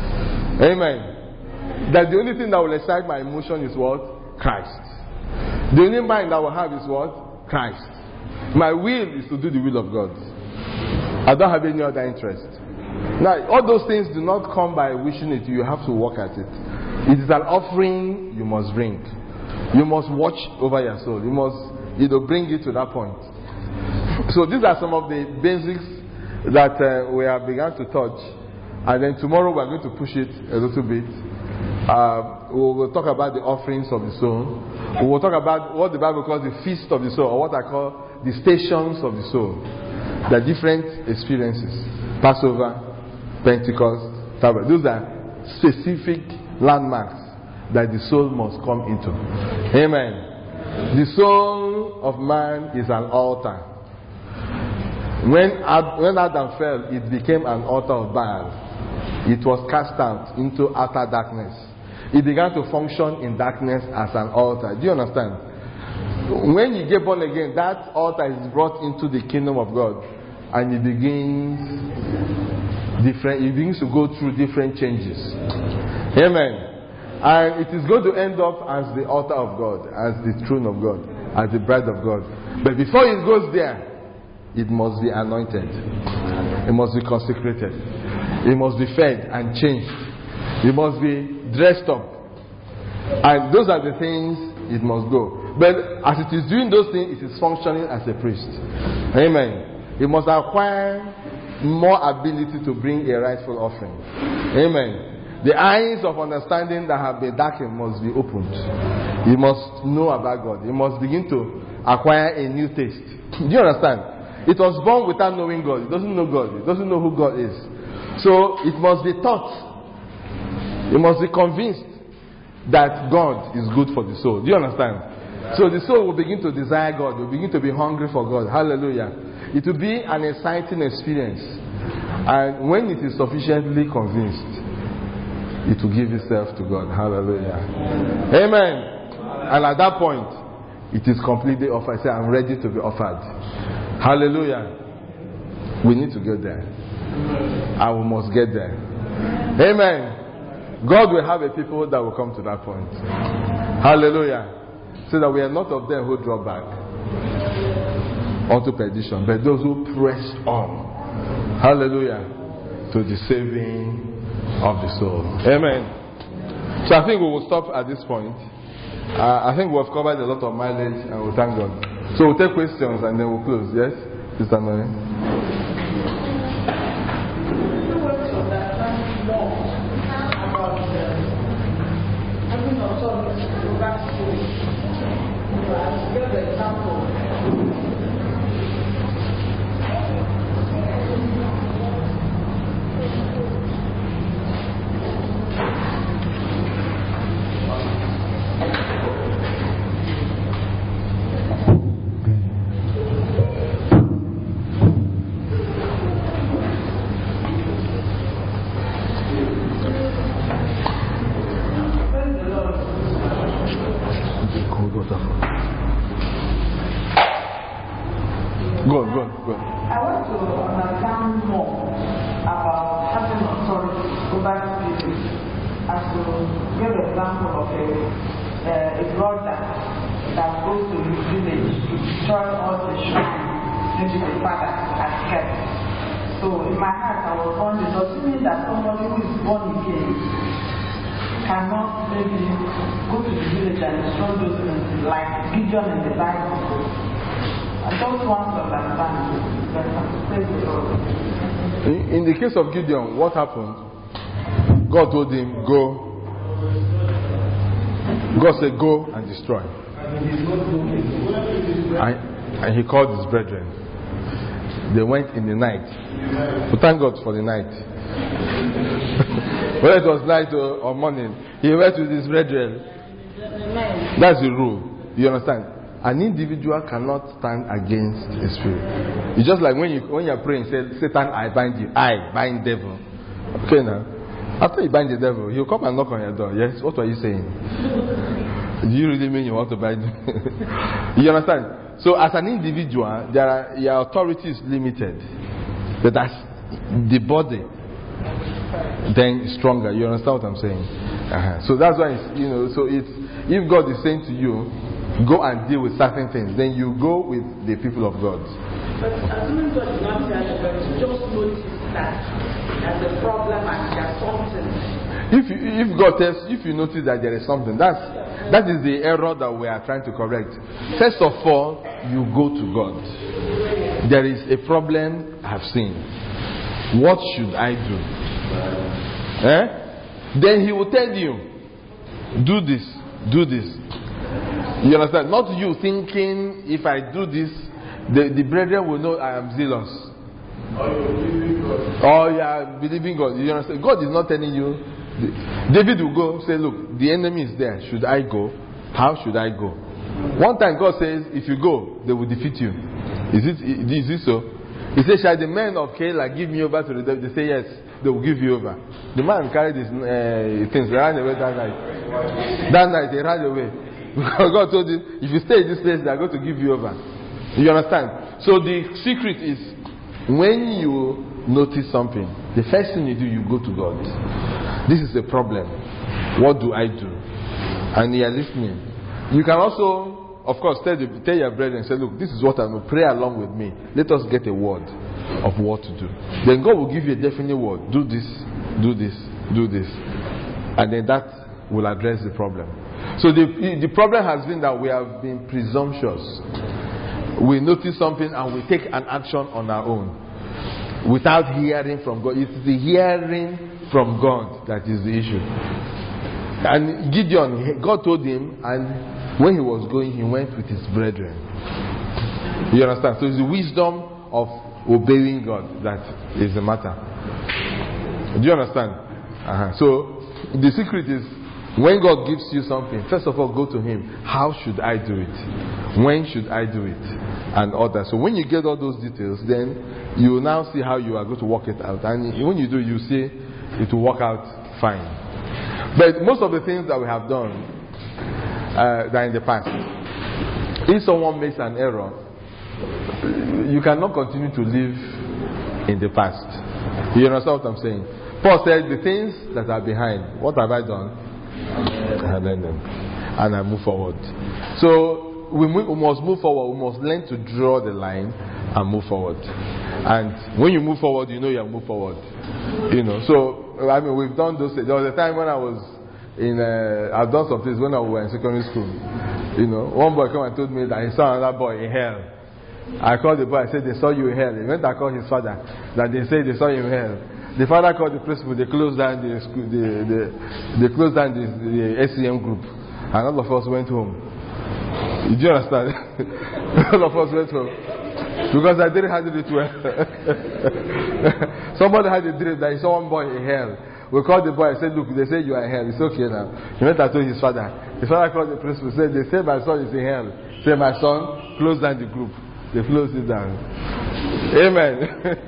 Amen. That the only thing that will excite my emotion is what? Christ. The only mind I will have is what? Christ. My will is to do the will of God. I don't have any other interest. Now, all those things do not come by wishing it. You have to work at it. It is an offering you must bring. You must watch over your soul. You must, you know, bring it to that point. So these are some of the basics that uh, we have begun to touch. And then tomorrow we are going to push it a little bit. Uh, we will talk about the offerings of the soul. We will talk about what the Bible calls the feast of the soul, or what I call the stations of the soul. The different experiences. Passover, Pentecost, Sabbath. Those are specific landmarks that the soul must come into. Amen. The soul of man is an altar. When Ad, when Adam fell, it became an altar of Baal. it was cast out into outer darkness. It began to function in darkness as an altar. Do you understand? When you get born again, that altar is brought into the kingdom of God, and it begins different. It begins to go through different changes. Amen. And it is going to end up as the altar of God, as the throne of God, as the bride of God. But before it goes there, it must be anointed. It must be consecrated. It must be fed and changed. It must be dressed up. And those are the things it must go. But as it is doing those things, it is functioning as a priest. Amen. It must acquire more ability to bring a rightful offering. Amen. The eyes of understanding that have been darkened must be opened. He must know about God. He must begin to acquire a new taste. Do you understand? It was born without knowing God. It doesn't know God. It doesn't know who God is. So it must be taught. It must be convinced that God is good for the soul. Do you understand? So the soul will begin to desire God. Will begin to be hungry for God. Hallelujah. It will be an exciting experience. And when it is sufficiently convinced, it will give itself to God. Hallelujah. Amen. And at that point, it is completely offered. Say, I'm ready to be offered. Hallelujah. We need to get there. And we must get there. Amen. God will have a people that will come to that point. Hallelujah. So that we are not of them who draw back unto perdition, but those who press on. Hallelujah. To the saving of the soul. Amen. So I think we will stop at this point. Uh, I think we have covered a lot of mileage, and we thank God. So we'll take questions and then we'll close. Yes, Sister Mary. Go on, go on, go on. I want to understand more about having authority over spirits. As to give an example of a, uh, a brother that goes to his village to destroy all the shrines maybe the father has kept. So in my heart I was wondering, does it mean that somebody who is born again cannot maybe go to the village and destroy those things like Gideon in the Bible? I don't want to understand it. In, in the case of Gideon, what happened? God told him, go. God said, go and destroy. And, and he called his brethren. They went in the night. But thank God for the night. Whether it was night or, or morning, he went with his brethren. That's the rule. You understand? An individual cannot stand against a spirit. It's just like when you when you're praying, say, Satan, I bind you. I bind devil. Okay now. After you bind the devil, he'll come and knock on your door. Yes? What were you saying? Do you really mean you want to bind him? You understand? So as an individual, there are, your authority is limited. But as the body, then it's stronger. You understand what I'm saying? Uh-huh. So that's why it's, you know, so it's, if God is saying to you, go and deal with certain things, then you go with the people of God. But assuming God is not there, but you just notice that there's a problem and there's something. If you, if God tells, if you notice that there is something, that's that is the error that we are trying to correct. First of all, you go to God. There is a problem I have seen. What should I do? Eh? Then He will tell you, do this, do this. You understand? Not you thinking, if I do this, the, the brethren will know I am zealous. Oh, yeah, believing God. You understand? God is not telling you. David will go say, look, the enemy is there. Should I go? How should I go? One time God says, if you go, they will defeat you. Is it, is it so? He said, shall the men of Keilah give me over to the devil? They say, yes, they will give you over. The man carried his uh, things, they ran away that night. That night, they ran away. Because God told him, if you stay in this place, they are going to give you over. You understand? So the secret is, when you notice something, the first thing you do, you go to God. This is a problem. What do I do? And you are listening. You can also, of course, tell, the, tell your brethren and say, look, this is what I'm going to pray along with me. Let us get a word of what to do. Then God will give you a definite word. Do this, do this, do this. And then that will address the problem. So the, the problem has been that we have been presumptuous. We notice something and we take an action on our own without hearing from God. It's the hearing from God that is the issue. And Gideon, God told him, and when he was going, he went with his brethren. You understand? So it's the wisdom of obeying God that is the matter. Do you understand? Uh-huh. So the secret is, when God gives you something, first of all, go to Him. How should I do it? When should I do it? And all that. So when you get all those details, then you will now see how you are going to work it out. And when you do, you see it will work out fine. But most of the things that we have done uh, that in the past, if someone makes an error, you cannot continue to live in the past. You understand what I'm saying? Paul said, the things that are behind, what have I done? I learned them. And I move forward. So we, move, we must move forward. We must learn to draw the line and move forward. And when you move forward, you know you have moved forward. You know, so I mean, we've done those things. There was a time when I was in, uh, I've done some things when I was in secondary school. You know, one boy came and told me that he saw another boy in hell. I called the boy, I said, they saw you in hell. He went and called his father, that they said they saw you in hell. The father called the principal, they closed down the school, the, the, they closed down the, the S C M group. And all of us went home. Did you understand? All of us went home. Because I didn't handle it well. Somebody had a dream that he saw one boy in hell. We called the boy and said, look, they say you are in hell. It's okay now. He went and told his father. His father called the principal, said, they say my son is in hell. Say, my son, close down the group. They closed it down. Amen.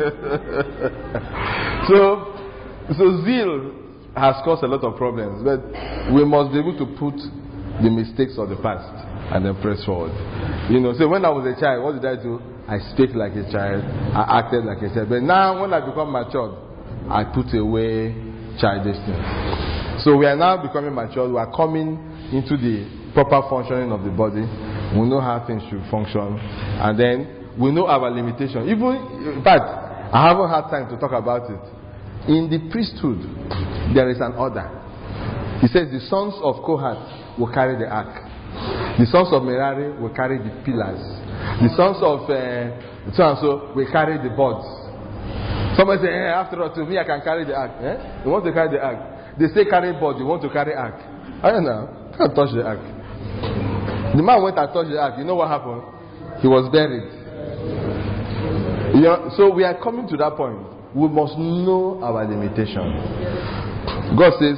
so, so zeal has caused a lot of problems, but we must be able to put the mistakes of the past and then press forward. You know, so when I was a child, what did I do? I spoke like a child, I acted like a child. But now, when I become matured, I put away childish things. So we are now becoming matured. We are coming into the proper functioning of the body. We know how things should function, and then we know our limitation. Even, in fact, I haven't had time to talk about it. In the priesthood, there is an order. He says the sons of Kohath will carry the ark. The sons of Merari will carry the pillars. The sons of uh, so and so will carry the boards. Somebody say, eh, after all, to me I can carry the ark. Eh? You want to carry the ark? They say carry board, you want to carry ark. I don't know. Can't touch the ark. The man went and touched the ark. You know what happened? He was buried. You know, so we are coming to that point. We must know our limitation. God says,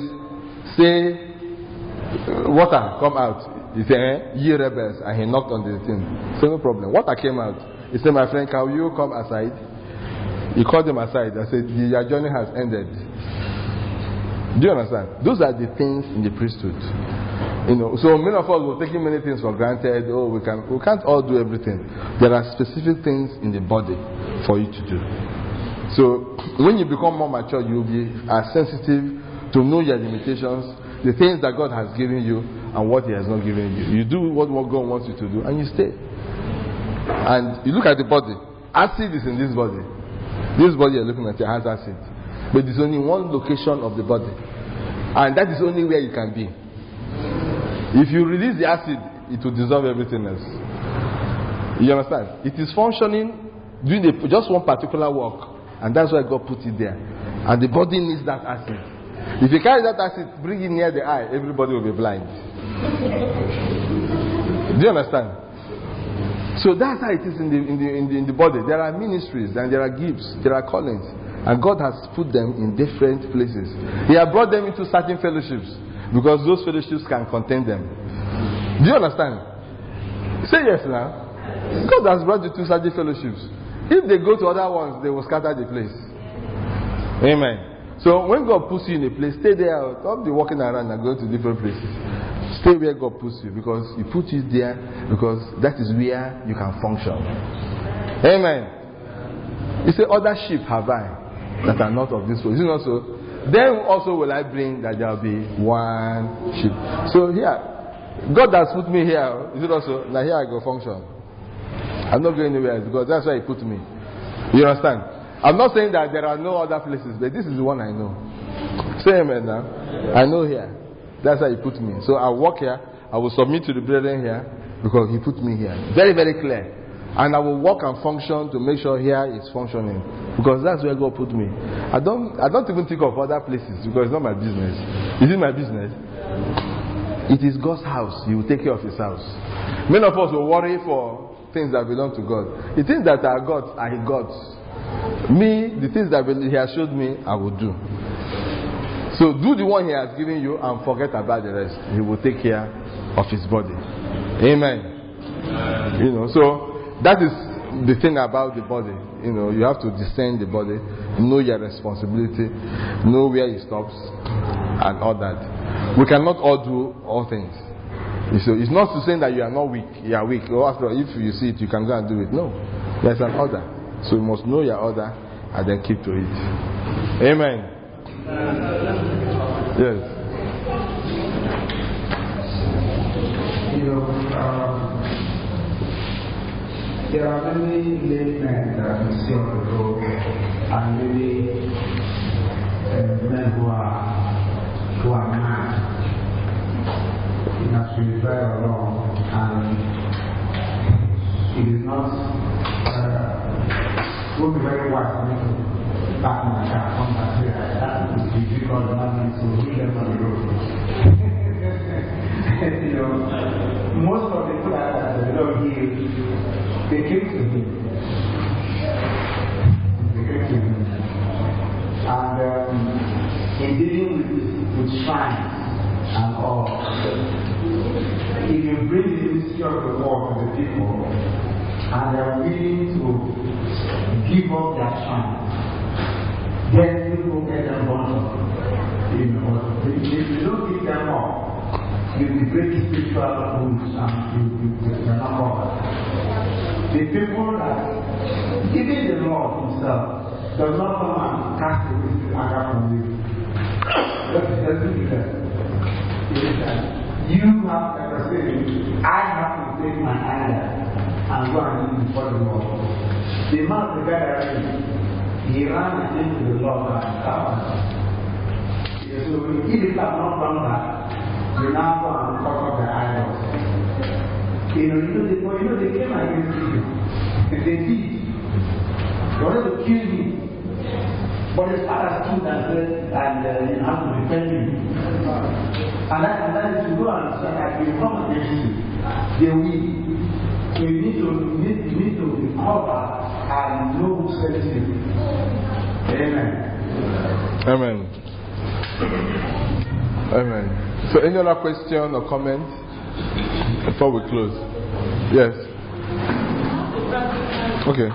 say, water, come out. He said, eh, ye rebels. And he knocked on the thing. Say, no problem. Water came out. He said, my friend, can you come aside? He called him aside and said, your journey has ended. Do you understand? Those are the things in the priesthood. You know, so many of us were taking many things for granted. Oh, we can we can't all do everything. There are specific things in the body for you to do. So when you become more mature, you'll be as sensitive to know your limitations, the things that God has given you and what He has not given you. You do what, what God wants you to do, and you stay. And you look at the body. Acid is in this body. This body you're looking at has acid, but there's only one location of the body, and that is only where you can be. If you release the acid, it will dissolve everything else. You understand? It is functioning, doing the, just one particular work, and that's why God put it there. And the body needs that acid. If you carry that acid, bring it near the eye, everybody will be blind. Do you understand? So that's how it is in the, in the in the in the body. There are ministries and there are gifts, there are callings, and God has put them in different places. He has brought them into certain fellowships, because those fellowships can contain them. Do you understand? Say yes now. God has brought you to certain fellowships. If they go to other ones, they will scatter the place. Amen. So when God puts you in a place, stay there. Don't be walking around and go to different places. Stay where God puts you, because He put you there because that is where you can function. Amen. He said, other sheep have I that are not of this world. Is it not so? Then also will I bring that there will be one sheep. So here, God has put me here. Is it also? Now here I go function. I'm not going anywhere because that's where He put me. You understand? I'm not saying that there are no other places, but this is the one I know. Say amen now. I know here. That's why He put me. So I walk here. I will submit to the brethren here because He put me here. Very, very clear. And I will work and function to make sure here is functioning, because that's where God put me. I don't I don't even think of other places because it's not my business. Is it my business? It is God's house. He will take care of His house. Many of us will worry for things that belong to God. The things that are God's are God's. Me, the things that He has showed me, I will do. So do the one He has given you and forget about the rest. He will take care of His body. Amen. You know, so that is the thing about the body. You know, you have to discern the body, know your responsibility, know where it stops, and all that. We cannot all do all things. So it's not to say that you are not weak. You are weak. Or after, if you see it, you can go and do it. No, there's an order. So you must know your order and then keep to it. Amen. Yes. You know, um, there are many late men that we see on the road, and many uh, men who are who are mad. It has been very long, and it is not uh, would be very wise for me to back my car, come back here. That would be difficult enough to leave them on the road. You know, most of the people that the Lord healed, they came to Him. They came to Him. And um, in dealing with, with shrines and all, if you bring the mystery of the Lord to the people, and they are willing to give up their shrines, then people get them born. You know, if you don't give them up, you will break spiritual rules and you will not cover. The people that, even the Lord Himself, does not come and cast away the anger from you. Let's do that. You have ever said, I have to take my anger and go and live before the Lord. The man of the gathering, he ran and came to the Lord and covered. So if it has not done that, you now go and talk of the idols. You know, you know, they, you know, they came against you. They did. They wanted to kill you. But his father stood and said, and uh, you have to defend you. And that, and that is to go and say, I will come against you. They will. So you need to, you need, you need to recover and know who sent you. Amen. Amen. Amen. So any other question or comment before we close? Yes. Okay.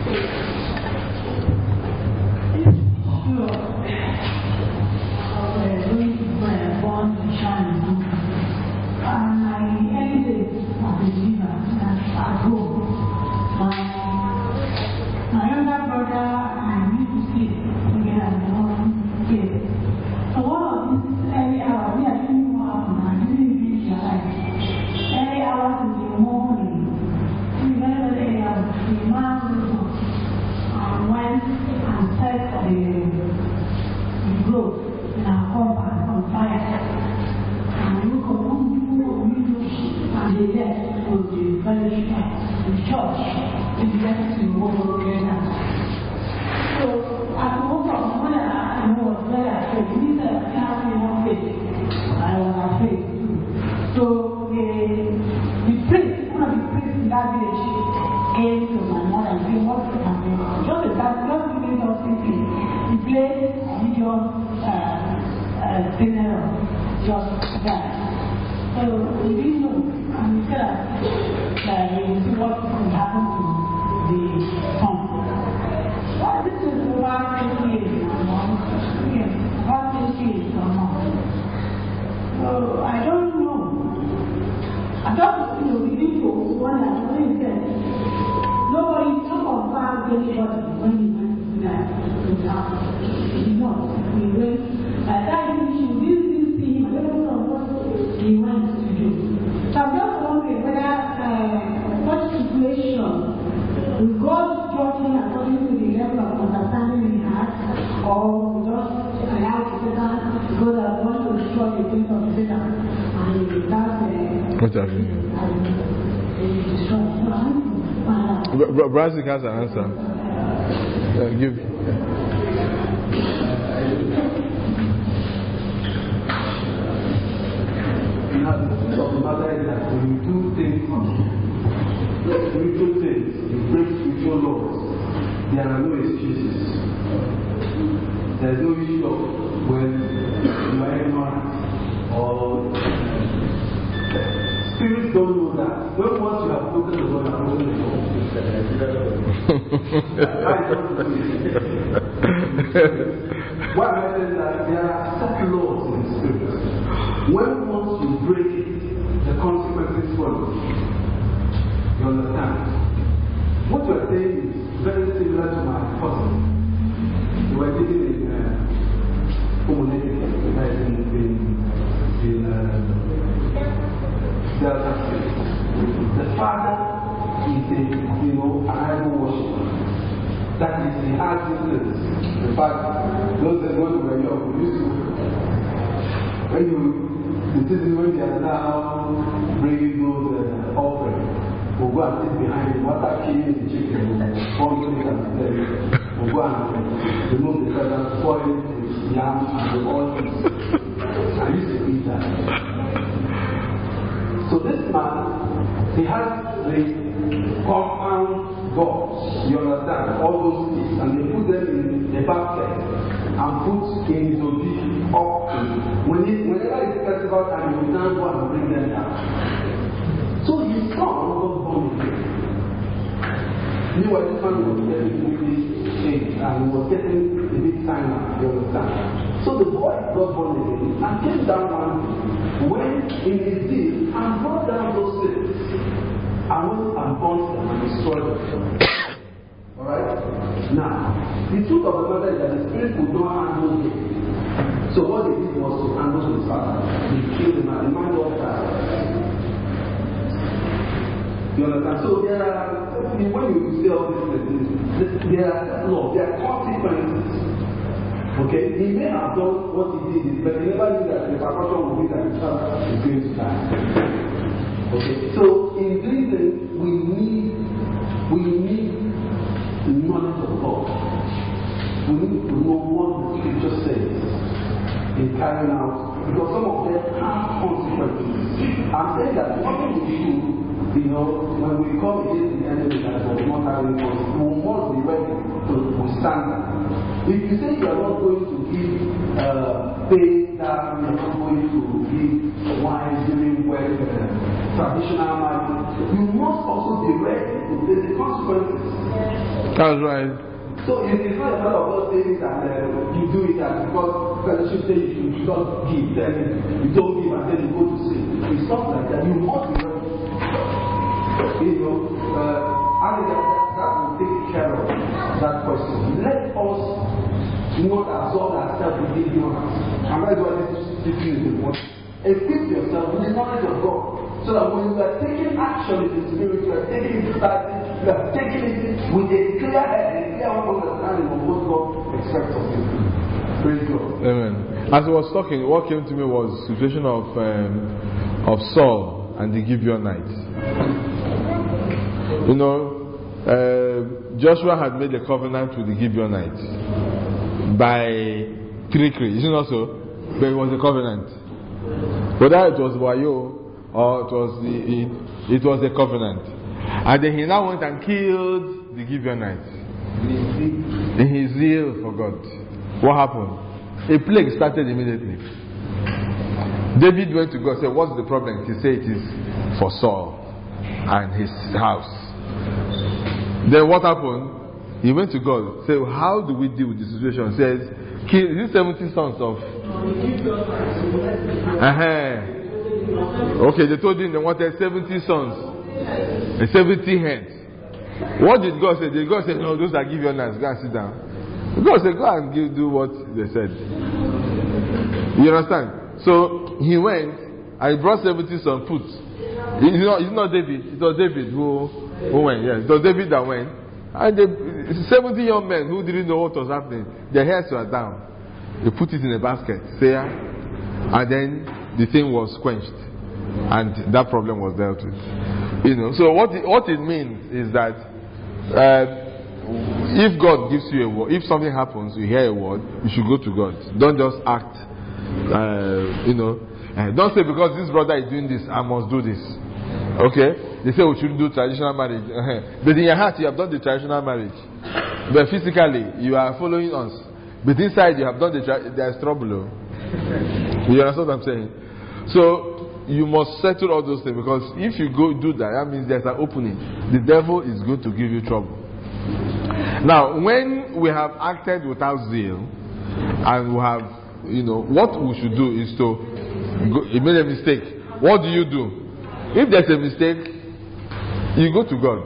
My younger brother and me to sleep together in one place. So one of these early hours, we are doing more and I didn't even realize. Early hours in the morning, we very, very early hours, the man and went and set the, the growth in our compound on fire. And we could not move and they left to the fellowship, the church, in the left to go together. So I woke up when I was very afraid. He said, I can't be one face. I was afraid. So the, the priest, one of the priests in that village, came to my mother and said, what can I do? Just a time, just giving us thinking. He played a video uh, uh, dinner, just that. So we didn't know. And he said that he will see what will happen to the pump. begin to wonder what he said. Nobody talk about anybody when he went to that. He did not. He went. By that time, she didn't see him. I don't know what he went to do. So I'm just wondering whether uh, what situation will God judge him according to the level of understanding he has, or we just allow Satan to go that want to destroy the things of Satan, and that's uh, what have you? Destroy. Brazil has an answer. Uh, give. Now, the truth of the matter is that when you do things, spiritual things, you break spiritual laws, there are no excuses. There is no issue of when you are ignorant or spirits don't know that. When once you have broken the law, you have broken the law. What I mean is that there are certain laws in the spirit. When once you break it, the consequences follow. You understand? What you are saying is very similar to my cousin. We were living in Comunity, in, in, in uh, Delta State. The father is a, you know, an idol worshiper. That is, he has this. In fact, those that when we were young, we used to, when you, this is when they are now bringing those uh, offerings. We'll go and sit behind the water, killing the chicken, we'll go and sit we'll go and remove the feathers, spoil it with yam and the oil. I used to eat that. So this man, he has the compound gods, you understand, all those things, and they put them in a basket and put in his obi up. When he, whenever it's festival time, he will now go and bring them down. So his son was born again. Meanwhile, this man was getting really age and he was getting a big sign, you understand. So the boy got born again and came down one day, went in his zeal and brought down those things and went and burnt them and destroyed them. Alright? Now, the truth of the matter is that the spirit could not handle him. So what they did was to handle his father. They killed him and the man got died. You understand? So there are, when you say all these things, there are laws, there are consequences. Okay? He may have done what he did, but he never knew that the repercussion would be that his father is going to die. Okay? So in doing things, we need, we need the knowledge of God. We need to know what the scripture says in carrying out, because some of them have consequences. I'm saying that nothing we do, you know, when we come against the enemy that was not having consequences, we must be ready to withstand that. If you say you are not going to give uh, pay that you are not going to give wine during well, uh, traditional marriage, you must also be ready to face the consequences. That's right. So it is not a matter of us saying that uh, you do it and because fellowship says you should not give, then you don't give and then you go to sin. It's not like that. You must be ready. You know, uh, I think that, that will take care of that question. Let us not absorb ourselves with ignorance. And that's why this teaching is important. Equip yourself with the knowledge of God. So that when you are taking action in the spirit, you are taking it starting, you are taking it with a clear head, a clear understanding of what God expects of you. Praise God. Amen. As I was talking, what came to me was the situation of um, of Saul and the Gibeonites. You know, uh, Joshua had made a covenant with the Gibeonites by trickery. Is it not so? But it was a covenant. Whether it was Wayo or it was the, it, it was a covenant. And then he now went and killed the Gibeonites. In his zeal for God. What happened? A plague started immediately. David went to God and said, what's the problem? He said it is for Saul and his house. Then what happened? He went to God, said, how do we deal with the situation? He says, kill these seventy sons of uh-huh. Okay, they told him they wanted seventy sons A seventy heads. What did God say? Did God say, no, those that give you honors, go and sit down? God said, go and give, do what they said. You understand? So he went and he brought seventy some put. It's not, it's not David. It was David who, who went. Yes, it was David that went. And the seventy young men who didn't know what was happening, their heads were down. They put it in a basket, say, and then the thing was quenched, and that problem was dealt with. You know. So what it, what it means is that uh, if God gives you a word, if something happens, you hear a word, you should go to God. Don't just act. Uh, you know. Uh, don't say because this brother is doing this, I must do this. Okay? They say we shouldn't do traditional marriage. But in your heart, you have done the traditional marriage. But physically, you are following us. But inside, you have done the tra- there is trouble. You understand what I'm saying? So, you must settle all those things. Because if you go do that, that means there's an opening. The devil is going to give you trouble. Now, when we have acted without zeal, and we have, you know, what we should do is to, go, you made a mistake. What do you do? If there's a mistake, you go to God.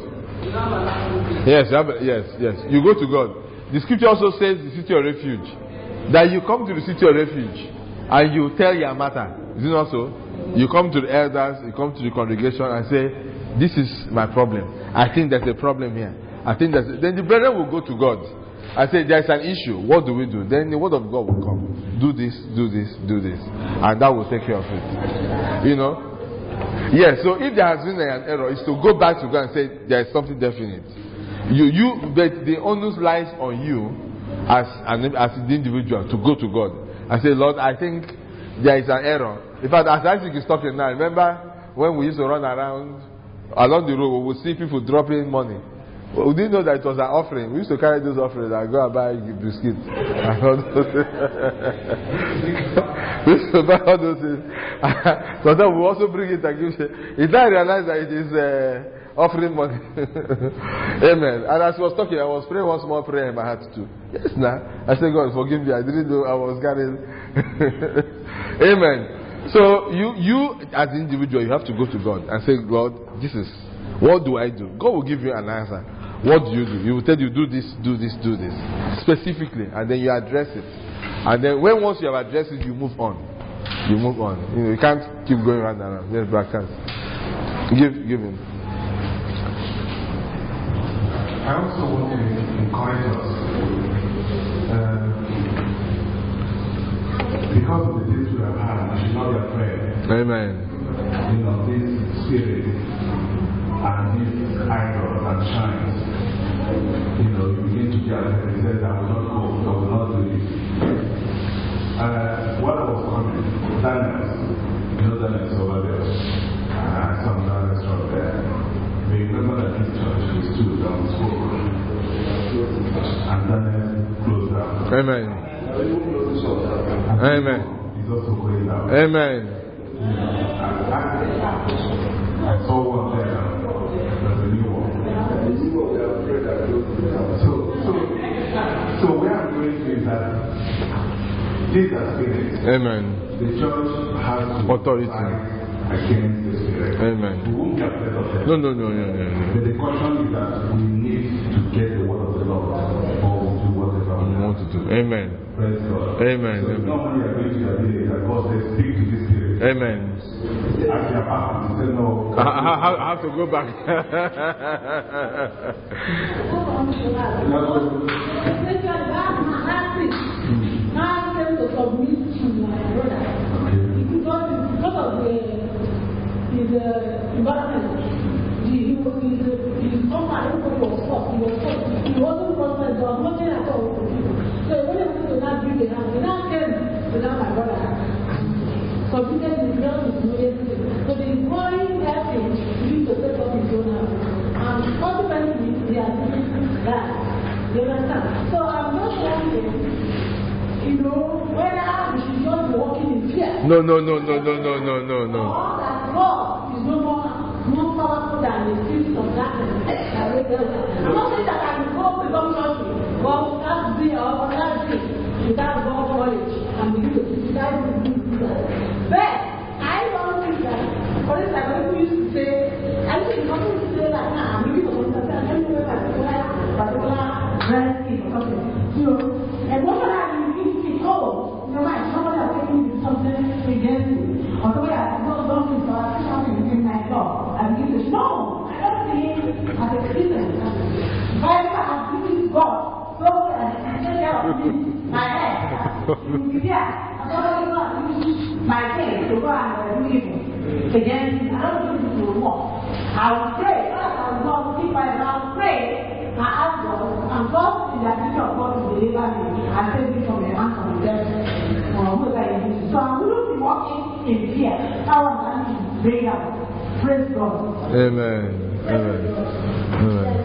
Yes, you have a, yes, yes. You go to God. The scripture also says the city of refuge. That you come to the city of refuge and you tell your matter. Is it not so? You come to the elders, you come to the congregation and say, this is my problem. I think there's a problem here. I think that's then the brethren will go to God and say, there's an issue. What do we do? Then the word of God will come. Do this, do this, do this. And that will take care of it. You know? Yes, so if there has been an error, it's to go back to God and say there is something definite. You, you, but the onus lies on you as an as an individual to go to God and say, Lord, I think there is an error. In fact, as Isaac is talking now, remember when we used to run around along the road, we would see people dropping money. We didn't know that it was an offering. We used to carry those offerings and go and buy biscuits. We used to buy all those things. Sometimes we also bring it and give it. It I realized that it is uh, offering money. Amen. And as I was talking, I was praying one small prayer in my heart too. Yes, now. I said, God, forgive me. I didn't know I was carrying. Amen. So you, you as an individual, you have to go to God and say, God, this is, what do I do? God will give you an answer. What do you do? He will tell you, do this, do this, do this. Specifically. And then you address it. And then when once you have addressed it, you move on. You move on. You know, you can't keep going around and around. Just broadcast. Give, give him. I also want to encourage us. Uh, because of the things we have had, we should not be afraid. Amen. You know, this spirit and this idol that shines. You know, you begin to judge and he says, I will not go, I will not do this. Uh, what I was coming, Daniel, you know Daniel's over there. Uh, some Daniel's from there. We remember that this church we stood down and spoke. And Daniel closed down. Amen. Amen. He's also going down. Amen. I, I saw one there. There's a new one. So, so, so where I'm going to is that this has been. Amen. The church has authority against the spirit. Amen. We won't get rid of them. No, no, no, no, no, no. But the caution is that we need to get the word of the Lord or do whatever we want to do. Amen. Praise God. Amen. So Amen. normally you are going to your village and God says, speak to this spirit. Amen. As your pastor, you say no. I, I, I have to go back. His uh, environment, he, he was his, his offer, everybody was forced, he was forced, he wasn't prosperous, there was nothing at all for people. So when they wanted to now build a house, they now came to now my brother and submitted his girl to know everything. So the growing helping him to set up his own house. And consequently, he has died. You understand? So I'm not wondering, you know, whether we should just be walking in fear. No, no, no, no, no, no, no, no, no. Or that God is no more, more powerful than the spirit of darkness. I'm not saying that I can go become churchy, but without be or without be, without God knowledge, and begin to criticize and do that. But I don't think that, for instance, when we used to say, I think it's not You know, emotionally, you feel, oh, you know, my somebody has taken something against me, or somebody has not done this, or has something in my job, and you say, no, I don't see it as a Christian. If I ever have given God, so that I can take care of me, my head, you will be there. I'm not going to use my faith to go and do evil against me. I don't do this to work. I will pray, I will not keep my mouth, pray. I ask God, and God is the ability of God to deliver me and save me from the hands of the devil. So I wouldn't be walking in fear. I want to bring up. Praise God. Amen. Amen. Amen.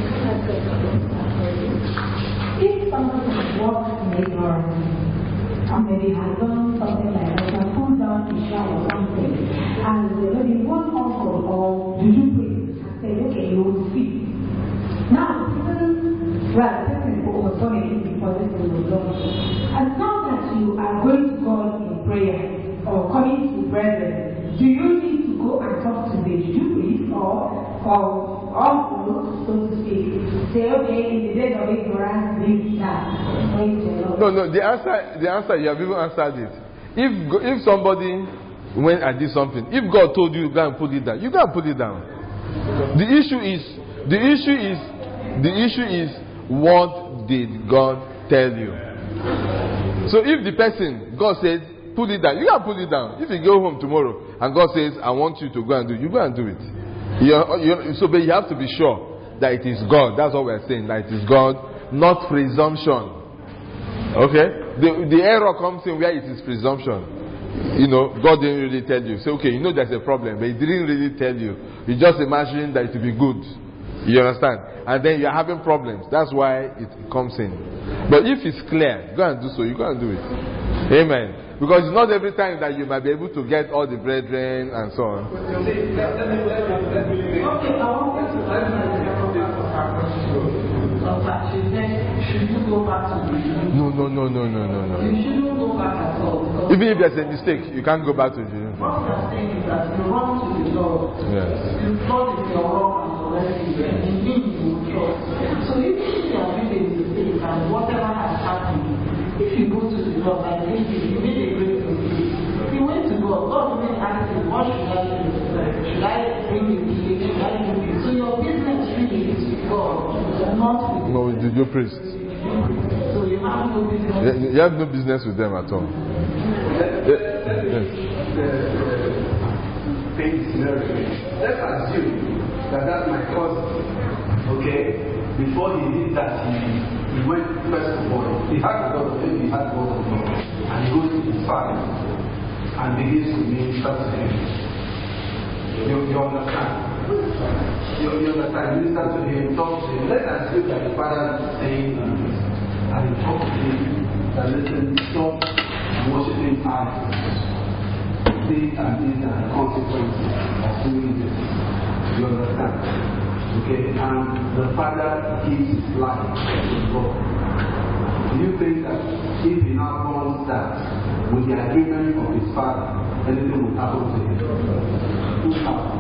If somebody has walked in ignorance, and maybe has done something like that, or pulled down his shower or something, and maybe one uncle or juju priest has said, okay, you will see. Now, the person, well, the person was born again before this thing was done. And now that you are going to God in prayer or coming to brethren, do you need to go and talk to the Jew priest or or uncle, so to speak? Say, okay, in the days of ignorance, leave that. No, no. The answer, the answer, you have even answered it. If if somebody went and did something, if God told you to go and put it down, you go and put it down. The issue is, the issue is. The issue is, what did God tell you? So if the person, God said, put it down, you can put it down. If you go home tomorrow and God says, I want you to go and do it, you go and do it. You're, you're, so but you have to be sure that it is God. That's what we're saying, that it is God, not presumption. Okay? The, the error comes in where it is presumption. You know, God didn't really tell you. Say, okay, you know there's a problem, but He didn't really tell you. You just imagine that it will be good. You understand? And then you're having problems. That's why it comes in. But if it's clear, go and do so. You go and do it. Amen. Because it's not every time that you might be able to get all the brethren and so on. No, no, no, no, no, no, no. You shouldn't go back at all. Even if there's a mistake, you can't go back to the What we are saying is that you run to the Lord. Yes. You God is your rock and your refuge, and in Him you will trust. So if you have made a mistake and whatever has happened, if you go to the Lord like David, you made a great mistake. You went to God. God will ask you, what should I do? Should I bring the mistake? Should I do it? So your business really is with God, not with No, with the Jew priest. So you have no business. You have no business with them at all. Yes. Let's assume that that's my cousin. Okay? Before he did that, he, he went first of all. He had God, maybe he had God of God. And he goes to his father and begins to minister to him. You, you understand? You, you understand? Minister to him, talk to him. Let's assume that the father is saying, and he talks to him, that listen, stop worshiping idols. This and this are the consequences of doing this. You understand? Okay, and the father gives his life to God. Do you think that if he now runs that with the agreement of his father, anything will happen to him? Who happen?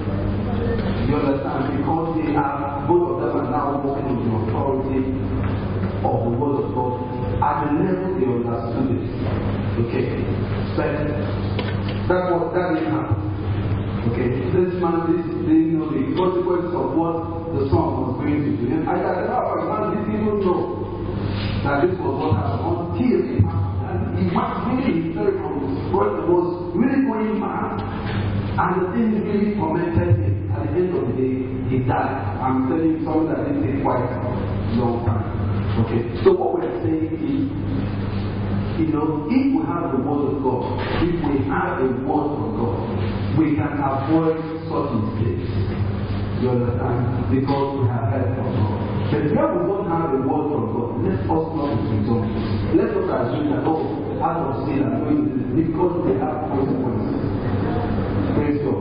You understand? Because they are, both of them are now walking in the authority of the word of God at the level they understood it. Okay? But that's what that didn't happen. Okay, this man didn't know the consequences of what the son was going to do. And I said, oh, man didn't even know that this was what happened until it happened. And he was really hysterical. It was really going mad. And the thing really tormented him. At the end of the day, he died. I'm telling you something that didn't take quite a long time. Okay, so what we're saying is, you know, if we have the word of God, if we have the word of God, we can avoid such mistakes. You understand? Because we have heard from God. But if we don't have the word from God, let us not be presumptuous. Let us assume that, oh, out of sin I'm going to this because they have consequences. Praise God.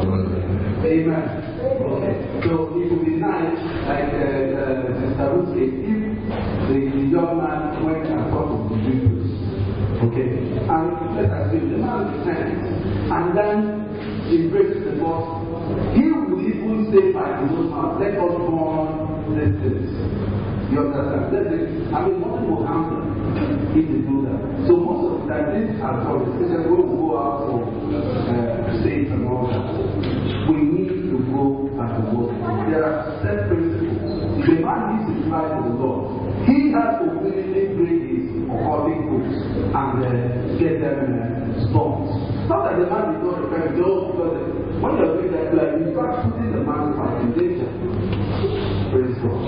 Amen. Okay. So it would be nice, like uh, uh, Sister Ruth said, if the, the young man went and talked to the Jews. Okay, and let us say the man repents and then embraces the gospel. He would even say by his own mouth, let us go on this things. You understand? Let's say, I mean, nothing will happen if they do that. So most of the time, these are problems. Especially when we go out for uh, states and all that, we need to go and to work. There are set principles. If a man needs to fly to the Lord, he has to willingly bring his occultic books and uh, get them uh, stopped. Not that the man is not repent, no, because when you're doing that, like, you start putting the man's life in danger. Praise God.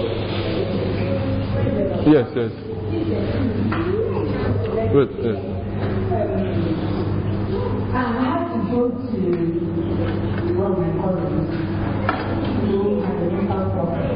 Yes, yes. Good, yes. I have to go to one of my colleagues who has a mental problem.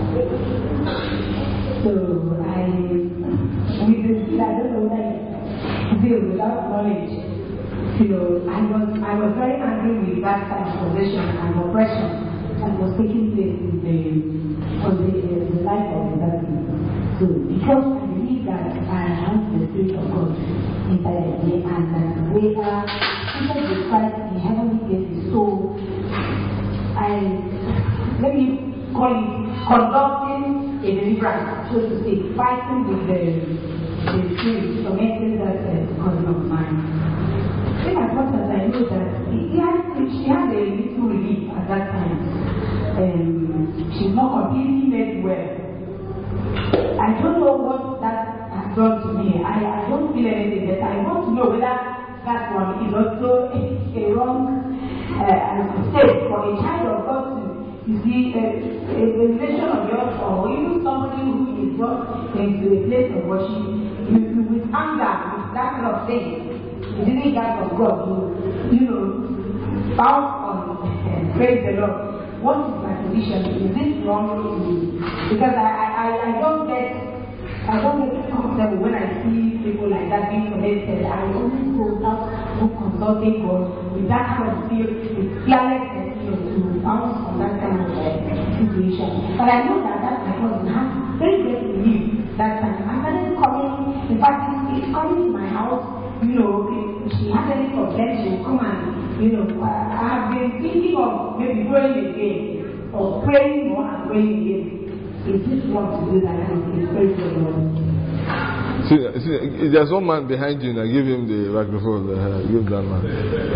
So I, with the skill, I don't know whether it's still without knowledge. You know, I was I was very angry with that kind of possession and oppression that was taking place in the on the, uh, the life of the person. So because I believe that I have the Spirit of God inside of me and that we are people with Christ in heavenly places. So I let me call it conducting a deliverance, so to say, fighting with the the spirit, tormenting that uh, cousin of mine. In as much as I know that he had, she had a little relief at that time. Um, she's not completely made well. I don't know what that has done to me. I, I don't feel anything, but I want to know whether that one is also a, a wrong uh, mistake for a child of God to, you see, a, a, a relation of yours, or even somebody who is brought into a place of worship, you, you with anger, with that kind of thing. You didn't get from God, you, you know, bound on uh, praise the Lord. What is my position? Is it wrong? Because I, I, I don't get, I don't get comfortable when I see people like that being connected. I always go out to consulting God with that kind of feel, with fearlessness, you know, to bounce on that kind of uh, situation. But I know that that my cousin has very great relief that time. I started coming, in fact, it's coming to my house. You know, if she has any problem, she will come and, you know, I, I have been thinking of maybe praying again, or praying more and praying again. Is this wrong to do that kind of thing? Praise the Lord. See, see, there's one man behind you now. Give him the microphone. Uh, give that man.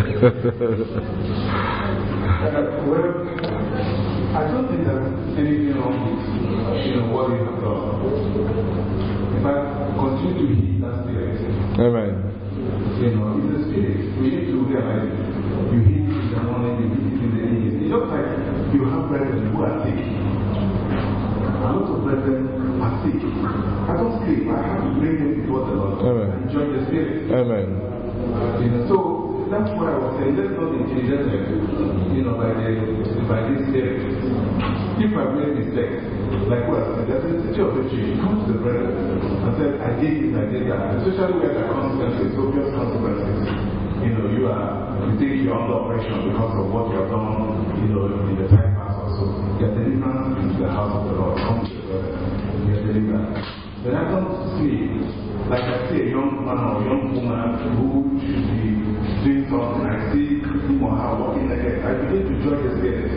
uh, well, I don't think there's anything wrong with, you know, what you have done. But continue to heed that spirit. Amen. You know, in the spirit, we need to realize it. You hear it in the morning, you hear it in the evening. It's just like you have brethren who are sick. A lot of brethren are sick. I don't sleep. I have to bring them before the Lord. Amen. And enjoy the spirit. Amen. You know, so that's what I was saying. Let's not intimidate them, you know, by, the, by this spirit. If I make mistakes, like what I said, there's a city of victory. Come to the brethren and say, I did this, I did that. Especially where there are consequences, obvious consequences. You know, you are, you think you're under oppression because of what you have done, you know, in the time past or so. Get deliverance into the house of the Lord. Come to the brethren. Get deliverance. When I don't sleep, like I see a young man or a young woman who should be doing something, I see him or her walking like that, I begin to join the spirit.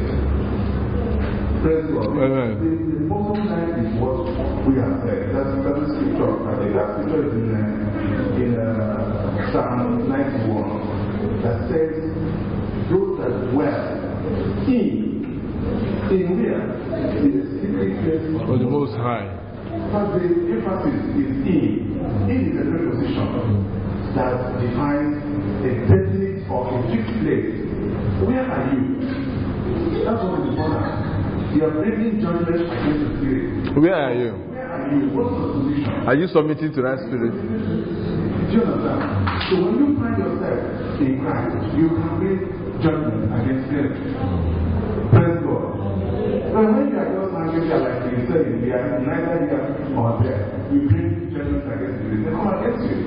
Praise God. Amen. The, the bottom line is what we have said. That's, that's the scripture. I think that scripture is in, uh, in uh, Psalm ninety-one that says, those that dwell in, in where? In the secret place For the Most High. But the emphasis is in. In is a preposition that defines a definite or a fixed place. Where are you? That's what is important. You are bringing judgment against the spirit. Where are you? Where are you? What's the position? Are you submitting to that spirit? Do you understand? So when you find yourself in Christ, you can bring judgment against spirit. Praise God. But when you are just angry, like you said, we are neither here or there. You bring judgment against spirit. They come against you.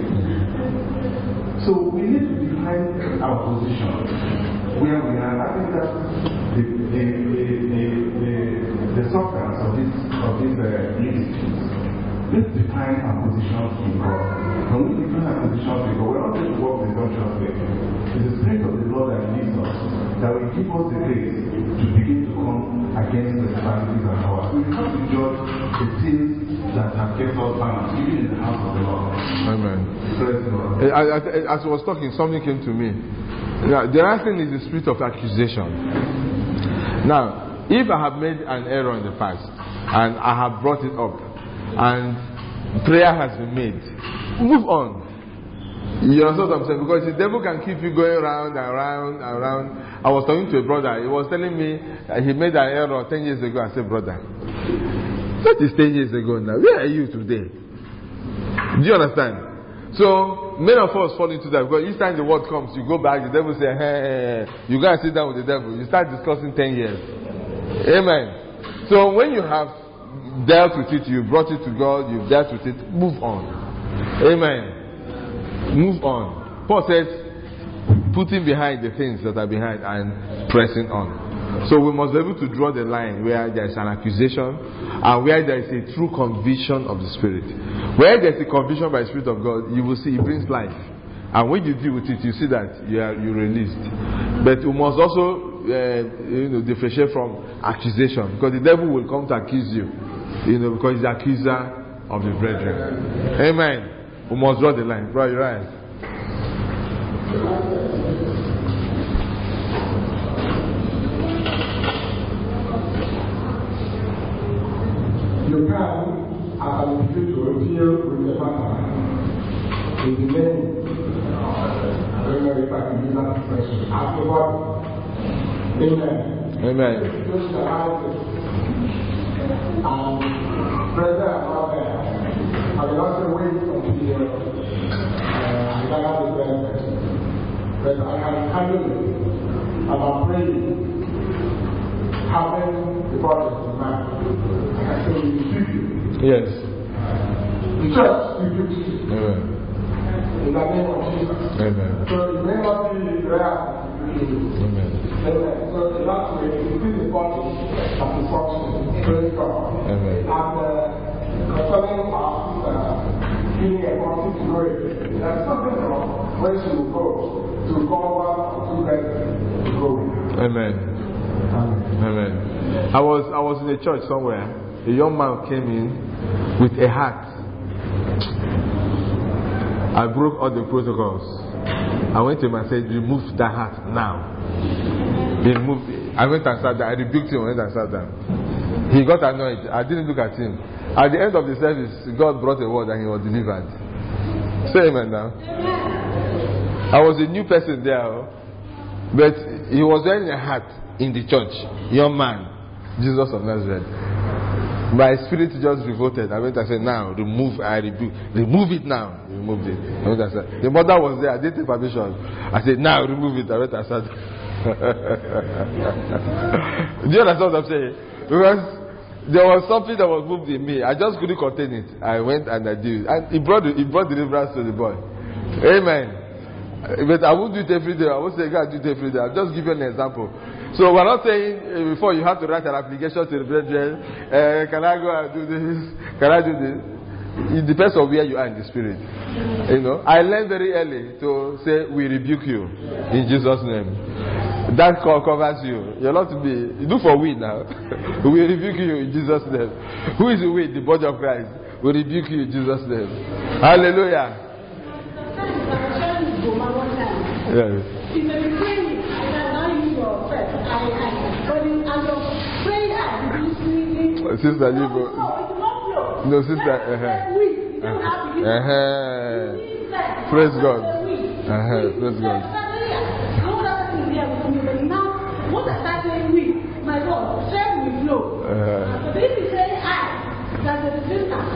So we need to define our position. Where we are. I think that the, the, the, the, the, the substance of this, of this uh, ministry, let's define our position in God. When we define our position in God, we're not going to walk presumptuously. It's the Spirit of the Lord that leads us, that will give us the grace to begin to come against principalities and powers. We have to judge the things that have kept us bound, even in the house of the Lord. Amen. Praise God. As I was talking, something came to me. Now, the other thing is the spirit of accusation. Now, if I have made an error in the past and I have brought it up and prayer has been made, move on. You understand what I'm saying? Because the devil can keep you going around and around and around. I was talking to a brother. He was telling me that he made an error ten years ago. I said, brother, that is ten years ago now. Where are you today? Do you understand? So, many of us fall into that. Because each time the word comes, you go back, the devil say, hey, you go and sit down with the devil. You start discussing ten years. Amen. So, when you have dealt with it, you brought it to God, you've dealt with it, move on. Amen. Move on. Paul says, putting behind the things that are behind and pressing on. So we must be able to draw the line where there is an accusation and where there is a true conviction of the Spirit. Where there is a conviction by the Spirit of God, you will see it brings life. And when you deal with it, you see that you are you're released. But you must also uh, you know, differentiate from accusation, because the devil will come to accuse you, you know, because he's the accuser of the brethren. Amen. We must draw the line. Right, you're right. You can, as an individual, deal with the matter in the name, I don't know if I can use that expression, as the body. Amen. Amen. Just the houses. And brother, I'm not there. I will also wait until uh, I gather the benefit. But I can handle it. And I'm praying, having the body in mind. I can say, we rebuke you. Yes. The church rebukes you. Amen. In the name of Jesus. Amen. So it may not be rare to you. Amen. Amen. So in that way, it is the body that is functioning. Praise God. Amen. And uh, concerning our uh, feeling a body to go in, there's something wrong when she will go to call one or two brethren to go in. Amen. Amen. Amen. I was I was in a church somewhere. A young man came in with a hat. I broke all the protocols. I went to him and said, remove that hat now. He removed it. I went and sat down. I rebuked him and went and sat down. He got annoyed. I didn't look at him. At the end of the service, God brought a word and he was delivered. Say amen now. I was a new person there, but he was wearing a hat in the church. Young man, Jesus of Nazareth. My spirit just revolted. I went and said, now, remove, I rebuke. Remove it now. He removed it. I went and said, the mother was there. I didn't take permission. I said, now, remove it. I went and said, do you understand what I'm saying? Because there was something that was moved in me. I just couldn't contain it. I went and I did it. And it brought, it brought deliverance to the boy. Amen. But I won't do it every day. I won't say, God, do it every day. I'll just give you an example. So we're not saying uh, before you have to write an application to the brethren, uh, can I go and do this? Can I do this? It depends on where you are in the spirit. You know, I learned very early to say, we rebuke you in Jesus' name. That call covers you. You're not to be, you do for we now. We rebuke you in Jesus' name. Who is the we? The body of Christ. We rebuke you in Jesus' name. Hallelujah. Yeah. Sister, you go. No, sister. Uh-huh. Uh-huh. Praise God. Uh-huh. Praise God. What does that mean? We, my God, share with you. But if you say I, that's the difference.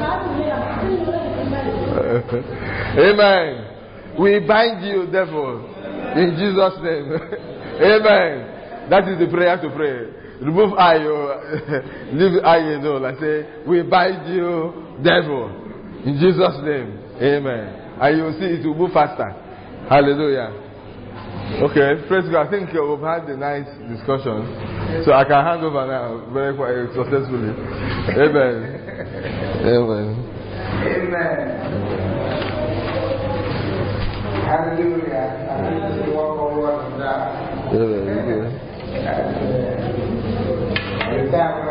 Amen. We bind you, devil, in Jesus' name. Amen. That is the prayer to pray. Remove I, leave I alone. I say, we bind you, devil, in Jesus' name. Amen. And you will see it will move faster. Hallelujah. Okay, praise God. I think we've had a nice discussion, so I can hand over now very quite successfully. Amen. Amen. Amen. Hallelujah. I think we want more on that. Amen. uh, the time